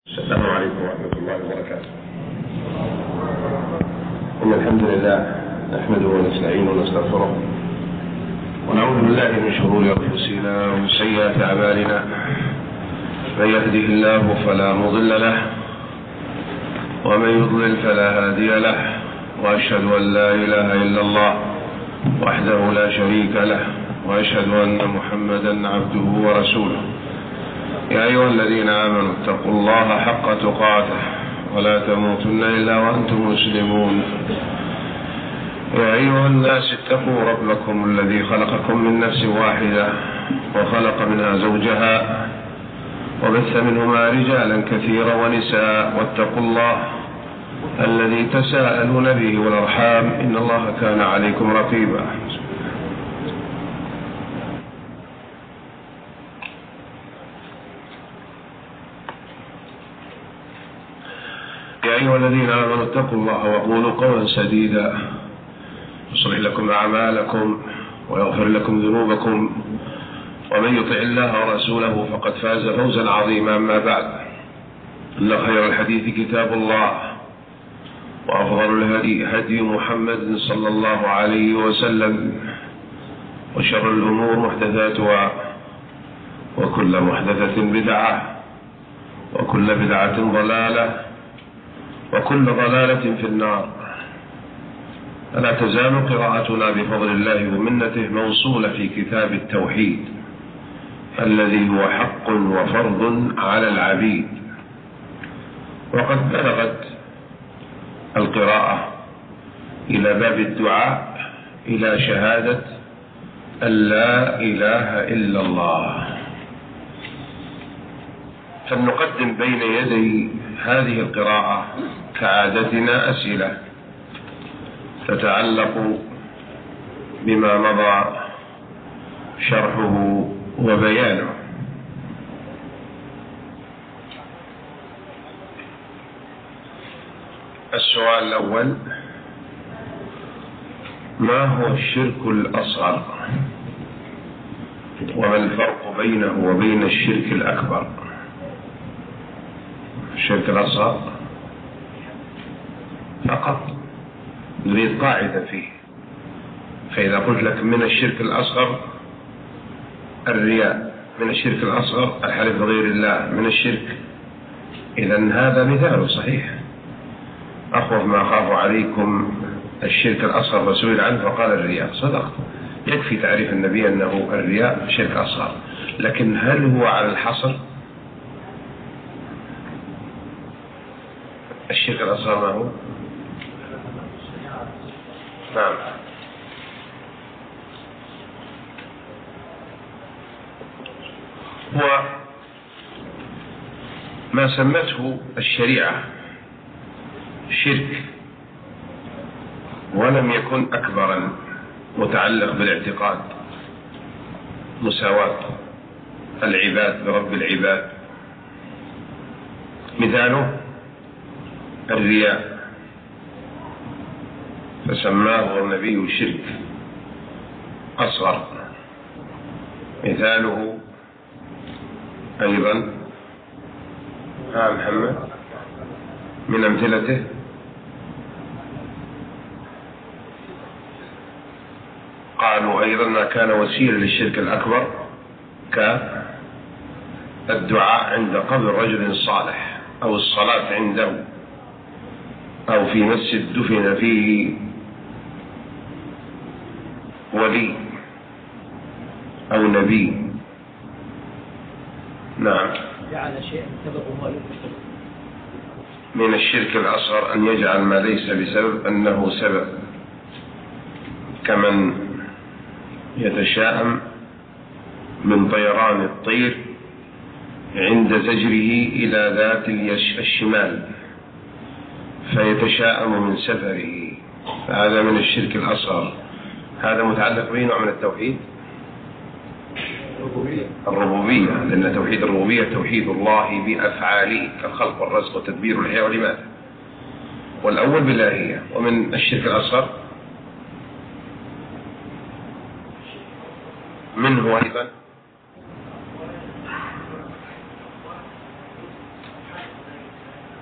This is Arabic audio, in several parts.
السلام عليكم ورحمة الله وبركاته. إن الحمد لله نحمده ونستعينه ونستغفره ونعوذ بالله من شرور أنفسنا ومن سيئات أعمالنا. من يهده الله فلا مضل له ومن يضلل فلا هادي له، وأشهد أن لا إله إلا الله وحده لا شريك له، وأشهد أن محمدا عبده ورسوله. يا أيها الذين آمنوا اتقوا الله حق تقاته ولا تموتن إلا وأنتم مسلمون. يا أيها الناس اتقوا ربكم الذي خلقكم من نفس واحدة وخلق منها زوجها وبث منهما رجالا كثيرا ونساء، واتقوا الله الذي تساءلون به والأرحام إن الله كان عليكم رقيبا. يا أيها الذين آمنوا اتقوا الله وقولوا قولا سديدا يصلح لكم أعمالكم ويغفر لكم ذنوبكم، ومن يطع الله ورسوله فقد فاز فوزا عظيما. أما بعد، إن خير الحديث كتاب الله، وأفضل الهدي هدي محمد صلى الله عليه وسلم، وشر الأمور محدثاتها، وكل محدثة بدعة، وكل بدعة ضلالة، وكل ضلالة في النار. فلا تزال قراءتنا بفضل الله ومنته موصولة في كتاب التوحيد الذي هو حق وفرض على العبيد، وقد بلغت القراءة إلى باب الدعاء إلى شهادة أن لا إله إلا الله. فلنقدم بين يدي هذه القراءة كعادتنا أسئلة تتعلق بما مضى شرحه وبيانه. السؤال الأول: ما هو الشرك الأصغر؟ وما الفرق بينه وبين الشرك الأكبر؟ الشرك الأصغر فقط نريد قاعدة فيه، فإذا قلت لك من الشرك الأصغر الرياء، من الشرك الأصغر الحلف بغير الله، من الشرك، إذن هذا مثال صحيح. أخوف ما أخاف عليكم الشرك الأصغر فسئل عنه فقال الرياء، صدقت، يكفي تعريف النبي أنه الرياء شرك أصغر. لكن هل هو على الحصر؟ الشرك الأصغر ما هو؟ نعم، هو ما سمته الشريعة شرك ولم يكن أكبرا متعلق بالاعتقاد، مساواة العباد برب العباد. مثاله الرياء، فسماه النبي شرك أصغر. مثاله أيضا محمد من أمثلته قالوا أيضا ما كان وسيلة للشرك الأكبر كالدعاء عند قبر رجل صالح، أو الصلاة عنده، أو في مسجد دفن فيه ولي أو نبي. نعم، من الشرك الأصغر أن يجعل ما ليس بسبب أنه سبب، كمن يتشاءم من طيران الطير عند زجره إلى ذات الشمال فيتشاءم من سفره، فهذا من الشرك الأصغر. هذا متعلق به نوع من التوحيد الربوبية، لأن توحيد الربوبية توحيد الله بأفعاله كالخلق والرزق وتدبير الحياة والإماتة، والأول بالإلهية. ومن الشرك الأصغر منه أيضا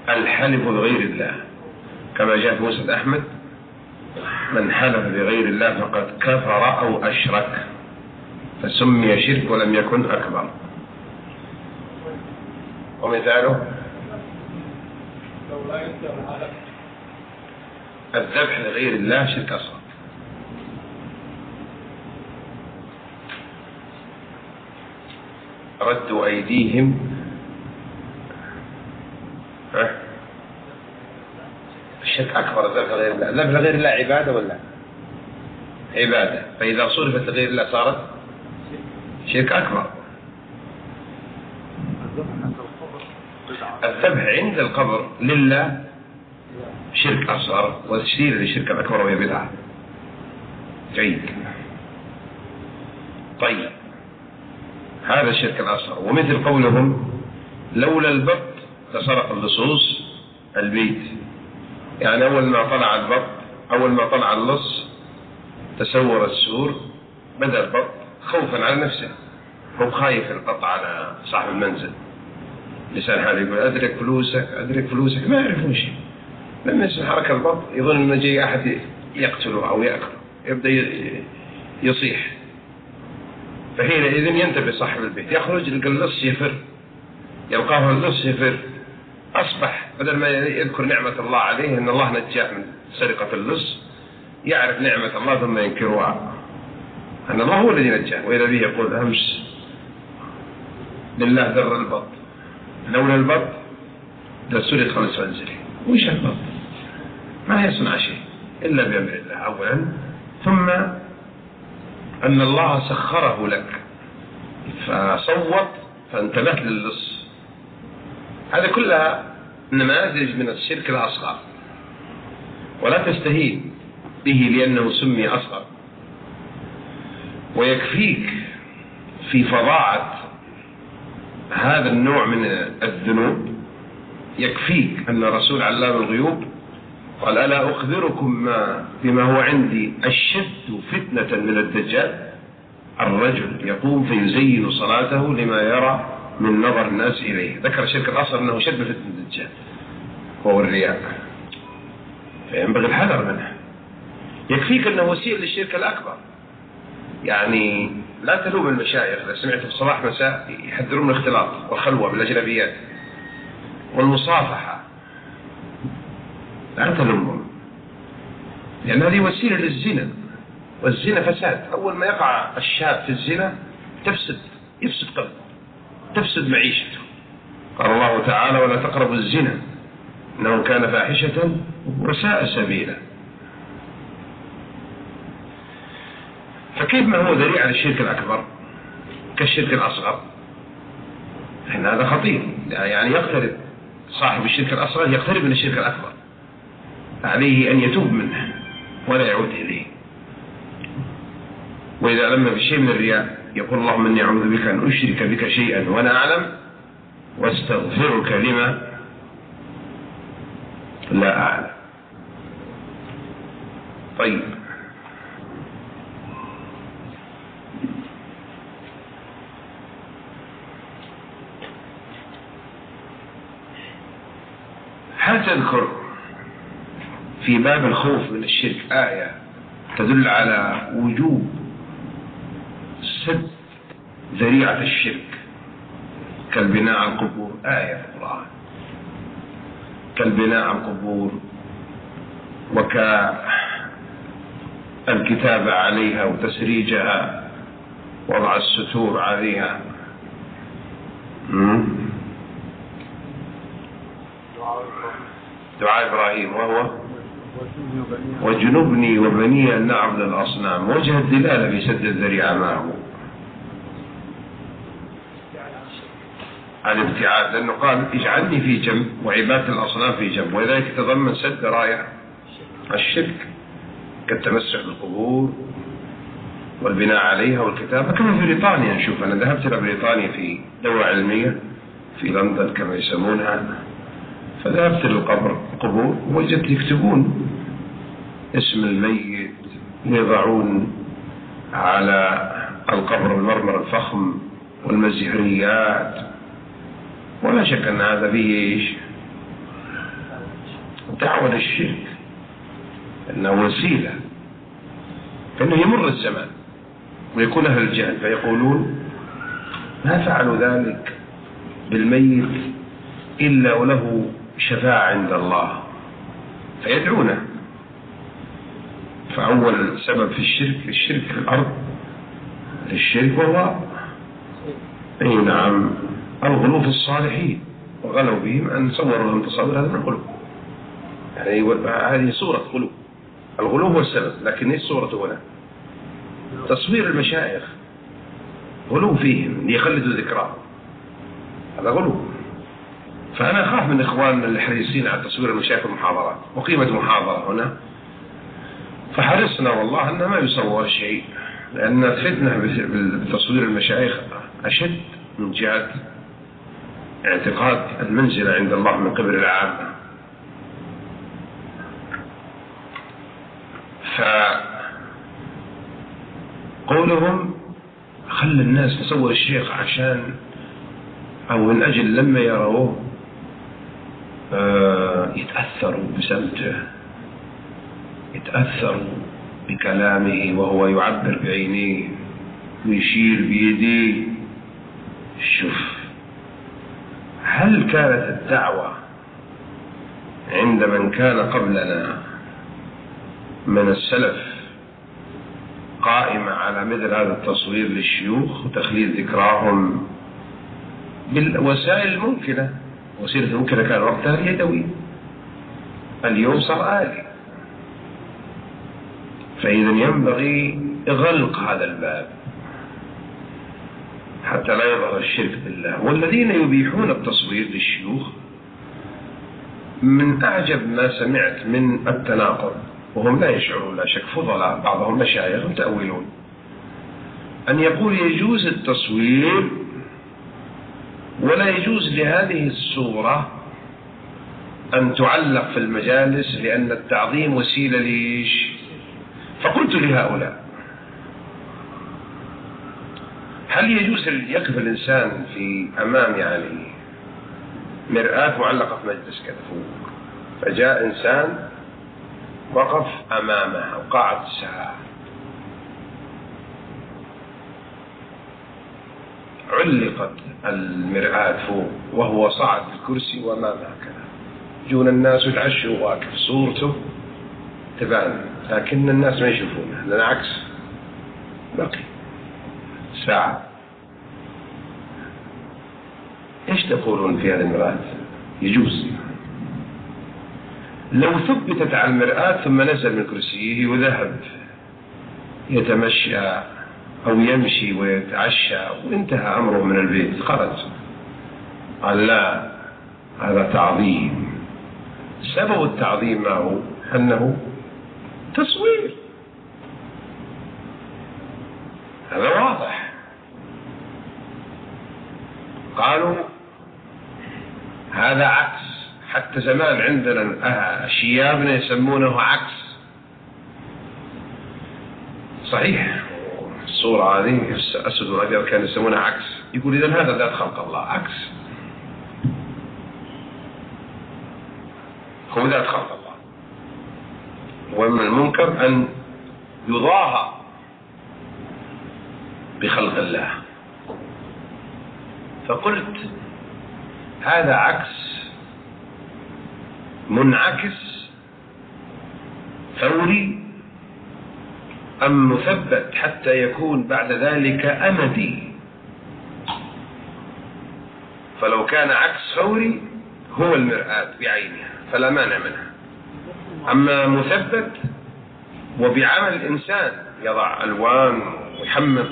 الحلف بغير الله، كما جاء في مسند أحمد: من حلف بغير الله فقد كفر أو أشرك، فسمي شرك ولم يكن أكبر. ومثاله الذبح لغير الله شرك أصغر. ردوا أيديهم الشرك أكبر. الذبح لغير الله، الذبح لغير الله عبادة ولا عبادة؟ فإذا صرفت لغير الله صارت شرك أكبر. الذبح عند القبر لله شرك أصغر، والتشريع للشرك الأكبر وهي بدعة. جيد. طيب، هذا الشرك الأصغر. ومثل قولهم: لولا البط لسرق اللصوص البيت. يعني أول ما طلع البط، أول ما طلع اللص تسور السور، بدأ البط خوفا على نفسه، هو خايف البط على صاحب المنزل. لسان حاله يقول: أدرك فلوسك أدرك فلوسك، ما يعرفون شيء. لما يسمع حركة البط يظن أنه جاي أحد يقتله أو يأكله، يبدأ يصيح. فحينئذ ينتبه صاحب البيت، يخرج يلقى اللص يفر، يلقاه اللص يفر، أصبح بدل ما يذكر نعمة الله عليه أن الله نجاه من سرقة اللص، يعرف نعمة الله ثم ينكرها، أن الله هو الذي نجاه. وإذا به يقول: أمس لله ذر البط، لولا البط لسرق خلص منزله. وش البط؟ ما يصنع شيء إلا بأمر الله أولا، ثم أن الله سخره لك فصوت فانتبهت للص. هذا كلها نماذج من الشرك الأصغر، ولا تستهين به لأنه سمي أصغر. ويكفيك في فظاعة هذا النوع من الذنوب، يكفيك أن الرسول علام الغيوب قال: ألا أخبركم بما هو عندي أشد فتنة من الدجال؟ الرجل يقوم فيزين صلاته لما يرى من نظر الناس إليه. ذكر الشرك الأصغر أنه شد فتنة الدجال وهو الرياء، فينبغي الحذر منه. يكفيك أنه وسيل للشرك الأكبر. يعني لا تلوم المشايخ إذا سمعت في الصباح مساء يحذرون من الاختلاط والخلوة بالأجنبيات والمصافحة، لا تلومهم، لأن هذه وسيلة للزنا، والزنا فساد. أول ما يقع الشاب في الزنا يفسد قلبه، تفسد معيشته. قال الله تعالى: ولا تقربوا الزنا إنه كان فاحشة وساء سبيلا. فكيف ما هو ذريعة للشرك الأكبر كالشرك الأصغر؟ إن هذا خطير، يعني يقترب صاحب الشرك الأصغر، يقترب من الشرك الأكبر، عليه أن يتوب منه ولا يعود إليه. وإذا لم بشيء من الرياء يقول: اللهم إني أعوذ بك أن أشرك بك شيئا وأنا أعلم، واستغفرك لما لا أعلم. طيب، هل تذكر في باب الخوف من الشرك آية تدل على وجوب سد ذريعة الشرك كالبناء على القبور؟ آية في القرآن كالبناء على القبور وكالكتابة عليها وتسريجها، وضع الستور عليها. دعاء إبراهيم وهو: وجنبني وبني أن نعبد الأصنام. وجه الدلالة في سد الذريعة ما هو؟ الابتعاد، لأنه قال: اجعلني في جنب وعبادة الأصنام في جنب، وذلك يتضمن سد ذرائع الشرك كالتمسح بالقبور والبناء عليها والكتابة. كما في بريطانيا، نشوف أنا ذهبت إلى بريطانيا في دورة علمية في لندن كما يسمونها، فذهبت للقبور وجدت يكتبون اسم الميت، يضعون على القبر المرمر الفخم والمزهريات، ولا شك أن هذا فيه دعوة للشرك أنه وسيلة، فإنه يمر الزمان ويكون أهل الجهل فيقولون ما فعلوا ذلك بالميت إلا وله شفاعة عند الله فيدعونه. فأول سبب في الشرك في الأرض الشرك وهو أي نعم الغلو في الصالحين، وغلوا بهم أن صوروا لهم تصور هذا من الغلو. يعني هذه صورة غلو، الغلو هو السبب، لكن ايش صورته هنا؟ تصوير المشايخ، غلو فيهم ليخلدوا ذكراه، هذا غلو. فأنا أخاف من إخواننا الحريصين على تصوير المشايخ المحاضرات، وقيمة محاضرة هنا فحرصنا والله أنه ما يصور شيء، لأن الفتنة بتصوير المشايخ أشد من جهة اعتقاد المنزلة عند الله من قبل العامة. فقولهم خلى الناس تصور الشيخ عشان أو من أجل لما يروه يتأثروا بسمته، يتأثروا بكلامه وهو يعبر بعينيه ويشير بيديه. شوف، هل كانت الدعوة عند من كان قبلنا من السلف قائمة على مثل هذا التصوير للشيوخ وتخليد ذكراهم بالوسائل الممكنة؟ وسيلة الممكنة كان وقتها اليدوي، اليوم صار آلي. فإذا ينبغي إغلاق هذا الباب حتى لا يظهر الشرك بالله. والذين يبيحون التصوير للشيوخ من أعجب ما سمعت من التناقض، وهم لا يشعرون لا شك، فضلاء بعضهم مشايخ متأولون، أن يقول يجوز التصوير ولا يجوز لهذه الصورة أن تعلق في المجالس لأن التعظيم وسيلة ليش؟ فقلت لهؤلاء هل يجوز يقف الإنسان في أمام يعني مرآة معلقة في مجلس كذا فوق، فجاء إنسان وقف أمامه أو قاعد ساعة، علقت المرآة فوق وهو صعد بالكرسي وأمامه كذا، يجون الناس يتعشوا واقف، صورته تبان لكن الناس ما يشوفونه، لأن عكس بقي ساعة. إيش تقولون في هذه المرآة؟ يجوز لو ثبتت على المرآة ثم نزل من كرسيه وذهب يتمشى أو يمشي ويتعشى وانتهى أمره من البيت خرج، قال لا، هذا تعظيم. سبب التعظيم ما هو؟ أنه تصوير، هذا واضح. قالوا هذا عكس، حتى زمان عندنا شيابنا يسمونه عكس. صحيح الصورة هذه أسد والأبيض كانوا يسمونها عكس، يقول إذن هذا ذات خلق الله، عكس هو ذات خلق الله. ومن المنكر أن يضاهى بخلق الله. فقلت هذا عكس منعكس فوري أم مثبت حتى يكون بعد ذلك أمدي؟ فلو كان عكس فوري هو المرآة بعينها فلا مانع منها، أما مثبت وبعمل الإنسان يضع ألوان ويحمم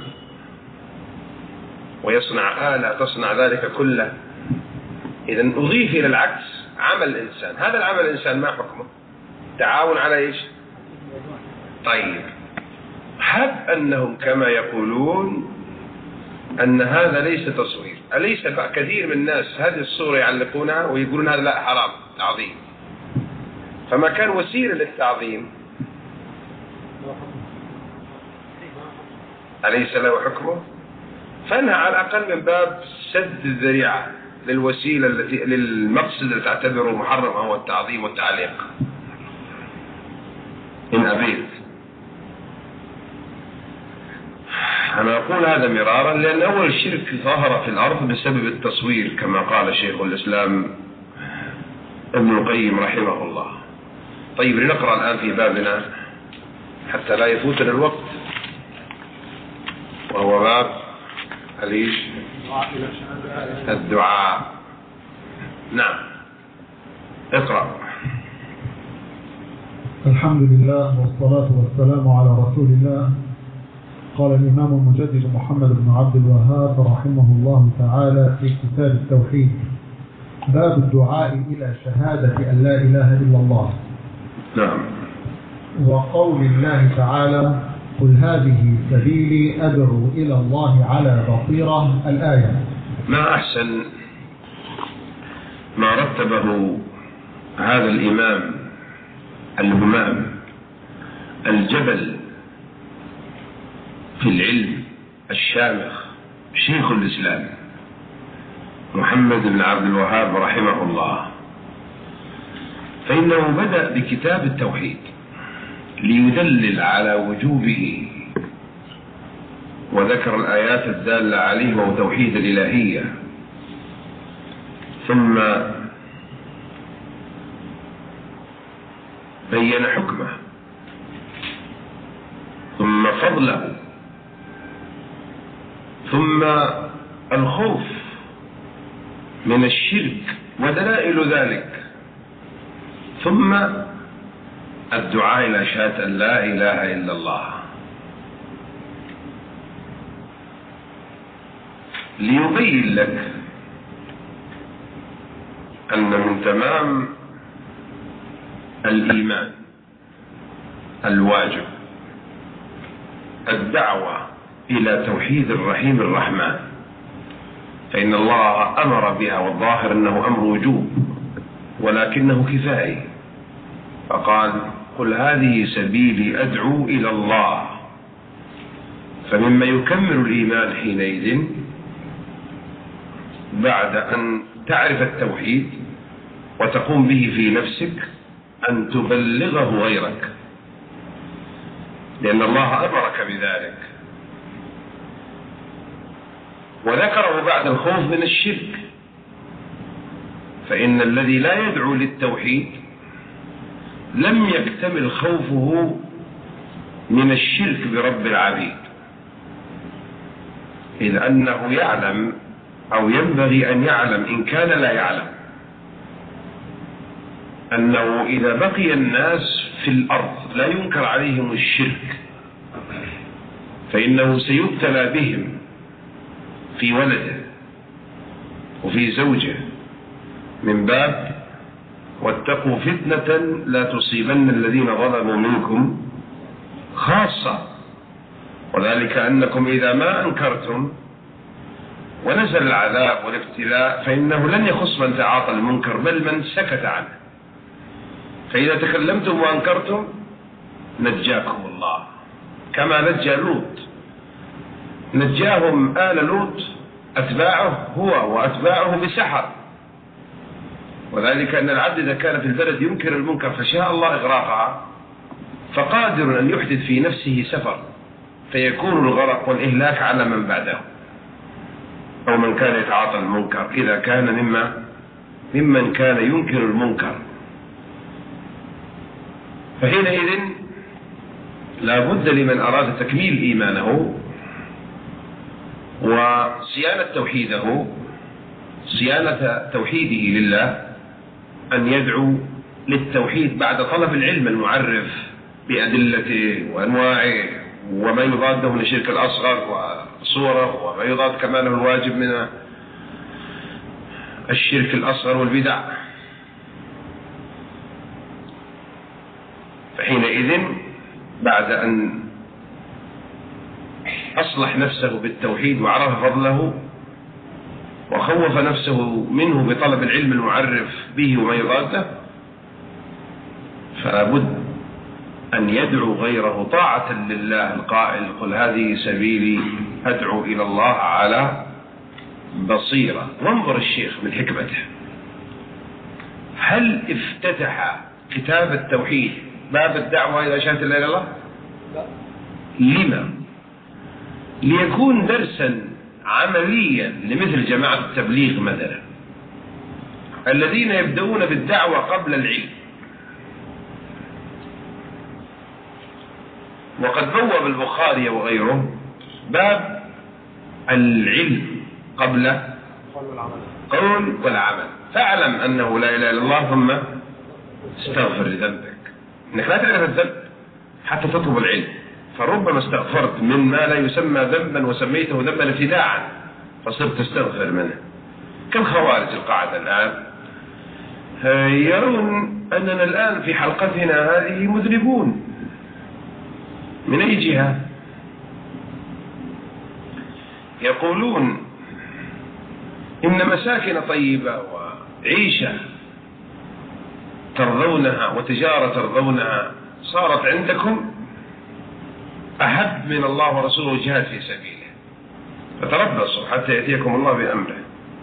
ويصنع آلة تصنع ذلك كله، إذن أضيف إلى العكس عمل الإنسان. هذا العمل الإنسان ما حكمه؟ تعاون على إيش؟ طيب، حب أنهم كما يقولون أن هذا ليس تصوير، أليس كثير من الناس هذه الصورة يعلقونها ويقولون هذا لا حرام تعظيم، فما كان وسيلة للتعظيم أليس له حكمه؟ فأنها على الأقل من باب سد الذريعة للوسيلة للمقصد الذي تعتبره محرم، هو التعظيم والتعليق. إن أبيت، أنا أقول هذا مرارا لأن أول الشرك ظهر في الأرض بسبب التصوير كما قال شيخ الإسلام ابن القيم رحمه الله. طيب لنقرأ الآن في بابنا حتى لا يفوتنا الوقت، وهو باب الدعاء. نعم، اقرأ. الحمد لله والصلاة والسلام على رسول الله. قال الإمام المجدد محمد بن عبد الوهاب رحمه الله تعالى في كتاب التوحيد: باب الدعاء إلى شهادة أن لا إله إلا الله. نعم. وقول الله تعالى: قل هذه سبيلي أدعو إلى الله على بصيرة، الآية. ما أحسن ما رتبه هذا الإمام الهمام الجبل في العلم الشامخ شيخ الإسلام محمد بن عبد الوهاب رحمه الله، فإنه بدأ بكتاب التوحيد ليدلل على وجوبه، وذكر الآيات الدالة عليه وهو توحيد الإلهية، ثم بين حكمه، ثم فضله، ثم الخوف من الشرك ودلائل ذلك، ثم الدعاء إلى شهادة أن لا إله إلا الله، ليبين لك أن من تمام الإيمان الواجب الدعوة إلى توحيد الرحيم الرحمن، فإن الله أمر بها، والظاهر أنه أمر وجوب ولكنه كفائي، فقال: قل هذه سبيلي أدعو إلى الله. فمما يكمل الإيمان حينئذ بعد أن تعرف التوحيد وتقوم به في نفسك أن تبلغه غيرك، لأن الله أمرك بذلك. وذكره بعد الخوف من الشرك، فإن الذي لا يدعو للتوحيد لم يكتمل خوفه من الشرك برب العبيد، إذ أنه يعلم أو ينبغي أن يعلم إن كان لا يعلم أنه إذا بقي الناس في الأرض لا ينكر عليهم الشرك، فإنه سيبتلى بهم في ولده وفي زوجه، من باب واتقوا فتنة لا تصيبن الذين ظلموا منكم خاصة، وذلك أنكم إذا ما أنكرتم ونزل العذاب والابتلاء فإنه لن يخص من تعاطى المنكر بل من سكت عنه، فإذا تكلمتم وأنكرتم نجاكم الله، كما نجى لوط، نجاهم آل لوط أتباعه هو وأتباعه بسحر، وذلك أن العبد إذا كان في البلد ينكر المنكر فشاء الله إغراقها فقادر أن يحدث في نفسه سفر فيكون الغرق والإهلاك على من بعده أو من كان يتعاطى المنكر، إذا كان ممن كان ينكر المنكر. فحينئذ لا بد لمن أراد تكميل إيمانه وصيانة توحيده، صيانة توحيده لله، أن يدعو للتوحيد بعد طلب العلم المعرف بأدلته وأنواعه وما يضاده من الشرك الأصغر وصوره، وما يضاد كماله الواجب من الشرك الأصغر والبدع. فحينئذ بعد أن أصلح نفسه بالتوحيد وعرف فضله وخوف نفسه منه بطلب العلم المعرف به وما يضاده، فلا بد أن يدعو غيره طاعة لله القائل: قل هذه سبيلي أدعو إلى الله على بصيرة. وانظر الشيخ من حكمته، هل افتتح كتاب التوحيد باب الدعوة إلى شهادة لا إله إلا الله؟ لما؟ ليكون درسا عمليا لمثل جماعة التبليغ مثلا، الذين يبدأون بالدعوة قبل العلم. وقد بوب البخاري وغيره باب العلم قبل قول والعمل. فاعلم أنه لا إله إلا الله ثم استغفر لذنبك، إنك لا تعرف الذنب حتى تطلب العلم، فربما استغفرت من ما لا يسمى ذنبا وسميته ذنبا ابتداعا فصرت تستغفر منه. كالخوارج القاعدة الآن يرون أننا الآن في حلقتنا هذه مذنبون. من أي جهة؟ يقولون إن مساكن طيبة وعيشة ترضونها وتجارة ترضونها صارت عندكم أحب من الله ورسوله والجهاد في سبيله، فتربصوا حتى يأتيكم الله بأمره.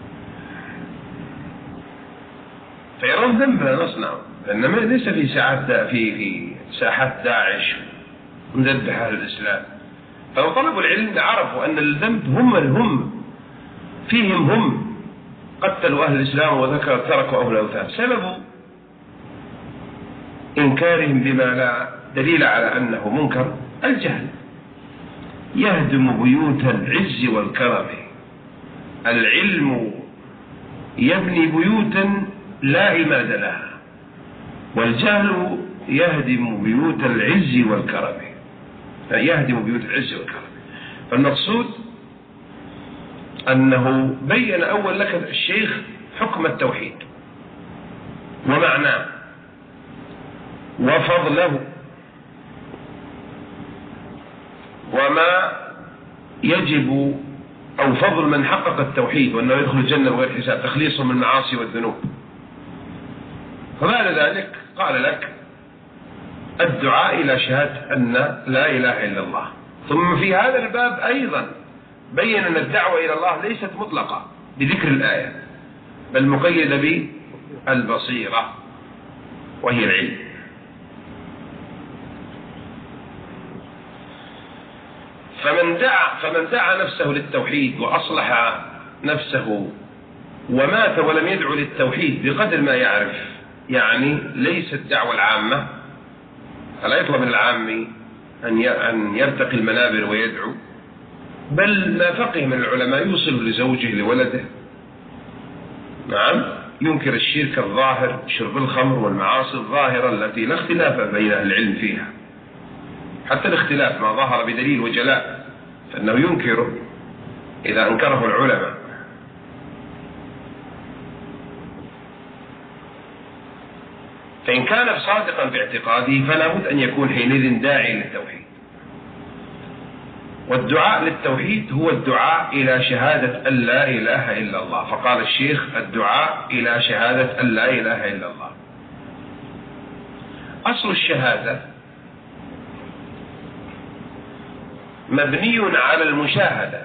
فيرون ذنبا نصنعه، لأنما ليس في ساحات داعش ونذبح أهل الإسلام. فلو طلبوا العلم عرفوا أن الذنب هم فيهم، هم قتلوا أهل الإسلام وتركوا أهل الأوثان. سبب إنكارهم بما لا دليل على أنه منكر الجهل. يهدم بيوت العز والكرم، العلم يبني بيوتا لا عماد لها، والجهل يهدم بيوت العز والكرم، يهدم بيوت العز والكرم. فالمقصود أنه بين أول لك الشيخ حكم التوحيد ومعناه وفضله وما يجب أو فضل من حقق التوحيد وأنه يدخل الجنة بغير حساب، تخليصه من المعاصي والذنوب. فبعد ذلك قال لك الدعاء إلى شهادة أن لا إله إلا الله. ثم في هذا الباب أيضا بين أن الدعوة إلى الله ليست مطلقة بذكر الآية، بل مقيدة بالبصيرة وهي العلم. فمن دعا نفسه للتوحيد وأصلح نفسه ومات ولم يدعو للتوحيد بقدر ما يعرف، يعني ليس الدعوة العامة، فلا يطلب من العام أن يرتقي المنابر ويدعو، بل ما فقه من العلماء يوصل لزوجه لولده. نعم، ينكر الشرك الظاهر، شرب الخمر والمعاصي الظاهرة التي لا اختلاف بين أهل العلم فيها، حتى الاختلاف ما ظهر بدليل وجلاء فإنه ينكره إذا أنكره العلماء. فإن كان صادقا في اعتقاده فلا بد أن يكون حينئذ داعي للتوحيد. والدعاء للتوحيد هو الدعاء إلى شهادة أن لا إله إلا الله. فقال الشيخ الدعاء إلى شهادة أن لا إله إلا الله. أصل الشهادة مبني على المشاهدة،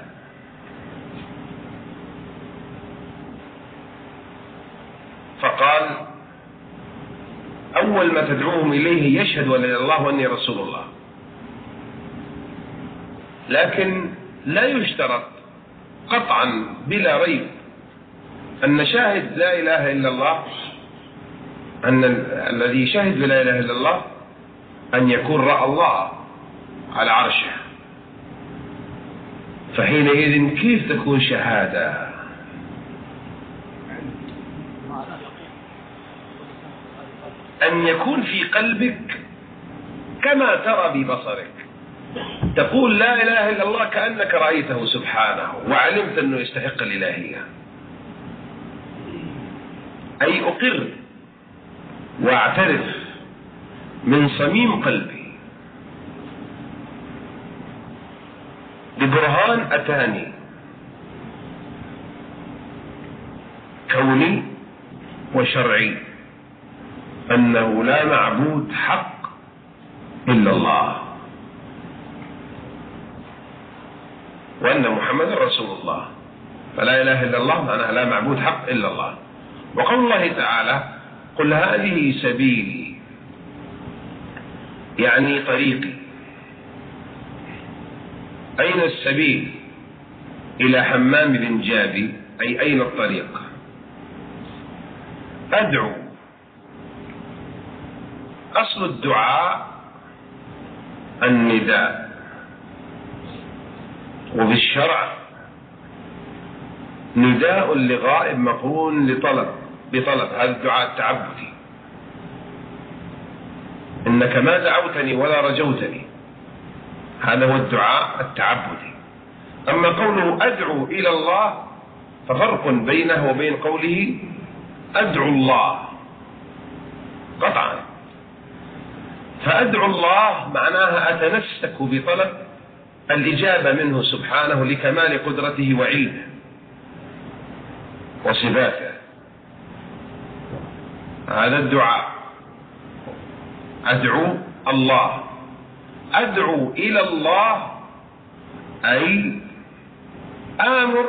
فقال أول ما تدعوهم إليه يشهد أن لا إله إلا الله وأني رسول الله. لكن لا يشترط قطعا بلا ريب أن شاهد لا إله إلا الله، أن الذي شهد لا إله إلا الله أن يكون رأى الله على عرشه. فحينئذ كيف تكون شهادة؟ أن يكون في قلبك كما ترى ببصرك، تقول لا إله إلا الله كأنك رأيته سبحانه وعلمت أنه يستحق الإلهية، أي أقر واعترف من صميم قلبي ببرهان أتاني كوني وشرعي أنه لا معبود حق إلا الله، وأن محمد رسول الله. فلا إله إلا الله معناها لا معبود حق إلا الله. وقول الله تعالى قل هذه سبيلي يعني طريقي. أين السبيل؟ إلى حمام بن جابي، أي أين الطريق؟ أدعو، أصل الدعاء النداء، وفي الشرع نداء لغائب مقرون بطلب، هذا الدعاء التعبدي، إنك ما دعوتني ولا رجوتني، هذا هو الدعاء التعبدي. أما قوله أدعو إلى الله ففرق بينه وبين قوله أدعو الله قطعا. فأدعو الله معناها أتنسك بطلب الإجابة منه سبحانه لكمال قدرته وعلمه وصفاته، هذا الدعاء. أدعو الله، أدعو إلى الله أي آمر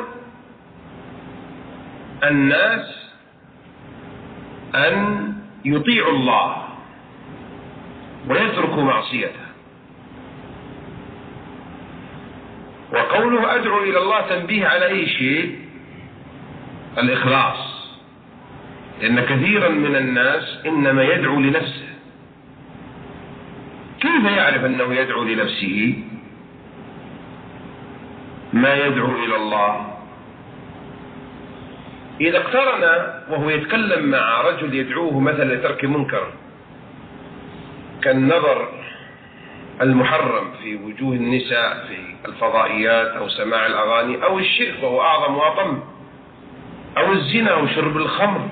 الناس أن يطيعوا الله ويتركوا معصيته. وقوله أدعو إلى الله تنبيه على أي شيء؟ الإخلاص، لأن كثيرا من الناس إنما يدعو لنفسه. كيف يعرف أنه يدعو لنفسه ما يدعو إلى الله؟ إذا اقترن وهو يتكلم مع رجل يدعوه مثلا لترك منكر كالنظر المحرم في وجوه النساء في الفضائيات أو سماع الأغاني أو الشرك وهو أعظم وأطم أو الزنا أو شرب الخمر،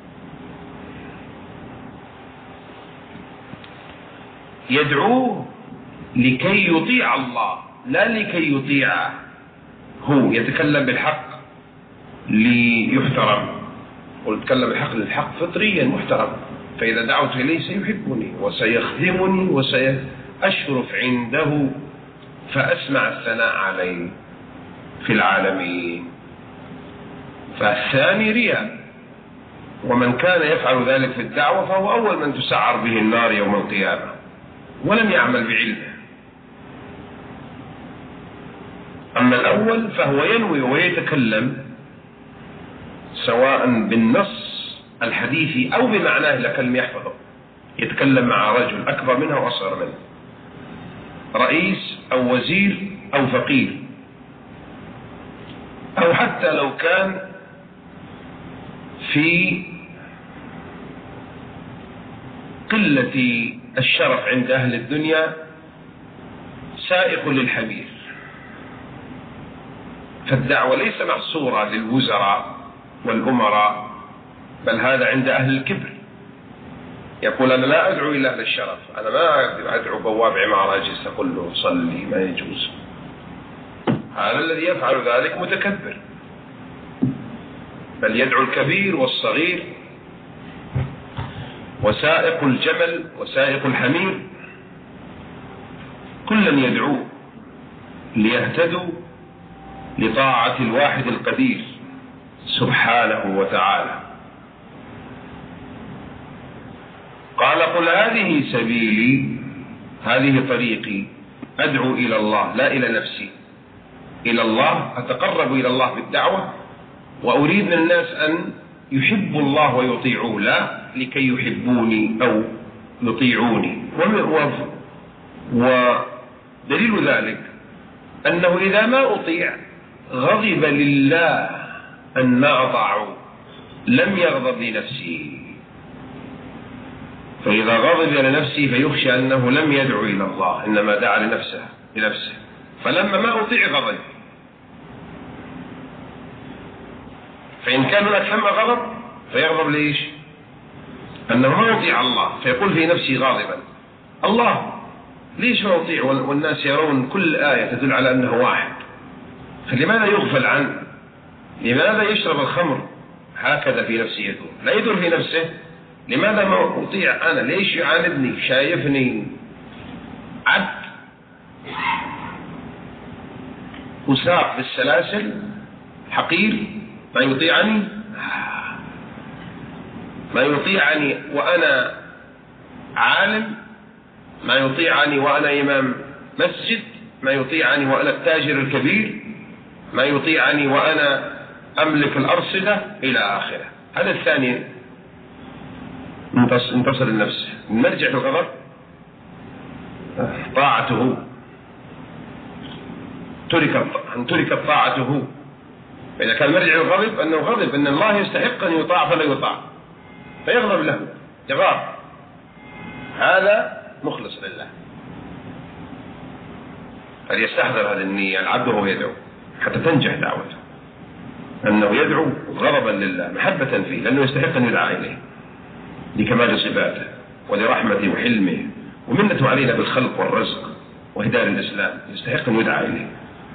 يدعوه لكي يطيع الله لا لكي يطيعه، هو يتكلم بالحق ليحترم، ويتكلم بالحق للحق فطريا محترم، فإذا دعوت إليه سيحبني وسيخدمني وسيشرف عنده فأسمع الثناء عليه في العالمين. فالثاني رياء، ومن كان يفعل ذلك في الدعوة فهو أول من تسعر به النار يوم القيامة ولم يعمل بعلمه. أما الأول فهو ينوي ويتكلم سواء بالنص الحديثي أو بمعناه لكلم يحفظه، يتكلم مع رجل أكبر منه وأصغر منه، رئيس أو وزير أو فقير، أو حتى لو كان في قلة الشرف عند أهل الدنيا سائق للحمير. فالدعوة ليس محصورة للوزراء والأمراء، بل هذا عند أهل الكبر. يقول أنا لا أدعو إلا أهل الشرف، أنا ما أدعو بواب عمارة أجلس أقول له صلي، ما يجوز. هذا الذي يفعل ذلك متكبر، بل يدعو الكبير والصغير وسائق الجمل وسائق الحمير، كلا يدعوه ليهتدوا لطاعة الواحد القدير سبحانه وتعالى. قال قل هذه سبيلي، هذه طريقي، أدعو إلى الله لا إلى نفسي، إلى الله، أتقرب إلى الله بالدعوة، وأريد من الناس أن يحبوا الله ويطيعوه لا لكي يحبوني أو يطيعوني. ودليل ذلك أنه إذا ما أطيع غضب لله أن ما أطاعوا، لم يغضب لنفسه، فإذا غضب لنفسه فيخشى أنه لم يدعو إلى الله إنما دعا لنفسه، فلما ما أطيع غضب. فإن كان هناك ثم غضب فيغضب ليش؟ أنه ما يطيع الله، فيقول في نفسه غاضبا الله ليش ما أطيع والناس يرون كل آية تدل على أنه واحد، فلماذا يغفل عنه؟ لماذا يشرب الخمر؟ هكذا في نفسه يدور، لا يدور في نفسه لماذا ما أطيع أنا؟ ليش يعاندني؟ شايفني عبد أساق بالسلاسل حقير ما يطيعني، ما يطيعني وأنا عالم، ما يطيعني وأنا إمام مسجد، ما يطيعني وأنا التاجر الكبير، ما يطيعني وأنا أملك الأرصدة إلى آخره. هذا الثاني انتصر النفس. المرجع في الغضب طاعته، تركت طاعته. إذا كان مرجع الغضب أنه غضب أن الله يستحق أن يطاع فلا يطاع فيغضب له يغار، هذا مخلص لله. فليستحضر هذه النية العبد وهو يدعو حتى تنجح دعوته، أنه يدعو غضبا لله محبة فيه، لأنه يستحق أن يدعى إليه لكمال صفاته ولرحمته وحلمه ومنته علينا بالخلق والرزق وهداية الإسلام، يستحق أن يدعى إليه.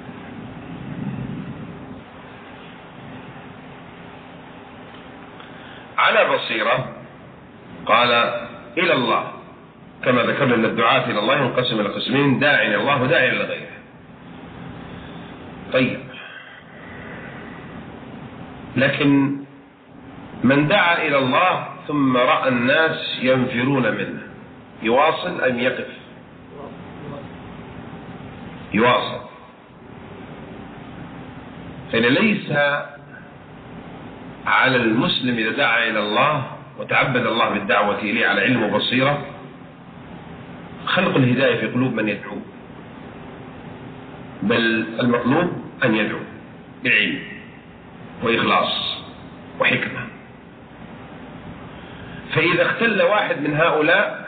على بصيرة قال إلى الله، كما ذكرنا أن الدعاة إلى الله ينقسم إلى قسمين: داع إلى الله وداع إلى غيره. طيب، لكن من دعا إلى الله ثم رأى الناس ينفرون منه يواصل أم يقف؟ يواصل. فإن ليس على المسلم إذا دعا إلى الله وتعبد الله بالدعوة إليه على علم وبصيرة خلق الهداية في قلوب من يدعو، بل المطلوب أن يدعو بعلم وإخلاص وحكمة. فإذا اختل واحد من هؤلاء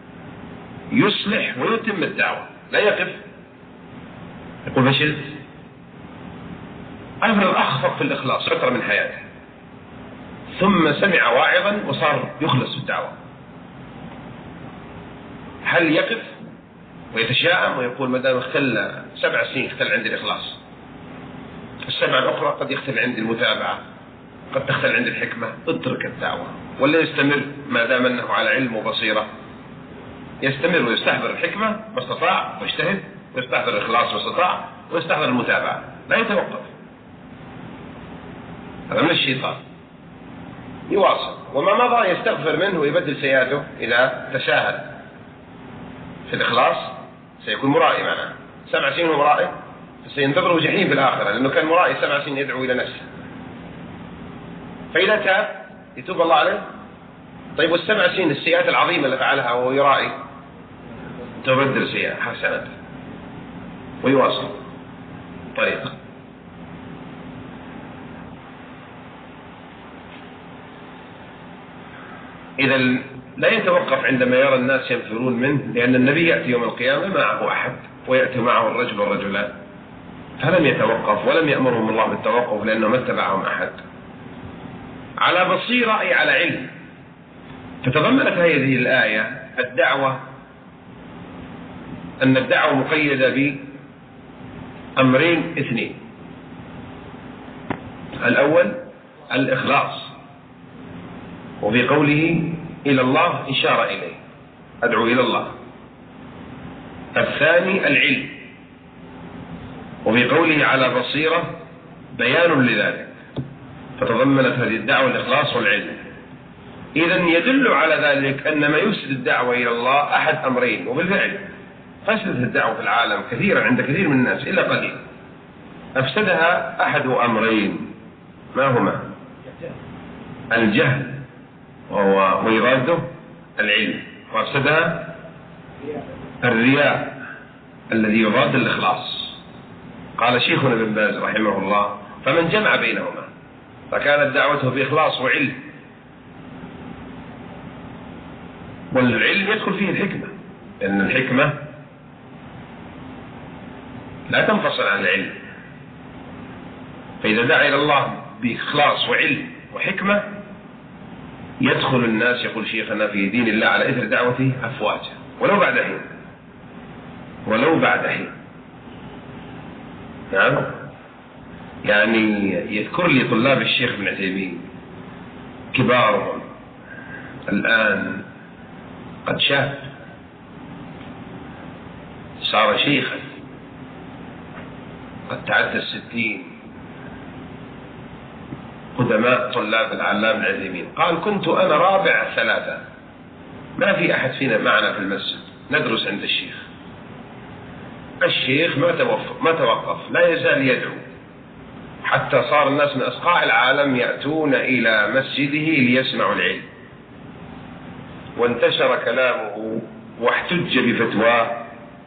يصلح ويتم الدعوة، لا يقف يقول فشلت. أفرض أخفق في الإخلاص فترة من حياته ثم سمع واعظا وصار يخلص في الدعوة، هل يقف ويتشاءم ويقول ما دام اختل 7 سنين اختل عندي الإخلاص، السبع الأخرى قد يختل عندي المتابعة، قد تختل عندي الحكمة، اترك الدعوة؟ ولا يستمر ما دام أنه على علم وبصيرة؟ يستمر ويستحضر الحكمة ما استطاع ويجتهد، ويستحضر الإخلاص ما استطاع، ويستحضر المتابعة، لا يتوقف. هذا من الشيطان. يواصل، وما مضى يستغفر منه ويبدل سيئاته. إذا تساهل في الإخلاص سيكون مرائي معنا 7 سنين مرائي، فسينتظره جحيم في الآخرة، لأنه كان مرائي 7 سنين يدعو إلى نفسه. فإذا تاب يتوب الله عليه. طيب، وال7 سنين السيئات العظيمة اللي فعلها وهو يرائي تبدل سيئة حسنات ويواصل طريق. إذا لا يتوقف عندما يرى الناس ينفرون منه، لأن النبي يأتي يوم القيامة معه أحد ويأتي معه الرجل والرجلان، فلم يتوقف ولم يأمرهم الله بالتوقف لأنه ما اتبعهم أحد. على بصيرة أي على علم. فتضمنت هذه الآية الدعوة، أن الدعوة مقيدة بأمرين 2: الأول الإخلاص، وفي قوله إلى الله إشارة إليه، أدعو إلى الله. الثاني العلم، وفي قوله على بصيرة بيان لذلك، فتضمنت هذه الدعوة الإخلاص والعلم. إذن يدل على ذلك أن ما يفسد الدعوة إلى الله أحد أمرين، وبالفعل فسدت الدعوة في العالم كثيرا عند كثير من الناس إلا قليل. أفسدها أحد أمرين، ما هما؟ الجهل ويضاده العلم، وأفسدها الرياء الذي يضاد الإخلاص. قال شيخنا ابن باز رحمه الله: فمن جمع بينهما فكانت دعوته بإخلاص وعلم، والعلم يدخل فيه الحكمة، لأن الحكمة لا تنفصل عن العلم. فإذا دعا إلى الله بإخلاص وعلم وحكمة يدخل الناس، يقول شيخنا، في دين الله على إثر دعوته أفواجا ولو بعد حين، ولو بعد حين. نعم، يعني يذكر لي طلاب الشيخ ابن عثيمين كبارهم الآن قد شاب، صار شيخا، قد تعدى 60، قدماء طلاب العلامة العثيمين، قال: كنت أنا رابع 3، ما في أحد فينا معنا في المسجد، ندرس عند الشيخ. الشيخ ما توقف، لا يزال يدعو، حتى صار الناس من أصقاع العالم يأتون إلى مسجده ليسمعوا العلم، وانتشر كلامه واحتج بفتواه.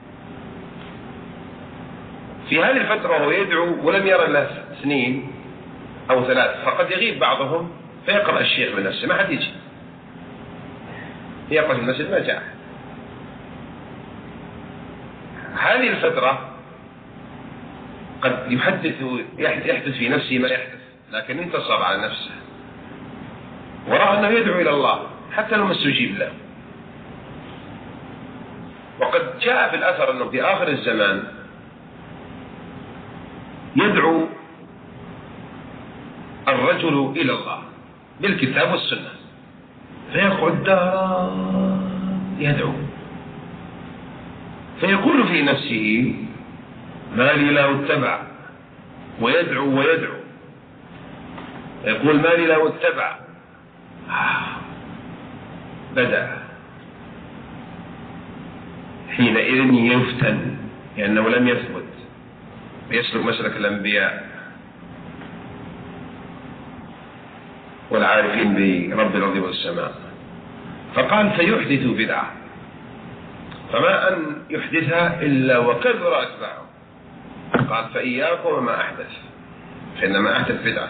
في هذه الفترة هو يدعو ولم يرى له 2 أو 3، فقد يغيب بعضهم فيقرأ الشيخ بنفسه، ما حد يجي يقرأ في المسجد، ما جاء. هذه الفترة قد يحدث في نفسه ما يحدث، لكن انتصر على نفسه ورأى أنه يدعو إلى الله حتى لو ما استجيب له. وقد جاء في الأثر أنه في آخر الزمان يدعو الرجل إلى الله بالكتاب والسنة، فيقعد دارا يدعو، فيقول في نفسه: ما لي لا اتبع، ويدعو ويدعو، يقول: ما لي لا اتبع. بدأ حينئذ يفتن، لأنه لم يثبت ويسلك مسلك الأنبياء والعارفين برب الأرض والسماء، فقال: فيحدث بدعة، فما أن يحدثها إلا وكثر أتباعه. قال: فإياكم وما أحدث، فإنما أحدث بدعة.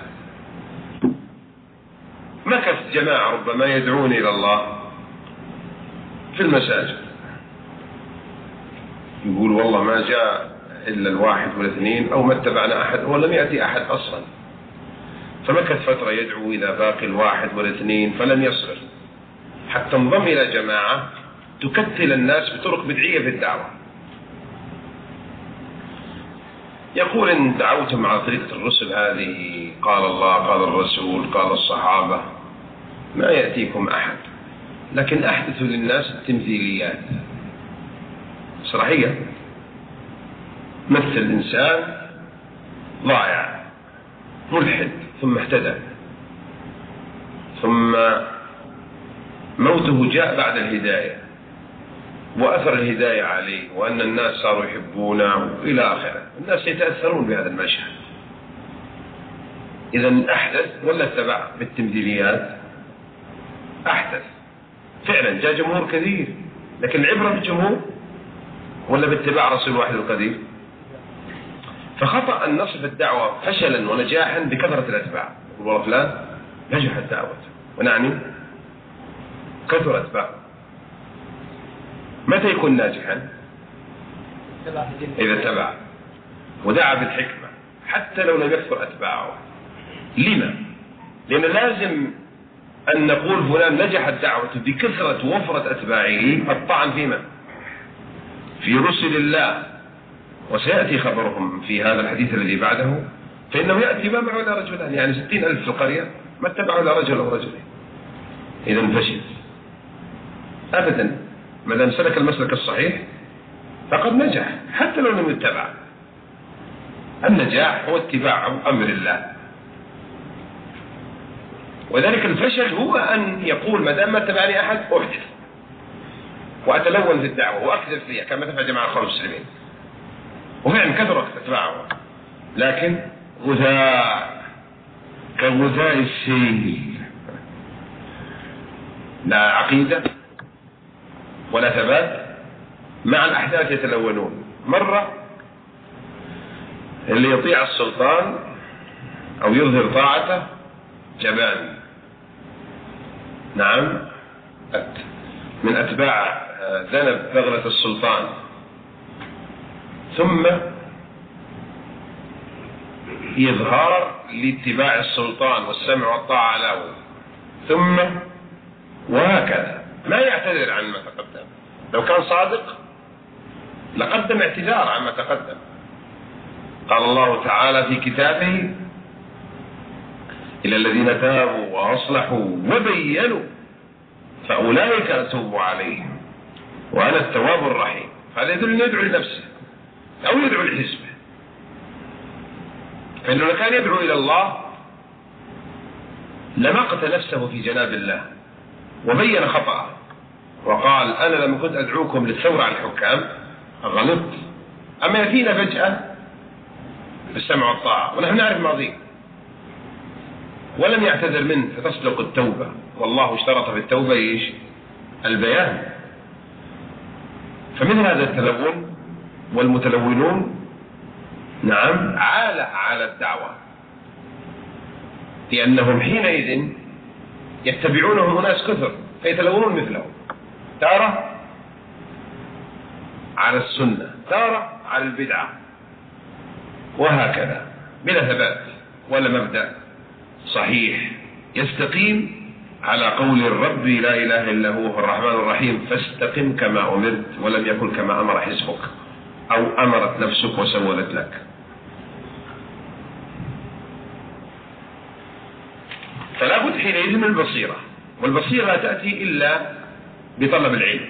مكث جماعة ربما يدعون إلى الله في المساجد، يقول: والله ما جاء إلا 1 ولا 2، أو ما اتبعنا أحد، ولم يأتي أحد أصلا. فمكث فترة يدعو إلى باقي 1 ولا 2، فلم يصبر حتى انضم إلى جماعة تكتل الناس بطرق بدعية في الدعوة. يقول: إن دعوتم على طريقة الرسل هذه، قال الله قال الرسول قال الصحابة، ما يأتيكم أحد، لكن أحدثوا للناس التمثيليات صراحية. مثل إنسان ضائع ملحد ثم اهتدى، ثم موته جاء بعد الهداية وأثر الهداية عليه، وأن الناس صاروا يحبونه إلى آخره. الناس يتأثرون بهذا المشهد. إذن أحدث ولا اتبع بالتمثيليات؟ أحدث فعلا، جاء جمهور كثير، لكن العبرة بالجمهور ولا باتباع رسول واحد القدير؟ فخطأ أن نصف الدعوة فشلا ونجاحا بكثرة الأتباع. يقول: والله فلان نجحت دعوته، ونعني كثر أتباعه. متى يكون ناجحا؟ إذا اتبع ودعا بالحكمة حتى لو لم يكثر أتباعه. لما؟ لأن لازم أن نقول فلان نجحت دعوته بكثرة وفرة أتباعه. الطعن فيما في رسل الله، وسيأتي خبرهم في هذا الحديث الذي بعده، فإنه يأتي ما معه إلا رجلان، يعني 60,000 في القرية ما اتبعوا إلا رجل أو رجلين. إذن فشل أبدا. ما دام سلك المسلك الصحيح فقد نجح حتى لو لم يتبع. النجاح هو اتباع أمر الله، وذلك الفشل هو أن يقول: ما دام ما اتبعني أحد أحدث وأتلون في الدعوة وأكذب فيها، كما تفعل جماعة الإخوان المسلمين. وفعلا كثرت أتباعه، لكن غثاء كغثاء السيل، لا عقيدة ولا ثبات، مع الأحداث يتلونون. مرة اللي يطيع السلطان أو يظهر طاعته جبان، نعم، من أتباع ذنب ثغرة السلطان، ثم إظهار لاتباع السلطان والسمع والطاعة له، ثم وهكذا، ما يعتذر عن ما تقدم. لو كان صادق لقدم اعتذار عن ما تقدم. قال الله تعالى في كتابه: إلى الذين تابوا وأصلحوا وبينوا فأولئك أتوب عليهم وأنا التواب الرحيم. هذا يدل يدعو لنفسه أو يدعو لحزبه، فإنه كان يدعو إلى الله لمقت نفسه في جناب الله وبين خطأه وقال أنا لما كنت أدعوكم للثورة على الحكام غلطت، أما يأتينا فجأة بالسمع والطاعة ونحن نعرف ماضيه، ولم يعتذر منه فتصدق التوبة، والله اشترط في التوبة إيش؟ البيان. فمثل هذا التلون والمتلونون نعم عالة على الدعوة، لأنهم حينئذ يتبعونهم أناس كثر فيتلونون مثلهم، تارة على السنة تارة على البدعة، وهكذا بلا ثبات ولا مبدأ صحيح يستقيم على قول الرب لا إله إلا هو الرحمن الرحيم فاستقم كما أمرت ولم يكن كما أمر حزبك أو أمرت نفسك وسولت لك. فلا بد حينئذ من البصيرة، والبصيرة لا تأتي إلا بطلب العلم.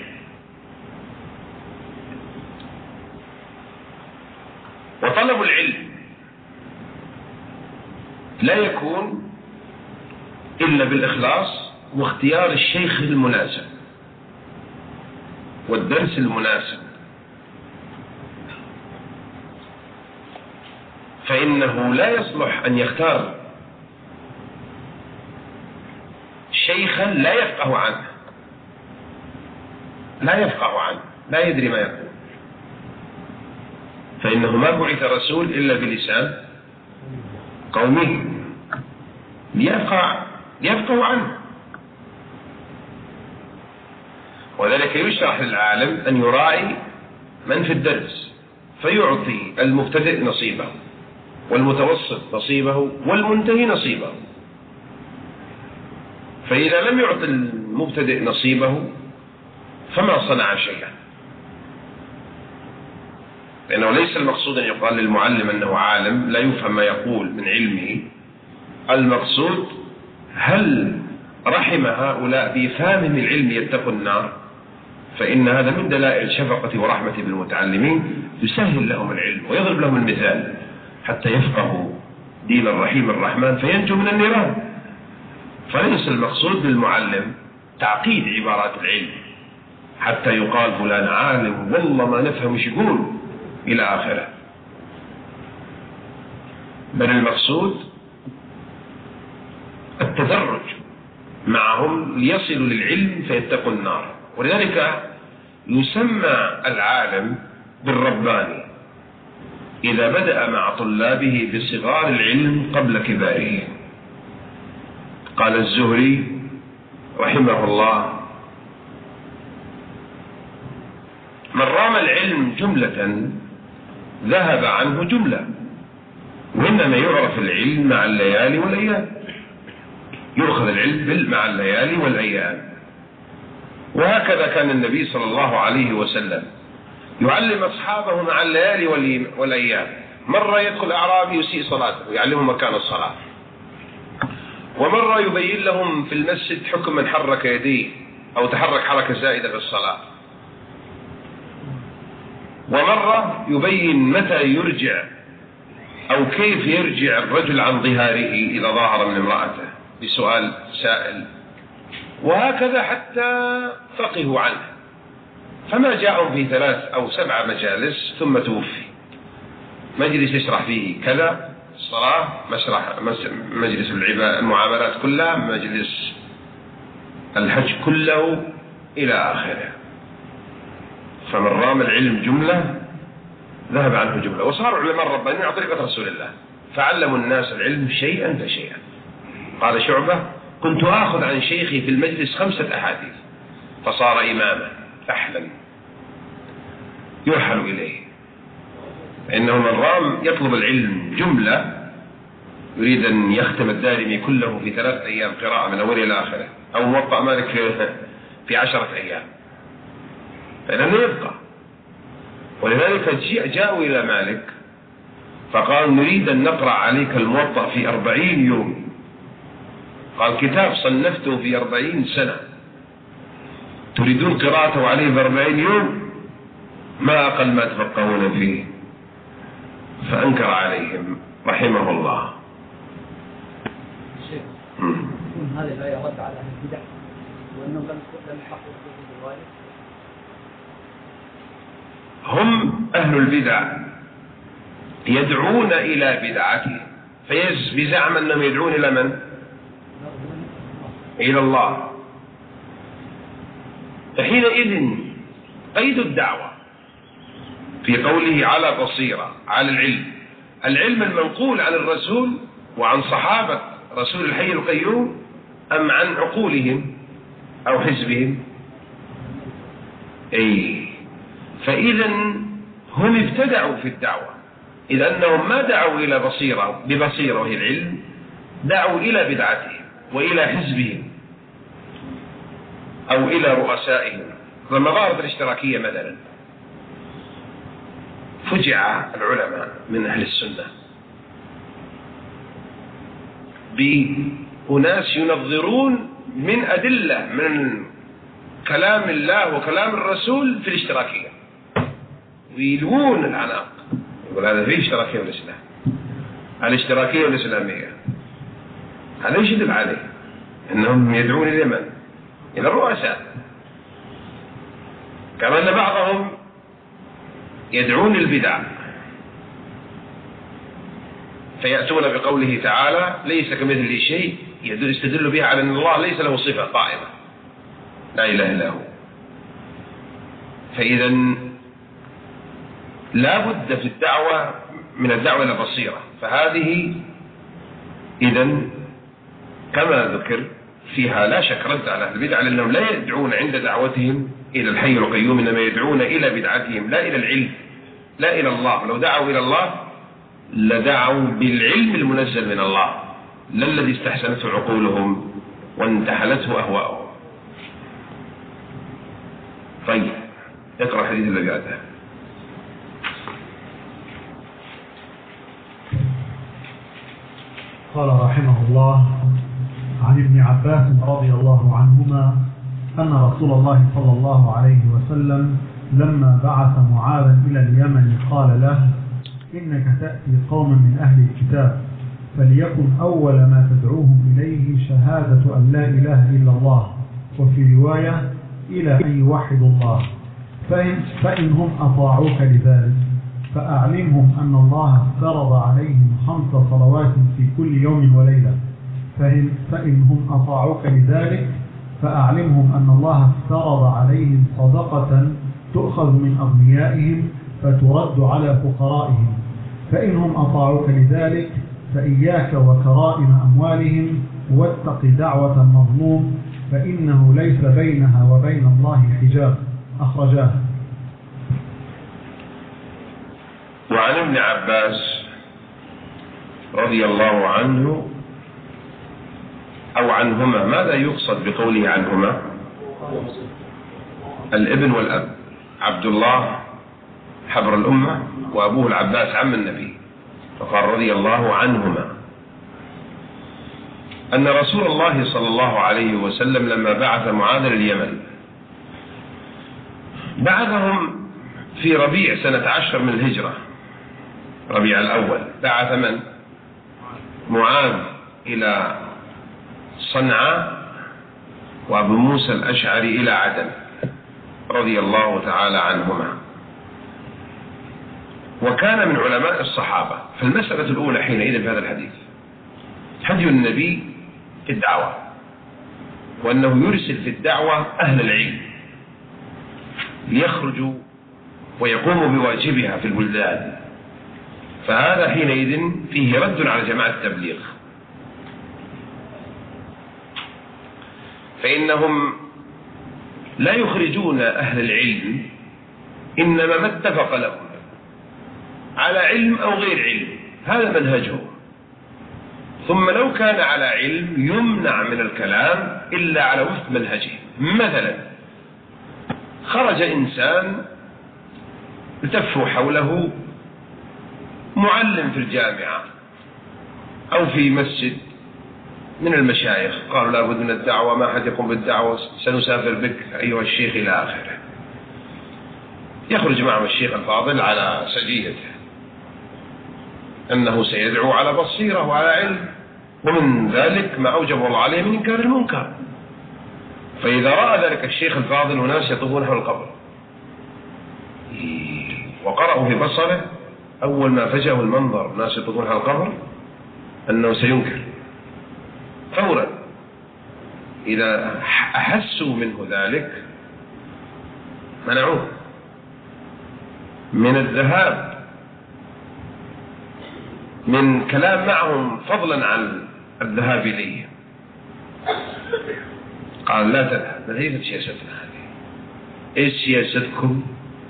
وطلب العلم لا يكون إلا بالإخلاص واختيار الشيخ المناسب والدرس المناسب، فإنه لا يصلح أن يختار شيخا لا يفقه عنه، لا يدري ما يقول، فإنه ما بعث رسول إلا بلسان قومه ليفقه عنه. وذلك يشرح للعالم أن يراعي من في الدرس فيعطي المبتدئ نصيبه والمتوسط نصيبه والمنتهي نصيبه، فإذا لم يعطي المبتدئ نصيبه فما صنع شيئا، لأنه ليس المقصود أن يقال للمعلم أنه عالم لا يفهم ما يقول من علمه، المقصود هل رحم هؤلاء بإفهامهم العلم يتقوا النار، فإن هذا من دلائل شفقة ورحمة بالمتعلمين، يسهل لهم العلم ويضرب لهم المثال حتى يفقهوا دين الرحيم الرحمن فينجوا من النيران. فليس المقصود بالمعلم تعقيد عبارات العلم حتى يقال فلان عالم والله ما نفهم ايش يقول إلى آخره، بل المقصود التدرج معهم ليصلوا للعلم فيتقوا النار. ولذلك يسمى العالم بالرباني إذا بدأ مع طلابه بصغار العلم قبل كباره. قال الزهري رحمه الله من رام العلم جملة ذهب عنه جملة، وإنما يعرف العلم مع الليالي والأيام، يؤخذ العلم مع الليالي والأيام. وهكذا كان النبي صلى الله عليه وسلم يعلم أصحابه مع الليالي والأيام. مرة يدخل أعرابي يسيء صلاته يعلمهم مكان الصلاة، ومرة يبين لهم في المسجد حكم من حرك يديه أو تحرك حركة زائدة في الصلاة، ومرة يبين متى يرجع أو كيف يرجع الرجل عن ظهاره إذا ظاهر من امرأته بسؤال سائل، وهكذا حتى فقهوا عنه. فما جاءهم في 3 أو 7 مجالس ثم توفي، مجلس يشرح فيه كذا الصلاة، مجلس المعاملات كلها، مجلس الحج كله إلى آخره. فمن رام العلم جملة ذهب عنه جملة. وصار علماء الربانيين على طريقة رسول الله فعلموا الناس العلم شيئا فشيئا. قال شعبة كنت آخذ عن شيخي في المجلس 5 أحاديث فصار إماما فحلا يرحل إليه، فإنه من رام يطلب العلم جملة يريد أن يختم الدارمي كله في 3 أيام قراءة من أوله إلى آخره، أو موطأ مالك في 10 أيام، فإنه يبقى. ولذلك جاءوا إلى مالك فقال نريد أن نقرأ عليك الموطأ في 40 يوم. قال كتاب صنفته في 40 سنة تريدون قراءته عليه ب 40 يوم؟ ما أقل ما تفقهون فيه. فأنكر عليهم رحمه الله. أن هذه الآية رد على أهل البدع وأنهم لم يحققوا في الرواية؟ هم أهل البدع يدعون إلى بدعتهم بزعم أنهم يدعون إلى من؟ إلى الله. فحينئذ قيد الدعوة في قوله على بصيرة على العلم المنقول عن الرسول وعن صحابة رسول الحي القيوم أم عن عقولهم أو حزبهم؟ فإذا هم ابتدعوا في الدعوة، إذ أنهم ما دعوا إلى ببصيرة وهي العلم، دعوا إلى بدعتهم وإلى حزبهم أو إلى رؤسائهم. لما ظهرت الاشتراكية مثلا فجع العلماء من أهل السنة بأناس ينظرون من أدلة من كلام الله وكلام الرسول في الاشتراكية ويلوون العناق، يقول هذا فيه اشتراكية والإسلام، الاشتراكية والإسلامية. هذا يشدل عليه أنهم يدعون إلى من؟ إلى الرؤساء، كما أن بعضهم يدعون البدع فيأتون بقوله تعالى ليس كمثله شيء، يستدل بها على أن الله ليس له صفة قائمة لا إله إلا هو. فإذا لا بد في الدعوة من الدعوة إلى بصيرة. فهذه إذن كما ذكر فيها لا شك رد على أهل البدع، لأنهم لا يدعون عند دعوتهم إلى الحي القيوم، إنما يدعون إلى بدعتهم لا إلى العلم لا إلى الله. لو دعوا إلى الله لدعوا بالعلم المنزل من الله، لا الذي استحسنته عقولهم وانتحلته أهواءهم. طيب اقرأ الحديث الذي بعده. قال رحمه الله: عن ابن عباس رضي الله عنهما أن رسول الله صلى الله عليه وسلم لما بعث معاذا إلى اليمن قال له: إنك تأتي قوما من أهل الكتاب، فليكن أول ما تدعوهم إليه شهادة أن لا إله إلا الله، وفي رواية إلى أن يوحدوا الله، فإنهم أطاعوك لذلك فأعلمهم أن الله افترض عليهم 5 صلوات في كل يوم وليلة، فإنهم أطاعوك لذلك فأعلمهم أن الله افترض عليهم صدقة تؤخذ من أغنيائهم فترد على فقرائهم، فإنهم أطاعوك لذلك فإياك وكرائم أموالهم واتق دعوة المظلوم فإنه ليس بينها وبين الله حجاب. أخرجاه. وعن ابن عباس رضي الله عنه أو عنهما، ماذا يقصد بقوله عنهما؟ الابن والأب، عبد الله حبر الأمة وأبوه العباس عم النبي، فقال رضي الله عنهما أن رسول الله صلى الله عليه وسلم لما بعث معاذ اليمن بعثهم في ربيع سنة 10 من الهجرة، ربيع الأول، بعث من؟ معاذ إلى صنعاء وأبو موسى الأشعري إلى عدن رضي الله تعالى عنهما، وكان من علماء الصحابة. فالمسألة الأولى حينئذ في هذا الحديث هدي النبي في الدعوة، وأنه يرسل في الدعوة أهل العلم ليخرجوا ويقوموا بواجبها في البلدان. فهذا حينئذ فيه رد على جماعة التبليغ، فإنهم لا يخرجون أهل العلم إنما ما اتفق لهم على علم أو غير علم، هذا منهجهم. ثم لو كان على علم يمنع من الكلام إلا على وفق منهجه. مثلا خرج إنسان التفوا حوله معلم في الجامعة أو في مسجد من المشايخ، قالوا لا بد من الدعوة، ما أحد يقوم بالدعوة، سنسافر بك أيها الشيخ إلى آخره. يخرج معه الشيخ الفاضل على سجيته أنه سيدعو على بصيرة وعلى علم، ومن ذلك ما أوجب الله عليه من إنكار المنكر. فإذا رأى ذلك الشيخ الفاضل وناس يطوفون حول القبر وقرأوا في بصره أول ما فجأه المنظر ناس يطوفون حول القبر أنه سينكر فورا. إذا أحسوا منه ذلك منعوه من الذهاب من كلام معهم فضلا عن الذهاب إليه. قال لا تذهب، ليست سياستنا هذه. إيش سياستكم؟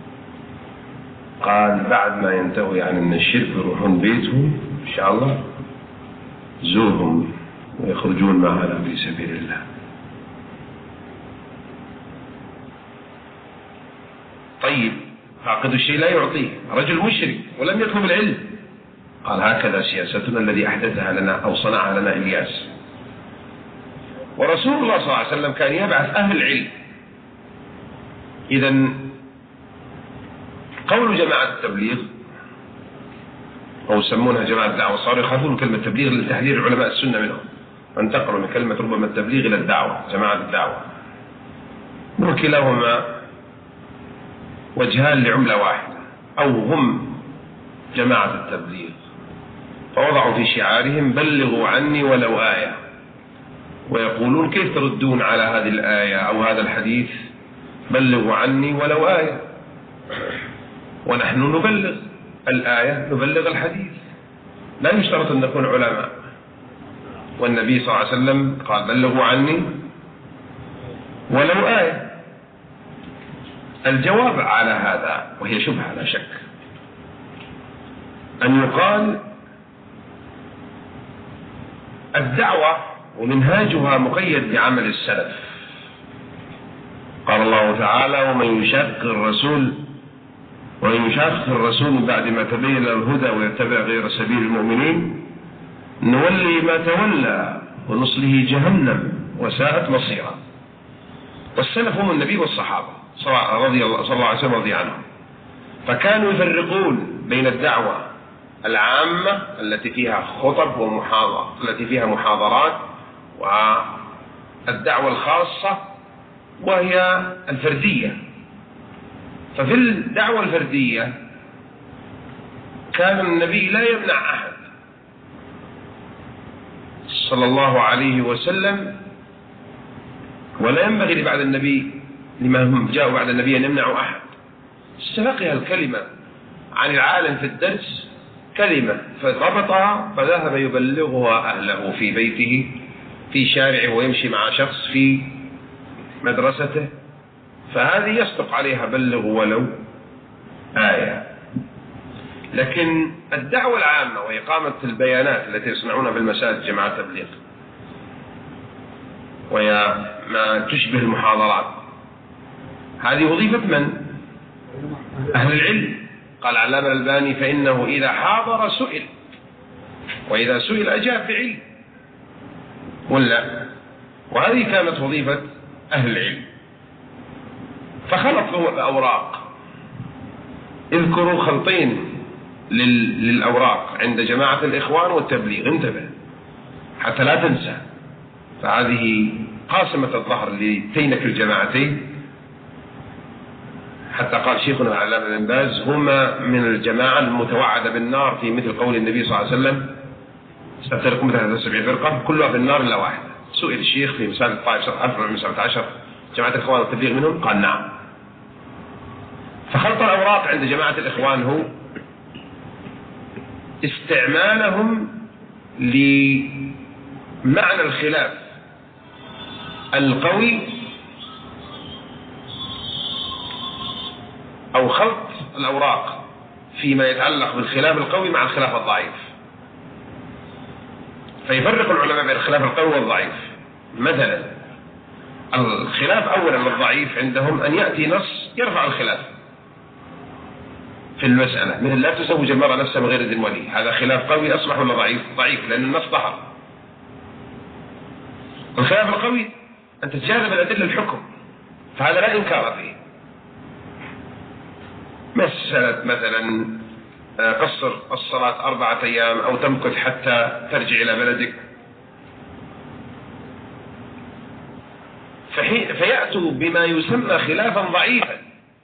قال بعد ما ينتهوا يعني من الشرك يروحون بيتهم إن شاء الله زورهم ويخرجون معنا في سبيل الله. طيب فاقد الشيء لا يعطيه، رجل مشرك ولم يطلب العلم. قال هكذا سياستنا الذي أحدثها لنا أو صنعها لنا إلياس. ورسول الله صلى الله عليه وسلم كان يبعث أهل العلم. إذن قول جماعة التبليغ أو يسمونها جماعة الدعوة صاروا يخافون كلمة تبليغ لتحذير علماء السنة منهم، فانتقلوا من كلمة ربما التبليغ إلى الدعوة، جماعة الدعوة. وكلاهما وجهان لعملة واحدة، أو هم جماعة التبليغ فوضعوا في شعارهم بلغوا عني ولو آية، ويقولون كيف تردون على هذه الآية أو هذا الحديث بلغوا عني ولو آية، ونحن نبلغ الآية نبلغ الحديث، لا يشترط أن نكون علماء. والنبي صلى الله عليه وسلم قال بلغوا عني ولو آية. الجواب على هذا وهي شبهة لا شك أن يقال الدعوة ومنهاجها مقيد بعمل السلف. قال الله تعالى ومن يشاقق الرسول من بعد ما تبين له الهدى ويتبع غير سبيل المؤمنين نولي ما تولى ونصله جهنم وساءت مصيرا. والسلف هم النبي والصحابة صلى الله عليه وسلم رضي عنهم، فكانوا يفرقون بين الدعوة العامة التي فيها خطب التي فيها محاضرات، والدعوة الخاصة وهي الفردية. ففي الدعوة الفردية كان النبي لا يمنع أحد صلى الله عليه وسلم، ولا ينبغي لبعد النبي لما جاءوا بعد النبي أن يمنعوا أحد. استفقها الكلمة عن العالم في الدرس كلمة فربطها فذهب يبلغها أهله في بيته في شارعه ويمشي مع شخص في مدرسته، فهذه يصدق عليها بلغوا ولو آية. لكن الدعوة العامة وإقامة البيانات التي يصنعونها بالمساجد جماعة التبليغ وهي ما تشبه المحاضرات، هذه وظيفة من؟ أهل العلم. قال علامة الألباني فإنه إذا حاضر سئل وإذا سئل أجاب بعلم، ولا وهذه كانت وظيفة أهل العلم. فخلط له الأوراق. اذكروا خلطين للأوراق عند جماعة الإخوان والتبليغ، انتبه حتى لا تنسى. فهذه قاسمة الظهر لتينك الجماعتين، حتى قال شيخنا العلامة بن باز هما من الجماعة المتوعدة بالنار في مثل قول النبي صلى الله عليه وسلم ستفترق مثل 73 فرقة كلها في النار إلا واحدة. سئل الشيخ في مسألة الطائف 1417 جماعة الإخوان والتبليغ منهم؟ قال نعم. فخلط الأوراق عند جماعة الإخوان هو استعمالهم لمعنى الخلاف القوي أو خلط الأوراق فيما يتعلق بالخلاف القوي مع الخلاف الضعيف، فيفرق العلماء بين الخلاف القوي والضعيف. مثلا الخلاف أولا الضعيف عندهم أن يأتي نص يرفع الخلاف في المسألة، مثل لا تزوج المرأة نفسها من غير إذن ولي، هذا خلاف قوي أصبح ولا ضعيف؟ ضعيف لأن النص ظهر. الخلاف القوي أن تتجاذب الأدلة الحكم، فهذا لا إنكار فيه. مسألة مثلا قصر الصلاة 4 أيام أو تمكث حتى ترجع إلى بلدك، فيأتوا بما يسمى خلافا ضعيفا،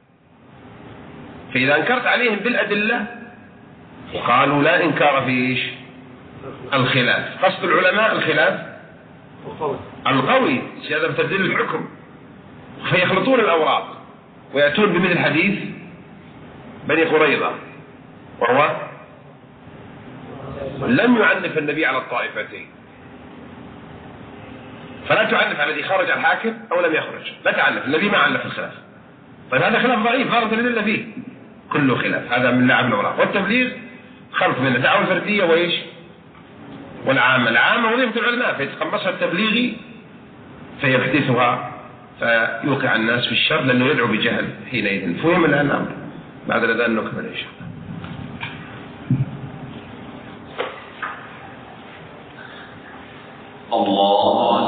فإذا أنكرت عليهم بالأدلة وقالوا لا إنكار في إيش؟ الخلاف. قصد العلماء الخلاف القوي، هذا بتبديل الحكم، فيخلطون الأوراق ويأتون بمثل حديث بني قريظة، وهو لم يعنف النبي على الطائفتين، فلا تعنف على الذي خرج الحاكم أو لم يخرج، لا تعنف، النبي ما عنف الخلاف. طيب هذا خلاف ضعيف ظهرت الأدلة فيه، كله خلاف، هذا من لعب الأوراق. والتبليغ خلط من الدعوة الفردية وإيش؟ والعامة. العامة وظيفة العلماء فيتقمصها التبليغي فيحدثها فيوقع الناس في الشر، لأنه يدعو بجهل حينئذ. فهم الآن الأمر، بعد الأذان نكمل إن شاء الله. الله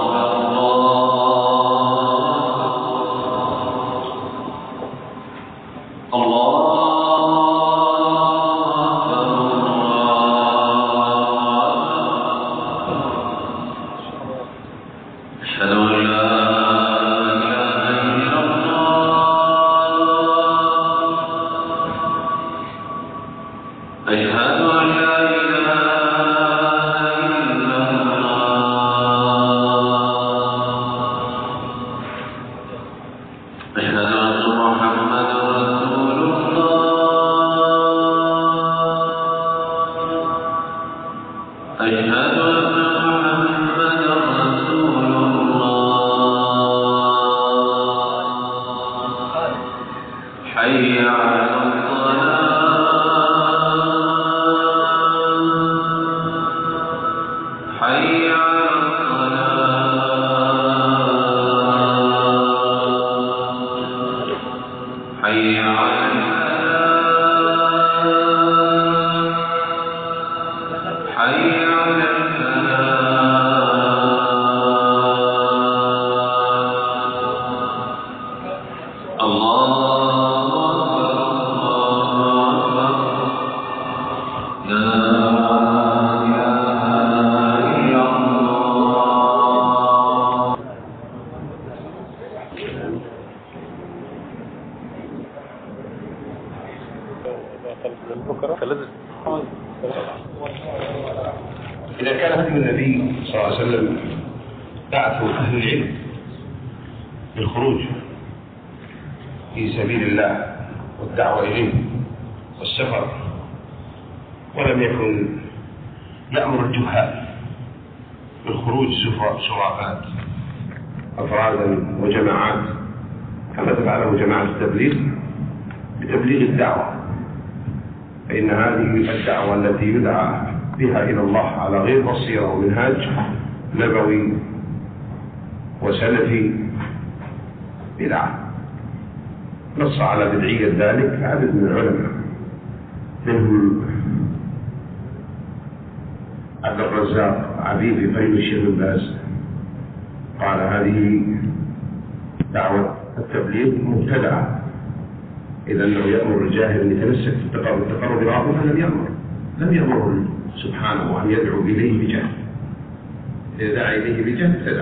إذا كان هدي النبي صلى الله عليه وسلم دعته أهل العلم بالخروج في سبيل الله والدعوة إليه والسفر، ولم يكن يأمر الجهال بالخروج سرافات أفرادا وجماعات كما تفعله جماعة التبليغ بتبليغ الدعوة، فإن هذه الدعوة التي يدعى بها إلى الله على غير بصيرة ومنهاج نبوي وسلفي بدعة. نص على بدعية ذلك عدد من العلماء، منهم عبد الرزاق عبيد بن الشيخ بن باز قال هذه دعوة التبليغ مبتدعة، إذا أنه يأمر الجاهل أن يتمسك في التقرب إلى الله، لم يأمره سبحانه أن يدعو إليه بجهل. إذا دعا إليه بجهل ابتدع،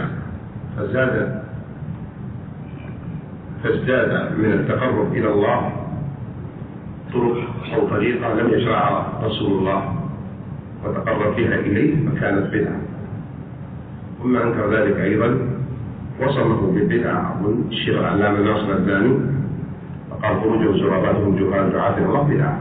فازداد من التقرب إلى الله طرق أو طريقة لم يشرعها رسول الله وتقرب فيها إليه فكانت بدعة. ثم أنكر ذلك أيضا وصمه بالبدعة والشيخ العلامة ناصر الألباني فقال خروج وزراباتهم جهال دعاة الله بدعة.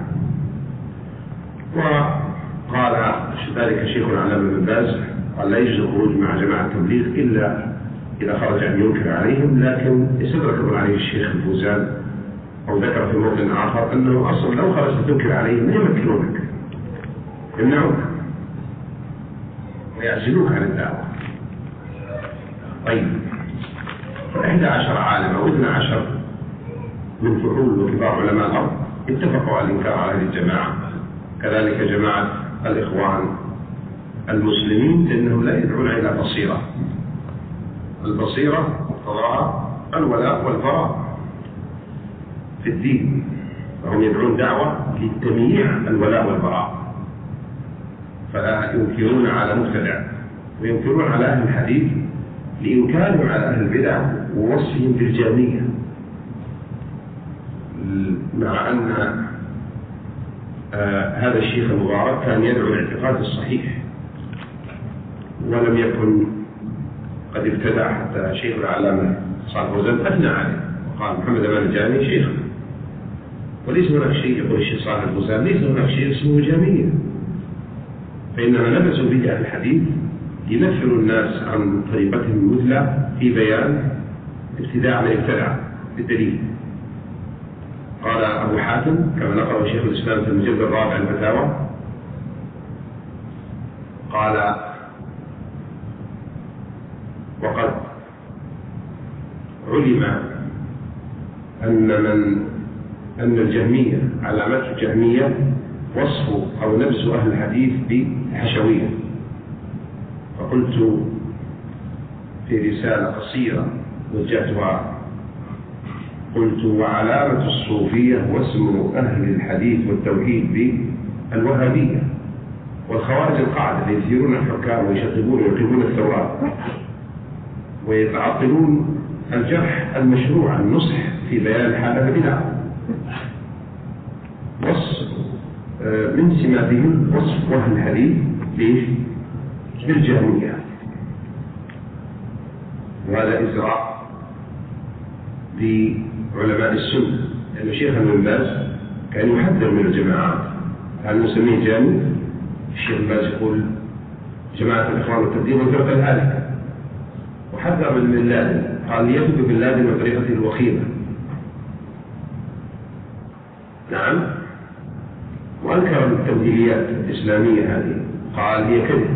وقال ذلك شيخ العلامة بن باز قال لا يجوز الخروج مع جماعة التبليغ إلا إذا خرج أن ينكر عليهم، لكن استدرك ابن عليه الشيخ الفوزان أو ذكر في موطن آخر أنه أصلا لو خرجت تنكر عليهم يمكنونك، يمنعوك ويعزلوك عن الدعوة. طيب 11 عالم أو 12 من فحول وكبار علماء الأرض اتفقوا على الإنكار على هذه الجماعة، كذلك جماعة الإخوان المسلمين، لأنهم لا يدعون إلى بصيرة. البصيرة مقتضاها الولاء والبراء في الدين، فهم يدعون دعوة لتمييع الولاء والبراء، فلا ينكرون على مبتدع وينكرون على أهل الحديث لإنكارهم على أهل البدع ووصفهم بالجهمية، مع أن هذا الشيخ المبارك كان يدعو الاعتقاد الصحيح، ولم يكن قد ابتدع حتى شيخ العلامة صالح الفوزان أثنى عليه وقال محمد أمان الجهمي شيخ، وليس هناك شيء يقول الشيخ صالح الفوزان ليس هناك شيء اسمه جهمية، فإنما لبسوا بدعة الحديث ينفروا الناس عن طريقتهم المثلى في بيان ابتداع من ابتدع بالدليل. قال أبو حاتم كما نقله شيخ الإسلام في المجلد الرابع الفتاوى، قال وقد علم أن الجهمية علامات الجهمية وصف أو نبذ أهل الحديث بالحشوية. فقلت في رسالة قصيرة وجهتها قلت وعلامة الصوفية واسم أهل الحديث والتوحيد بالوهابية، والخوارج القاعدة يثيرون الحكام ويشطبون ويقيمون الثورات ويتعطلون الجرح المشروع النصح في بيان حالة بدعة. وصف من سماتهم وصف أهل الحديث بالجهمية، وهذا إزراء بعلماء السنة، لأن شيخ ابن باز كان يحذر من الجماعات، كان نسميه جامي. الشيخ ابن باز يقول جماعة الإخوان والتبليغ والفرقة الهالكة، وحذر من بن لادن، قال ليترك بن لادن بطريقته الوخيمة. نعم، وأنكر التبديليات الإسلامية هذه، قال هي كذب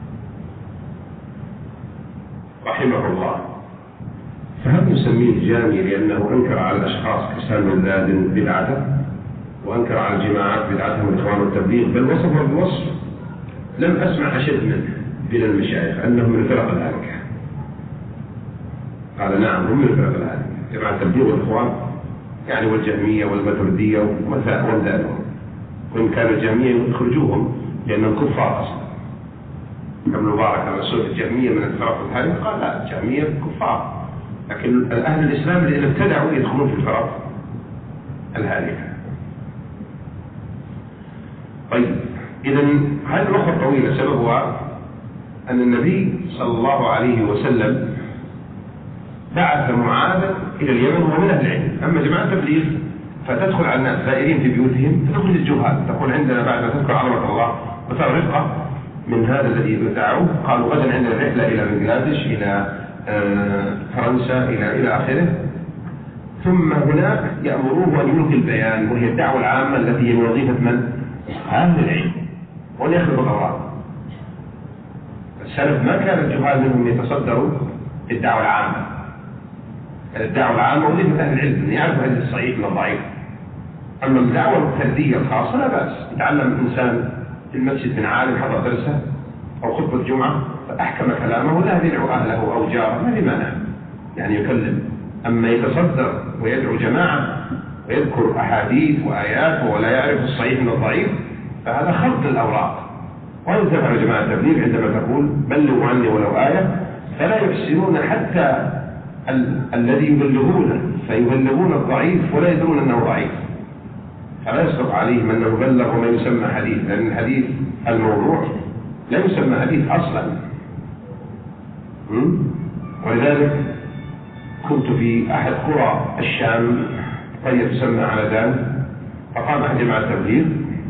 رحمه الله. فهل نسميه جامي لأنه أنكر على الأشخاص كسام بن لادن بدعته، وأنكر على الجماعات بدعتهم الإخوان والتبليغ، بل وصفه بوصف لم أسمع أشد منه بين المشايخ أنهم من الفرق الهالكة. قال نعم هم من الفرق الهالكة، جماعة التبليغ والإخوان يعني والجهمية والماتريدية ومثالهم، وإن كان الجهمية يخرجوهم لأنهم كفار أصلا. ابن مبارك على سورة الجهمية من الفرق الهالكة، قال لا الجهمية كفار، لكن أهل الإسلام الذين ابتدعوا يدخلون في الفرق الهالكة. طيب، إذن هذه الأخرى الطويلة سببها أن النبي صلى الله عليه وسلم بعث معاذا إلى اليمن وهو من أهل العلم. أما جماعة التبليغ فتدخل على الناس زائرين في بيوتهم، فتدخل الجهال، تقول عندنا بعد ما تذكر عظمة الله وترى رفقة من هذا الذي ابتدعوه، قالوا غدا عندنا رحلة إلى بنغلاديش، إلى فرنسا، إلى آخره. ثم هناك يأمروه أن يلقي البيان، وهي الدعوة العامة التي هي من وظيفة من؟ أهل العلم، وأن يخلق الأوراق. السلف ما كان الجهال منهم يتصدروا الدعوة العامة. الدعوة العامة وظيفة أهل العلم أن يعرفوا هذا الصحيح من الضعيف. أما الدعوة الفردية الخاصة لا بأس، يتعلم الإنسان في المسجد من عالم حضر درسه أو خطبة جمعة فأحكم كلامه لا يدعو أهله أو جاره، ما في مانع يعني يكلم. أما يتصدر ويدعو جماعة ويذكر أحاديث وآيات ولا يعرف الصحيح من الضعيف، فهذا خلط الأوراق. وإن تفعل جماعة التبليغ عندما تقول بلغوا عني ولو آية، فلا يفسرون حتى الذي يبلغونه، فيبلغون الضعيف ولا يدرون أنه ضعيف، فلا يصدق عليهم أنه بلغ ما يسمى حديث، لأن الحديث الموضوع لا يسمى حديث أصلا. ولذلك كنت في أحد قرى الشام، قرية تسمى عمدان، فقام أحد جماعة التبليغ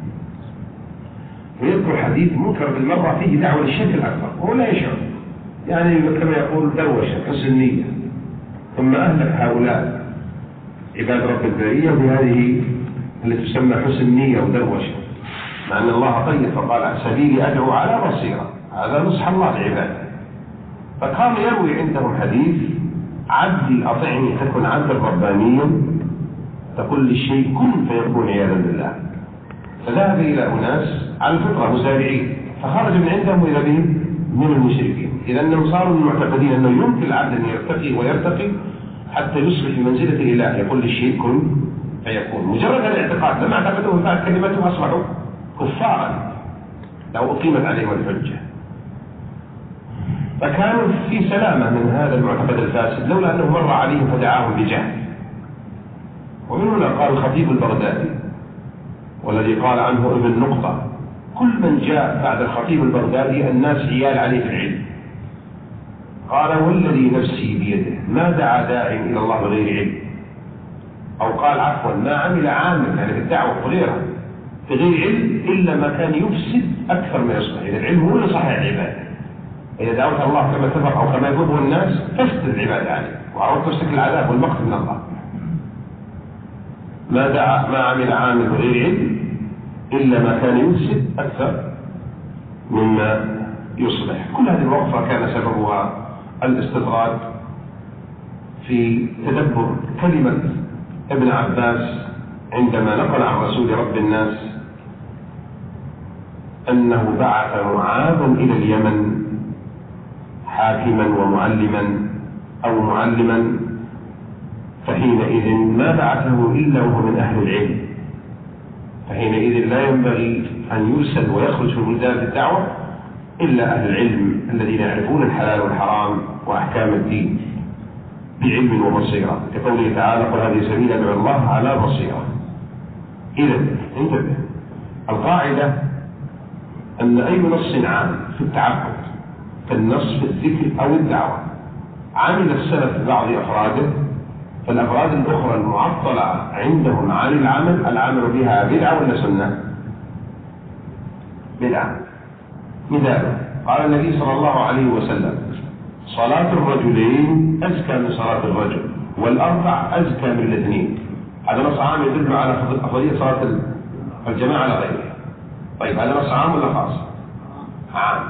ويذكر حديث منكر بالمرة فيه دعوة للشرك الأكبر وهو لا يشعر، يعني كما يقول دروشة حسن النية. ثم أهلك هؤلاء عباد رب البرية بهذه التي تسمى حسن النية ودروشة، مع أن الله طيب فقال سبيلي أدعو على بصيرة، هذا نصح الله لعباده. فقام يروي عندهم حديث عبدي أطعني تكن عبدا ربانيا تقول للشيء كن فيكون عياذا بالله. فذهب إلى أناس على الفطرة مزارعين، فخرج من عندهم إلى بهم من المشركين، إذا أنهم صاروا المعتقدين أنه يمكن العبد أن يرتقي ويرتقي حتى يصبح في منزلة الإله، يقول للشيء كن فيكون. مجرد الاعتقاد لما اعتقدوا فات كلمته أصبحوا كفارا لو أقيمت عليهم الحجة. فكانوا في سلامة من هذا المعتقد الفاسد لولا أنه مر عليهم فدعاهم بجهل. ومن هنا قال الخطيب البغدادي والذي قال عنه ابن نقطة: كل من جاء بعد الخطيب البغدادي الناس عيال عليه في العلم. قال: والذي نفسي بيده ما دعا داع إلى الله بغير علم، أو قال عفوا ما عمل عامل يعني في الدعوة وغيرها بغير علم إلا ما كان يفسد أكثر ما يصلح. إذا العلم هو اللي صحيح العبادة. إذا دعوت الله كما اتفق أو كما يطلبه الناس فاسد العبادة عليه وعرضت نفسك العذاب والمقت من الله. ما عمل عامل بغير علم إلا ما كان يفسد أكثر مما يصلح. كل هذه الوقفة كان سببها الاستطراد في تدبر كلمة ابن عباس عندما نقل عن رسول رب الناس أنه بعث معاذا إلى اليمن حاكما ومعلما أو معلما، فحينئذ ما بعثه إلا وهو من أهل العلم، فحينئذ لا ينبغي أن يرسل ويخرج في بلدان الدعوة إلا أهل العلم الذين يعرفون الحلال والحرام وأحكام الدين بعلم وبصيرة، كقوله تعالى: قل هذه سبيل أدعو الله على بصيرة. إذا انتبه، القاعدة أن أي نص عام في التعبد كالنص في الذكر أو الدعوة عمل السلف ببعض أفراده، فالأفراد الأخرى المعطلة عندهم عن العمل بها بدعة ولا سنة؟ بدعة. مثال: قال النبي صلى الله عليه وسلم: صلاة الرجلين أزكى من صلاة الرجل، والأربع أزكى من الاثنين. هذا نص عام يدل على أفضلية صلاة الجماعة على غيرها. طيب هذا نص عام ولا خاص؟ عام.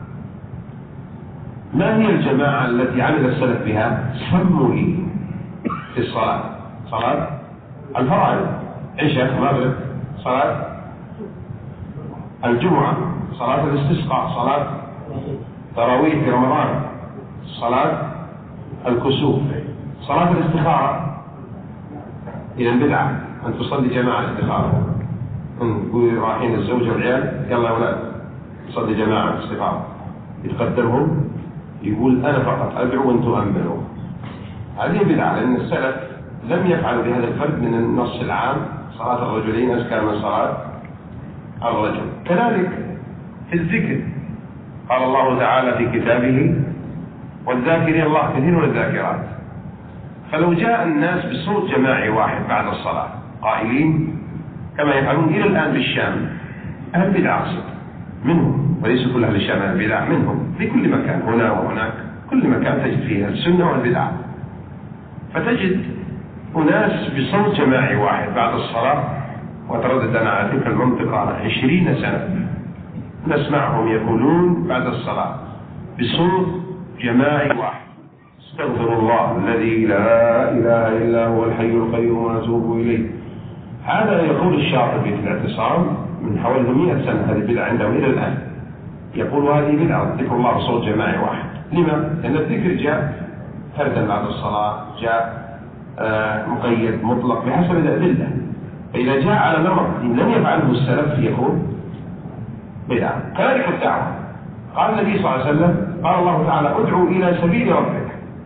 ما هي الجماعة التي عمل السلف بها؟ سموا لي في الصلاة: صلاة الفرائض، عشاء، مغرب، صلاة الجمعة، صلاة الاستسقاء، صلاة تراويح في رمضان، صلاة الكسوف، صلاة الاستخارة. إذا بدعة أن تصلي جماعة الاستخارة. نقول رايحين الزوجة والعيال: يلا يا أولاد صلي جماعة الاستخارة. يتقدمهم يقول: أنا فقط أدعو وأنتم أنبلوا. هذه بدعة، لأن السلف لم يفعلوا بهذا الفرد من النص العام: صلاة الرجلين أزكى من صلاة الرجل. كذلك في الذكر قال الله تعالى في كتابه: والذاكرين الله كثير والذاكرات. فلو جاء الناس بصوت جماعي واحد بعد الصلاة قائلين كما يفعلون إلى الآن بالشام، أهل بدعة منهم، وليس كل أهل الشام أهل بدعة، منهم في كل مكان، هنا وهناك، كل مكان تجد فيها السنة والبدعة. فتجد أناس بصوت جماعي واحد بعد الصلاة، وتردد أنا على تلك المنطقة 20 سنة نسمعهم يقولون بعد الصلاة بصوت جماعي واحد: استغفر الله الذي لا إله إلا هو الحي القيوم ونتوب إليه. هذا يقول الشاطبي في الاعتصام من حوالي 100 سنة، هذه البدعة عندهم إلى الآن. يقول هذه بدعة ذكر الله بصوت جماعي واحد. لما؟ لأن الذكر جاء فردا بعد الصلاة، جاء مقيد مطلق بحسب الأدلة، فإذا جاء على نمط لم يفعله السلف يكون بدعة. كذلك الدعوة، قال النبي صلى الله عليه وسلم: قال الله تعالى: ادعوا إلى سبيل ربك.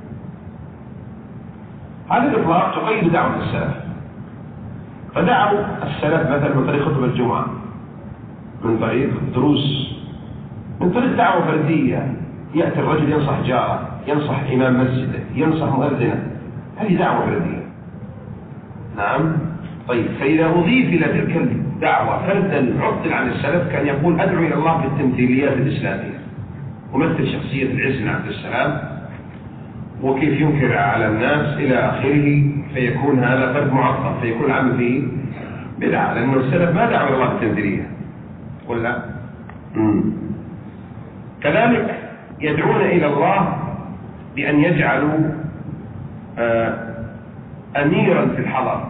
هذا الإطلاق تقيد دعوة السلف، فدعوا السلف مثلا من طريق خطبة الجمعة، من طريق دروس، من طريق دعوة فردية، يأتي الرجل ينصح جاره، ينصح إمام مسجده، ينصح مؤذنه، هذه دعوة فردية. نعم. طيب، فإذا أضيف إلى تلك الدعوة فردا عطل عن السلف كان يقول: أدعو إلى الله بالتمثيليات الإسلامية، ومثل شخصية العز بن عبد السلام وكيف ينكر على الناس إلى آخره، فيكون هذا فرد معطل، فيكون العمل فيه بدعة، لأن السلف ما دعوا إلى الله بالتمثيلية ولا. كذلك يدعون إلى الله بأن يجعلوا أميرا في الحضر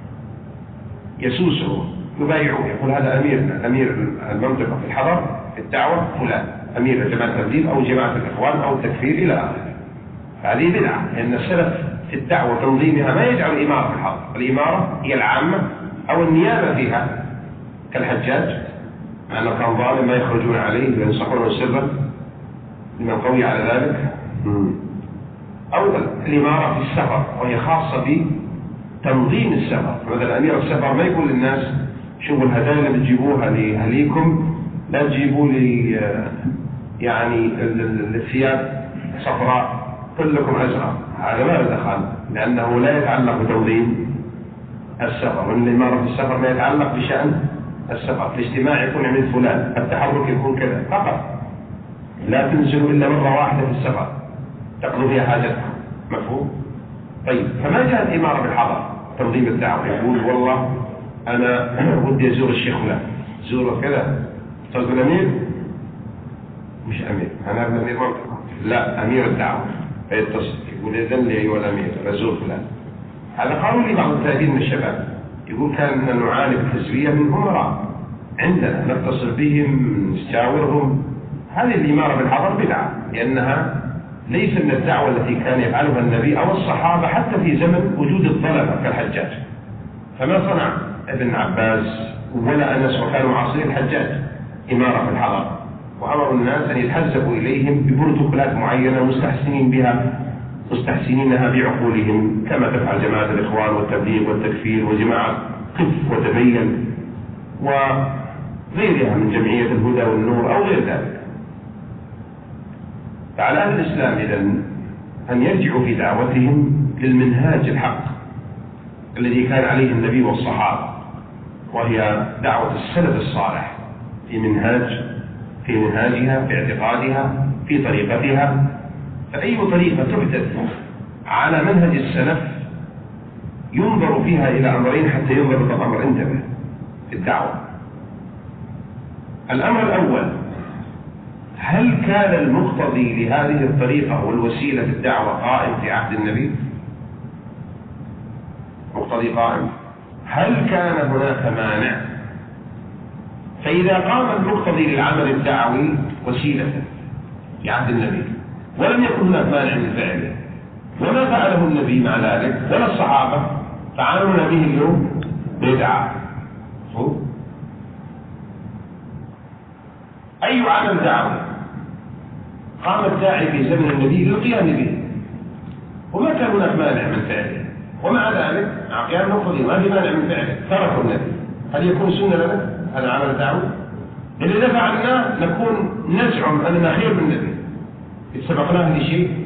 يسوسه، يبايعه، يقول هذا أميرنا، أمير المنطقة في الحضر في الدعوة فلان، أمير جماعة التبليغ أو جماعة الإخوان أو التكفير إلى آخره. هذه بدعة، لأن السلف في الدعوة تنظيمها ما يجعل الإمارة في الحضر، الإمارة هي العامة أو النيابة فيها، كالحجاج مع أنه كان ظالم ما يخرجون عليه وينصحونه سرا، لمن قوي على ذلك. أو الإمارة في السفر، وهي خاصة بتنظيم السفر. مثلا أمير السفر ما يقول للناس شوفوا الهدايا اللي بتجيبوها لأهليكم لا تجيبوا لي يعني الثياب صفراء كلكم أزرق، هذا ما له دخل، لأنه لا يتعلق بتنظيم السفر. وإن الإمارة في السفر ما يتعلق بشأن السفر. الاجتماع يكون عند فلان، التحرك يكون كذا فقط، لا تنزلوا إلا مرة واحدة في السفر تقضوا فيها حاجتكم. مفهوم؟ طيب، فما جاء الإمارة بالحضر تنظيم الدعوة، يقول والله أنا ودي أزور الشيخ فلان، زوره كذا، تقول أمير؟ مش أمير، أنا ابن أمير منطقة، لا أمير الدعوة، فيتصل يقول إذن لي أيها الأمير أزور فلان. هذا قالوا لي بعض التابعين من الشباب، يقول كان نعاني بالحزبية من أمراء عندنا نتصل بهم نستشاورهم. هذه الإمارة بالحضر بدعة، لأنها ليس من الدعوة التي كان يفعلها النبي أو الصحابة حتى في زمن وجود الطلبة كالحجاج. فما صنع ابن عباس ولا أنس وكانوا معاصرين الحجاج إمارة في الحضر، وأمروا الناس أن يتحزبوا إليهم ببروتوكولات معينة مستحسنينها بعقولهم، كما تفعل جماعة الإخوان والتبليغ والتكفير وجماعة قف وتبين وغيرها من جمعية الهدى والنور أو غير ذلك. فعلى أهل الإسلام إذن أن يرجعوا في دعوتهم للمنهاج الحق الذي كان عليه النبي والصحابة، وهي دعوة السلف الصالح في منهاجها، في اعتقادها، في طريقتها. فأي طريقة تحدث على منهج السلف ينظر فيها إلى أمرين حتى ينظر الأمر انتبه في الدعوة. الأمر الأول، هل كان المقتضي لهذه الطريقة والوسيلة في الدعوة قائم في عهد النبي؟ مقتضي قائم. هل كان هناك مانع؟ فإذا قام المقتضي للعمل الدعوي وسيلة في عهد النبي ولم يكن هناك مانع من فعله وما فعله النبي مع ذلك ولا الصحابة، فعاملنا به اليوم بدعة. أي عمل دعوي قام الداعي في زمن النبي للقيام به وما كان هناك مانع من فعله، ومع ذلك قيام المقتضي ما في مانع من فعله تركه النبي، هل يكون سنة لنا هذا عمل دعوي؟ إذا فعلناه نكون نزعم أننا خير من النبي، إذ سبقناه لشيء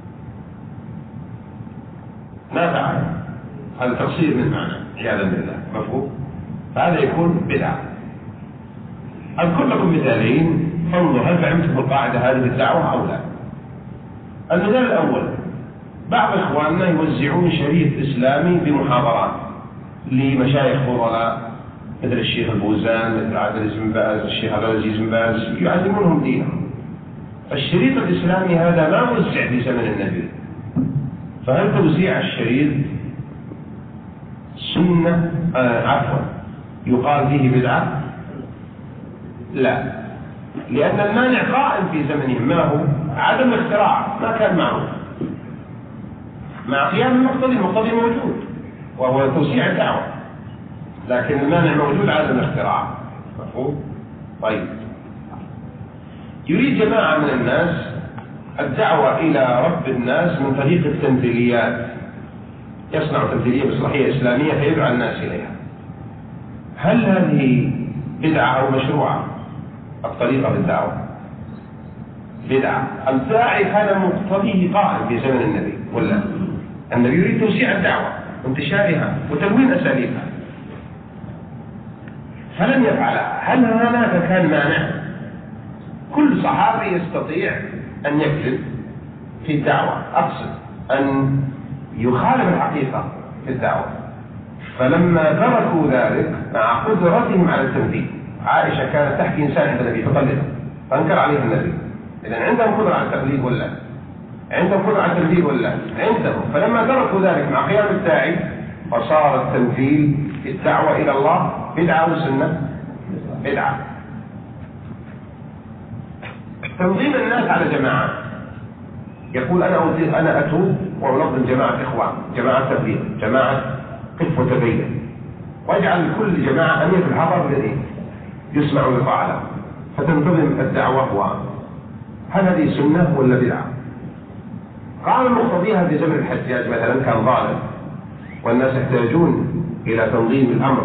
ما فعل، هذا تقصير من معنى عياذا بالله. مفهوم؟ فهذا يكون بدعة. أذكر لكم مثالين فانظر هل فهمتم القاعدة هذه بالدعوة أو لا. المثال الأول، بعض إخواننا يوزعون شريط إسلامي بمحاضرات لمشايخ فضلاء مثل الشيخ البوزان، مثل عبد العزيز بن باز، الشيخ عبد العزيز بن باز، يعلمونهم دينهم. الشريط الإسلامي هذا ما وزع في زمن النبي، فهل توزيع الشريط سنة يقال فيه بدعة؟ لا، لأن المانع قائم في زمنهم، ما هو؟ عدم الاختراع، ما كان معروف. مع قيام المقتضي موجود وهو توسيع الدعوة، لكن المانع موجود، عدم الاختراع. مفهوم؟ طيب، يريد جماعة من الناس الدعوة إلى رب الناس من طريق التمثيليات، يصنع تمثيلية بصلاحية إسلامية فيدعى الناس إليها. هل هذه بدعة أو مشروعة؟ الطريقة بالدعوة بدعة. الداعي كان مقتضيه قائم في زمن النبي، ولا النبي يريد توسيع الدعوة وانتشارها وتلوين أساليبها فلم يفعلها. هل هناك كان مانع؟ كل صحابي يستطيع أن يكذب في الدعوة، أقصد أن يخالف الحقيقة في الدعوة. فلما تركوا ذلك مع قدرتهم على التنفيذ، عائشة كانت تحكي إنسان عند النبي فقلده فأنكر عليه النبي، إذن عندهم قدرة على التقليد ولا عندهم قدرة على التنفيذ ولا عندهم. فلما تركوا ذلك مع قيام الداعي فصار التنفيذ في الدعوة إلى الله بدعة وسنة بدعة. تنظيم الناس على جماعة، يقول أنا أتوب وأنظم جماعة إخوان، جماعة تبليغ، جماعة قف وتبين، واجعل كل جماعة أمير الحضر الذي يسمع ويطاع له، فتنتظم الدعوة هل هذه سنة ولا بدعة؟ قال المقتضيها في زمن الحجاج مثلا كان ظالم والناس يحتاجون إلى تنظيم الأمر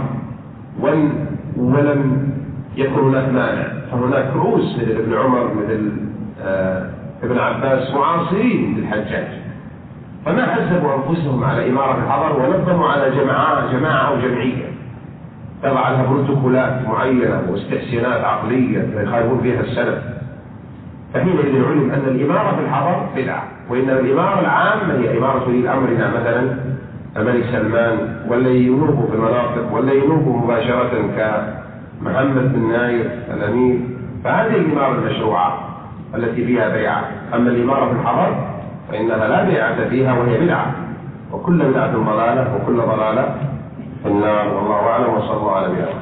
ولم يكن هناك مانع، فهناك رؤوس مثل ابن عمر مثل ابن عباس معاصرين للحجاج، فما حسبوا أنفسهم على إمارة الحضر ونظموا على جماعة أو جمعية تضع لها بروتوكولات معينة واستحسانات عقلية يخالفون فيها السلف. فحينئذ علم أن الإمارة في الحضر بدعة، وإنما الإمارة العامة هي إمارة ولي أمرنا مثلا الملك سلمان، ولا ينوبوا في المناطق ولا ينوبوا مباشرة كمحمد بن نايف الأمير، فهذه الإمارة المشروعة التي فيها بيعة. أما الإمارة في الحضر فإنها لا بيعة فيها وهي بدعة، وكل بدعة ضلالة وكل ضلالة في النار، والله أعلم، وصلى الله على نبينا.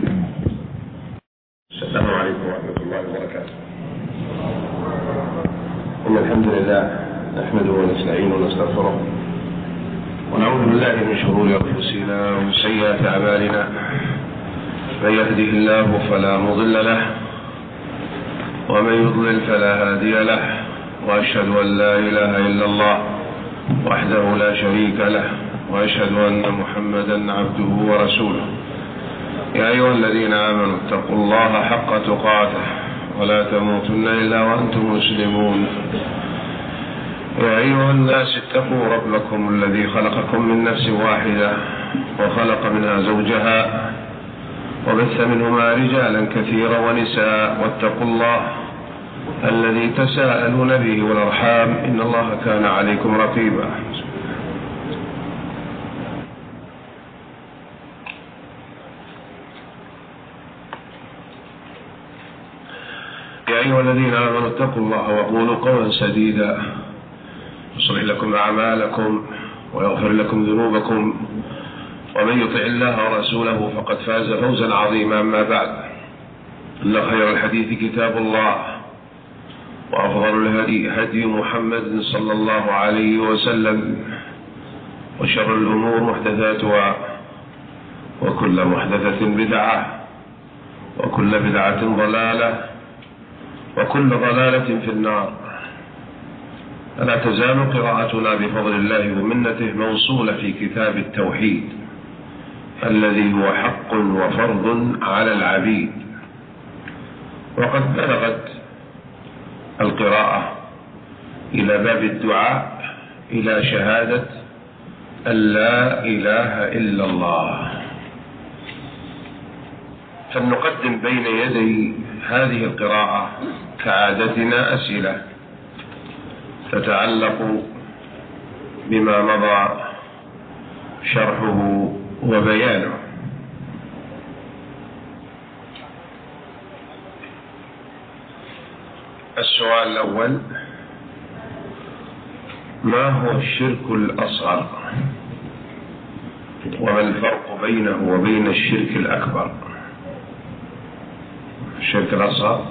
السلام عليكم ورحمة الله وبركاته. إن الحمد لله نحمده ونستعينه ونستغفره ونعوذ بالله من شرور أنفسنا ومن سيئات أعمالنا، من يهده الله فلا مضل له ومن يضلل فلا هادي له، وأشهد أن لا إله إلا الله وحده لا شريك له، وأشهد أن محمدا عبده ورسوله. يا أيها الذين آمنوا اتقوا الله حق تقاته ولا تموتن إلا وأنتم مسلمون. يا أيها الناس اتقوا ربكم الذي خلقكم من نفس واحدة وخلق منها زوجها وبث منهما رجالا كثيرا ونساء، واتقوا الله الذي تساءلون به والأرحام إن الله كان عليكم رقيبا. يا أيها الذين آمنوا اتقوا الله وقولوا قولا سديدا يصلح لكم أعمالكم ويغفر لكم ذنوبكم، ومن يطع الله ورسوله فقد فاز فوزا عظيما. أما بعد، إن خير الحديث كتاب الله، وأفضل الهدي هدي محمد صلى الله عليه وسلم، وشر الأمور محدثاتها، وكل محدثة بدعة، وكل بدعة ضلالة، وكل ضلالة في النار. فلا تزال قراءتنا بفضل الله ومنته موصولة في كتاب التوحيد الذي هو حق وفرض على العبيد، وقد بلغت القراءة إلى باب الدعاء إلى شهادة أن لا إله إلا الله. فلنقدم بين يدي هذه القراءة كعادتنا أسئلة تتعلق بما مضى شرحه وبيانه. السؤال الأول: ما هو الشرك الأصغر؟ وما الفرق بينه وبين الشرك الأكبر؟ الشرك الأصغر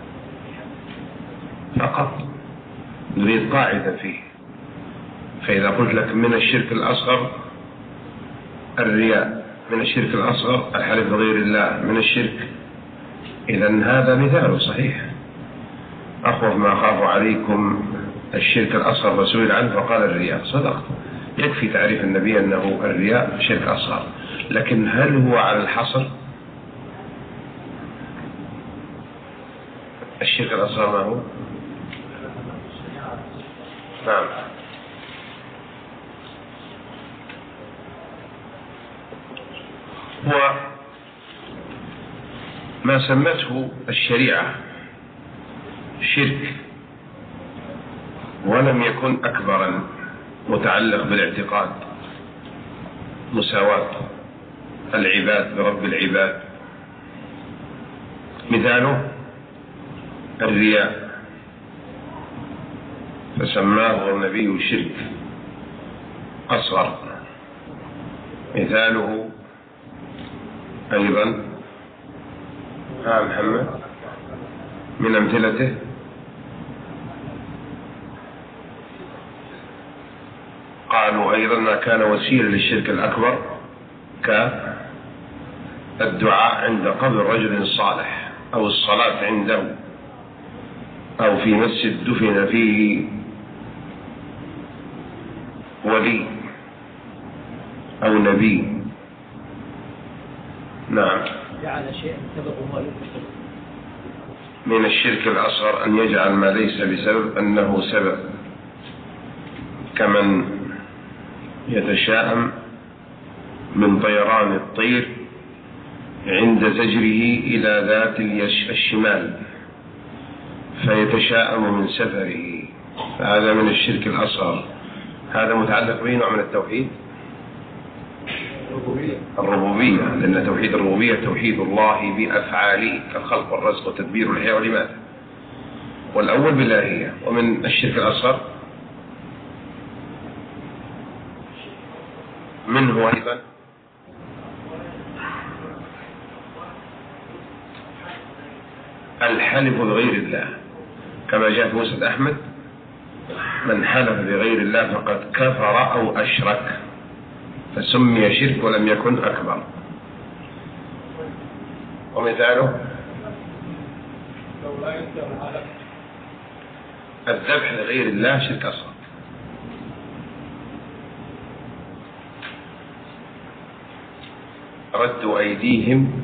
فقط نريد قاعدة فيه، فإذا قلت لك من الشرك الأصغر الرياء، من الشرك الأصغر الحلف بغير الله، من الشرك، إذن هذا مثال صحيح. أخوف ما أخاف عليكم الشرك الأصغر فسئل عنه فقال الرياء، صدقت، يكفي تعريف النبي أنه الرياء شرك أصغر. لكن هل هو على الحصر؟ الشرك الأصغر ما هو؟ نعم، هو ما سمته الشريعة شرك ولم يكن أكبرا متعلق بالاعتقاد، مساواة العباد برب العباد. مثاله الرياء، فسماه النبي شرك أصغر. مثاله أيضا محمد من أمثلته قالوا أيضا ما كان وسيلة للشرك الأكبر كالدعاء عند قبر رجل صالح، أو الصلاة عنده، أو في مسجد دفن فيه ولي أو نبي. نعم. جعل شيئا سببه هو المشترك. من الشرك الأصغر أن يجعل ما ليس بسبب أنه سبب، كمن يتشاءم من طيران الطير عند زجره إلى ذات الشمال فيتشاءم من سفره، فهذا من الشرك الأصغر. هذا متعلق به نوع من التوحيد الربوبية، لأن توحيد الربوبية توحيد الله بأفعاله كالخلق والرزق والتدبير والإحياء والإماتة، والأول بالإلهية. ومن الشرك الأصغر منه أيضا الحلف بغير الله، كما جاء في مسند أحمد: من حلف بغير الله فقد كفر أو أشرك، فسمي شرك ولم يكن أكبر. ومثاله الذبح لغير الله شرك أصغر. ردوا أيديهم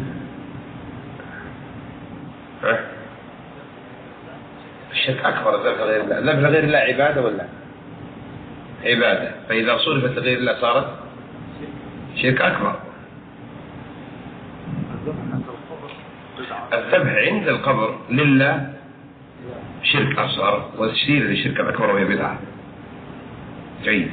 الشرك أكبر. الذبح لغير الله، الذبح لغير الله عبادة ولا عبادة، فإذا صرفت لغير الله صارت شرك أكبر. الذبح عند القبر لله شرك أصغر، والتشريع للشرك الأكبر وهي بدعة. جيد.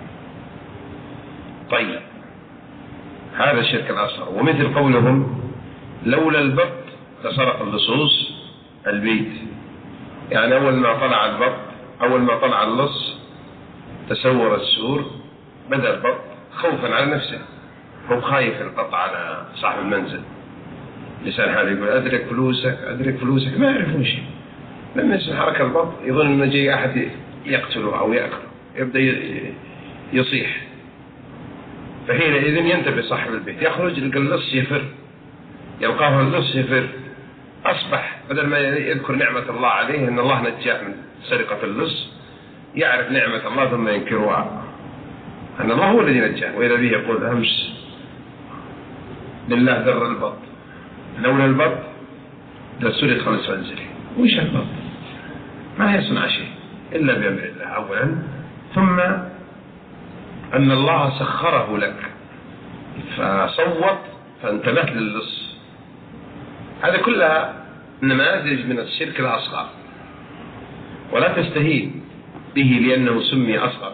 طيب، هذا الشرك الأصغر. ومثل قولهم: لولا البط لسرق اللصوص البيت، يعني أول ما طلع البط، أول ما طلع اللص تسور السور، بدأ البط خوفا على نفسه، هو خايف البط على صاحب المنزل. لسان حاله يقول: أدرك فلوسك أدرك فلوسك، ما يعرفون شيء. لما يسمع حركة البط يظن أن جاي أحد يقتله أو يأكله، يبدأ يصيح. فحينئذ ينتبه صاحب البيت، يخرج يلقى اللص يفر، يلقاه اللص يفر، أصبح بدل ما يذكر نعمة الله عليه أن الله نجاه من سرقة اللص، يعرف نعمة الله ثم ينكرها، أن الله هو الذي نجاه. وإذا به يقول: أمس لله ذر البط، لولا البط لسرق خمس منزلي. وش البط؟ ما يصنع شيء إلا بأمر الله أولا، ثم أن الله سخره لك فصوت فانتبهت للص. هذا كلها نماذج من الشرك الأصغر، ولا تستهين به لأنه سمي أصغر.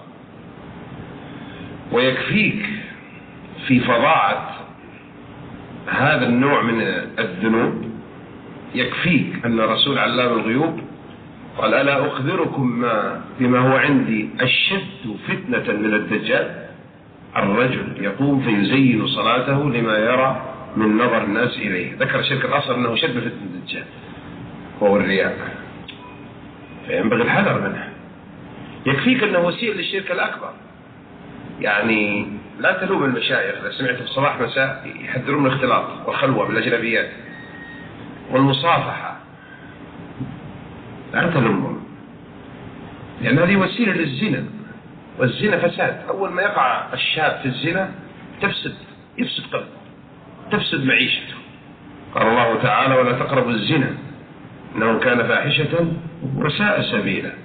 ويكفيك في فظاعة هذا النوع من الذنوب، يكفيك أن الرسول علام الغيوب قال: ألا أخبركم بما هو عندي أشد فتنة من الدجال؟ الرجل يقوم فيزين صلاته لما يرى من نظر الناس إليه. ذكر الشرك الأصغر أنه شد فتنة الدجال وهو الرياء، فينبغي الحذر منه. يكفيك أنه وسيء للشرك الأكبر، يعني لا تلوم المشايخ إذا سمعت في صباح مساء يحذرون من الاختلاط والخلوة بالأجنبيات والمصافحة، لا تلومهم، لأن هذه وسيلة للزنا، والزنا فساد. أول ما يقع الشاب في الزنا يفسد قلبه، تفسد معيشته. قال الله تعالى: ولا تقربوا الزنا إنه كان فاحشة وساء سبيلا.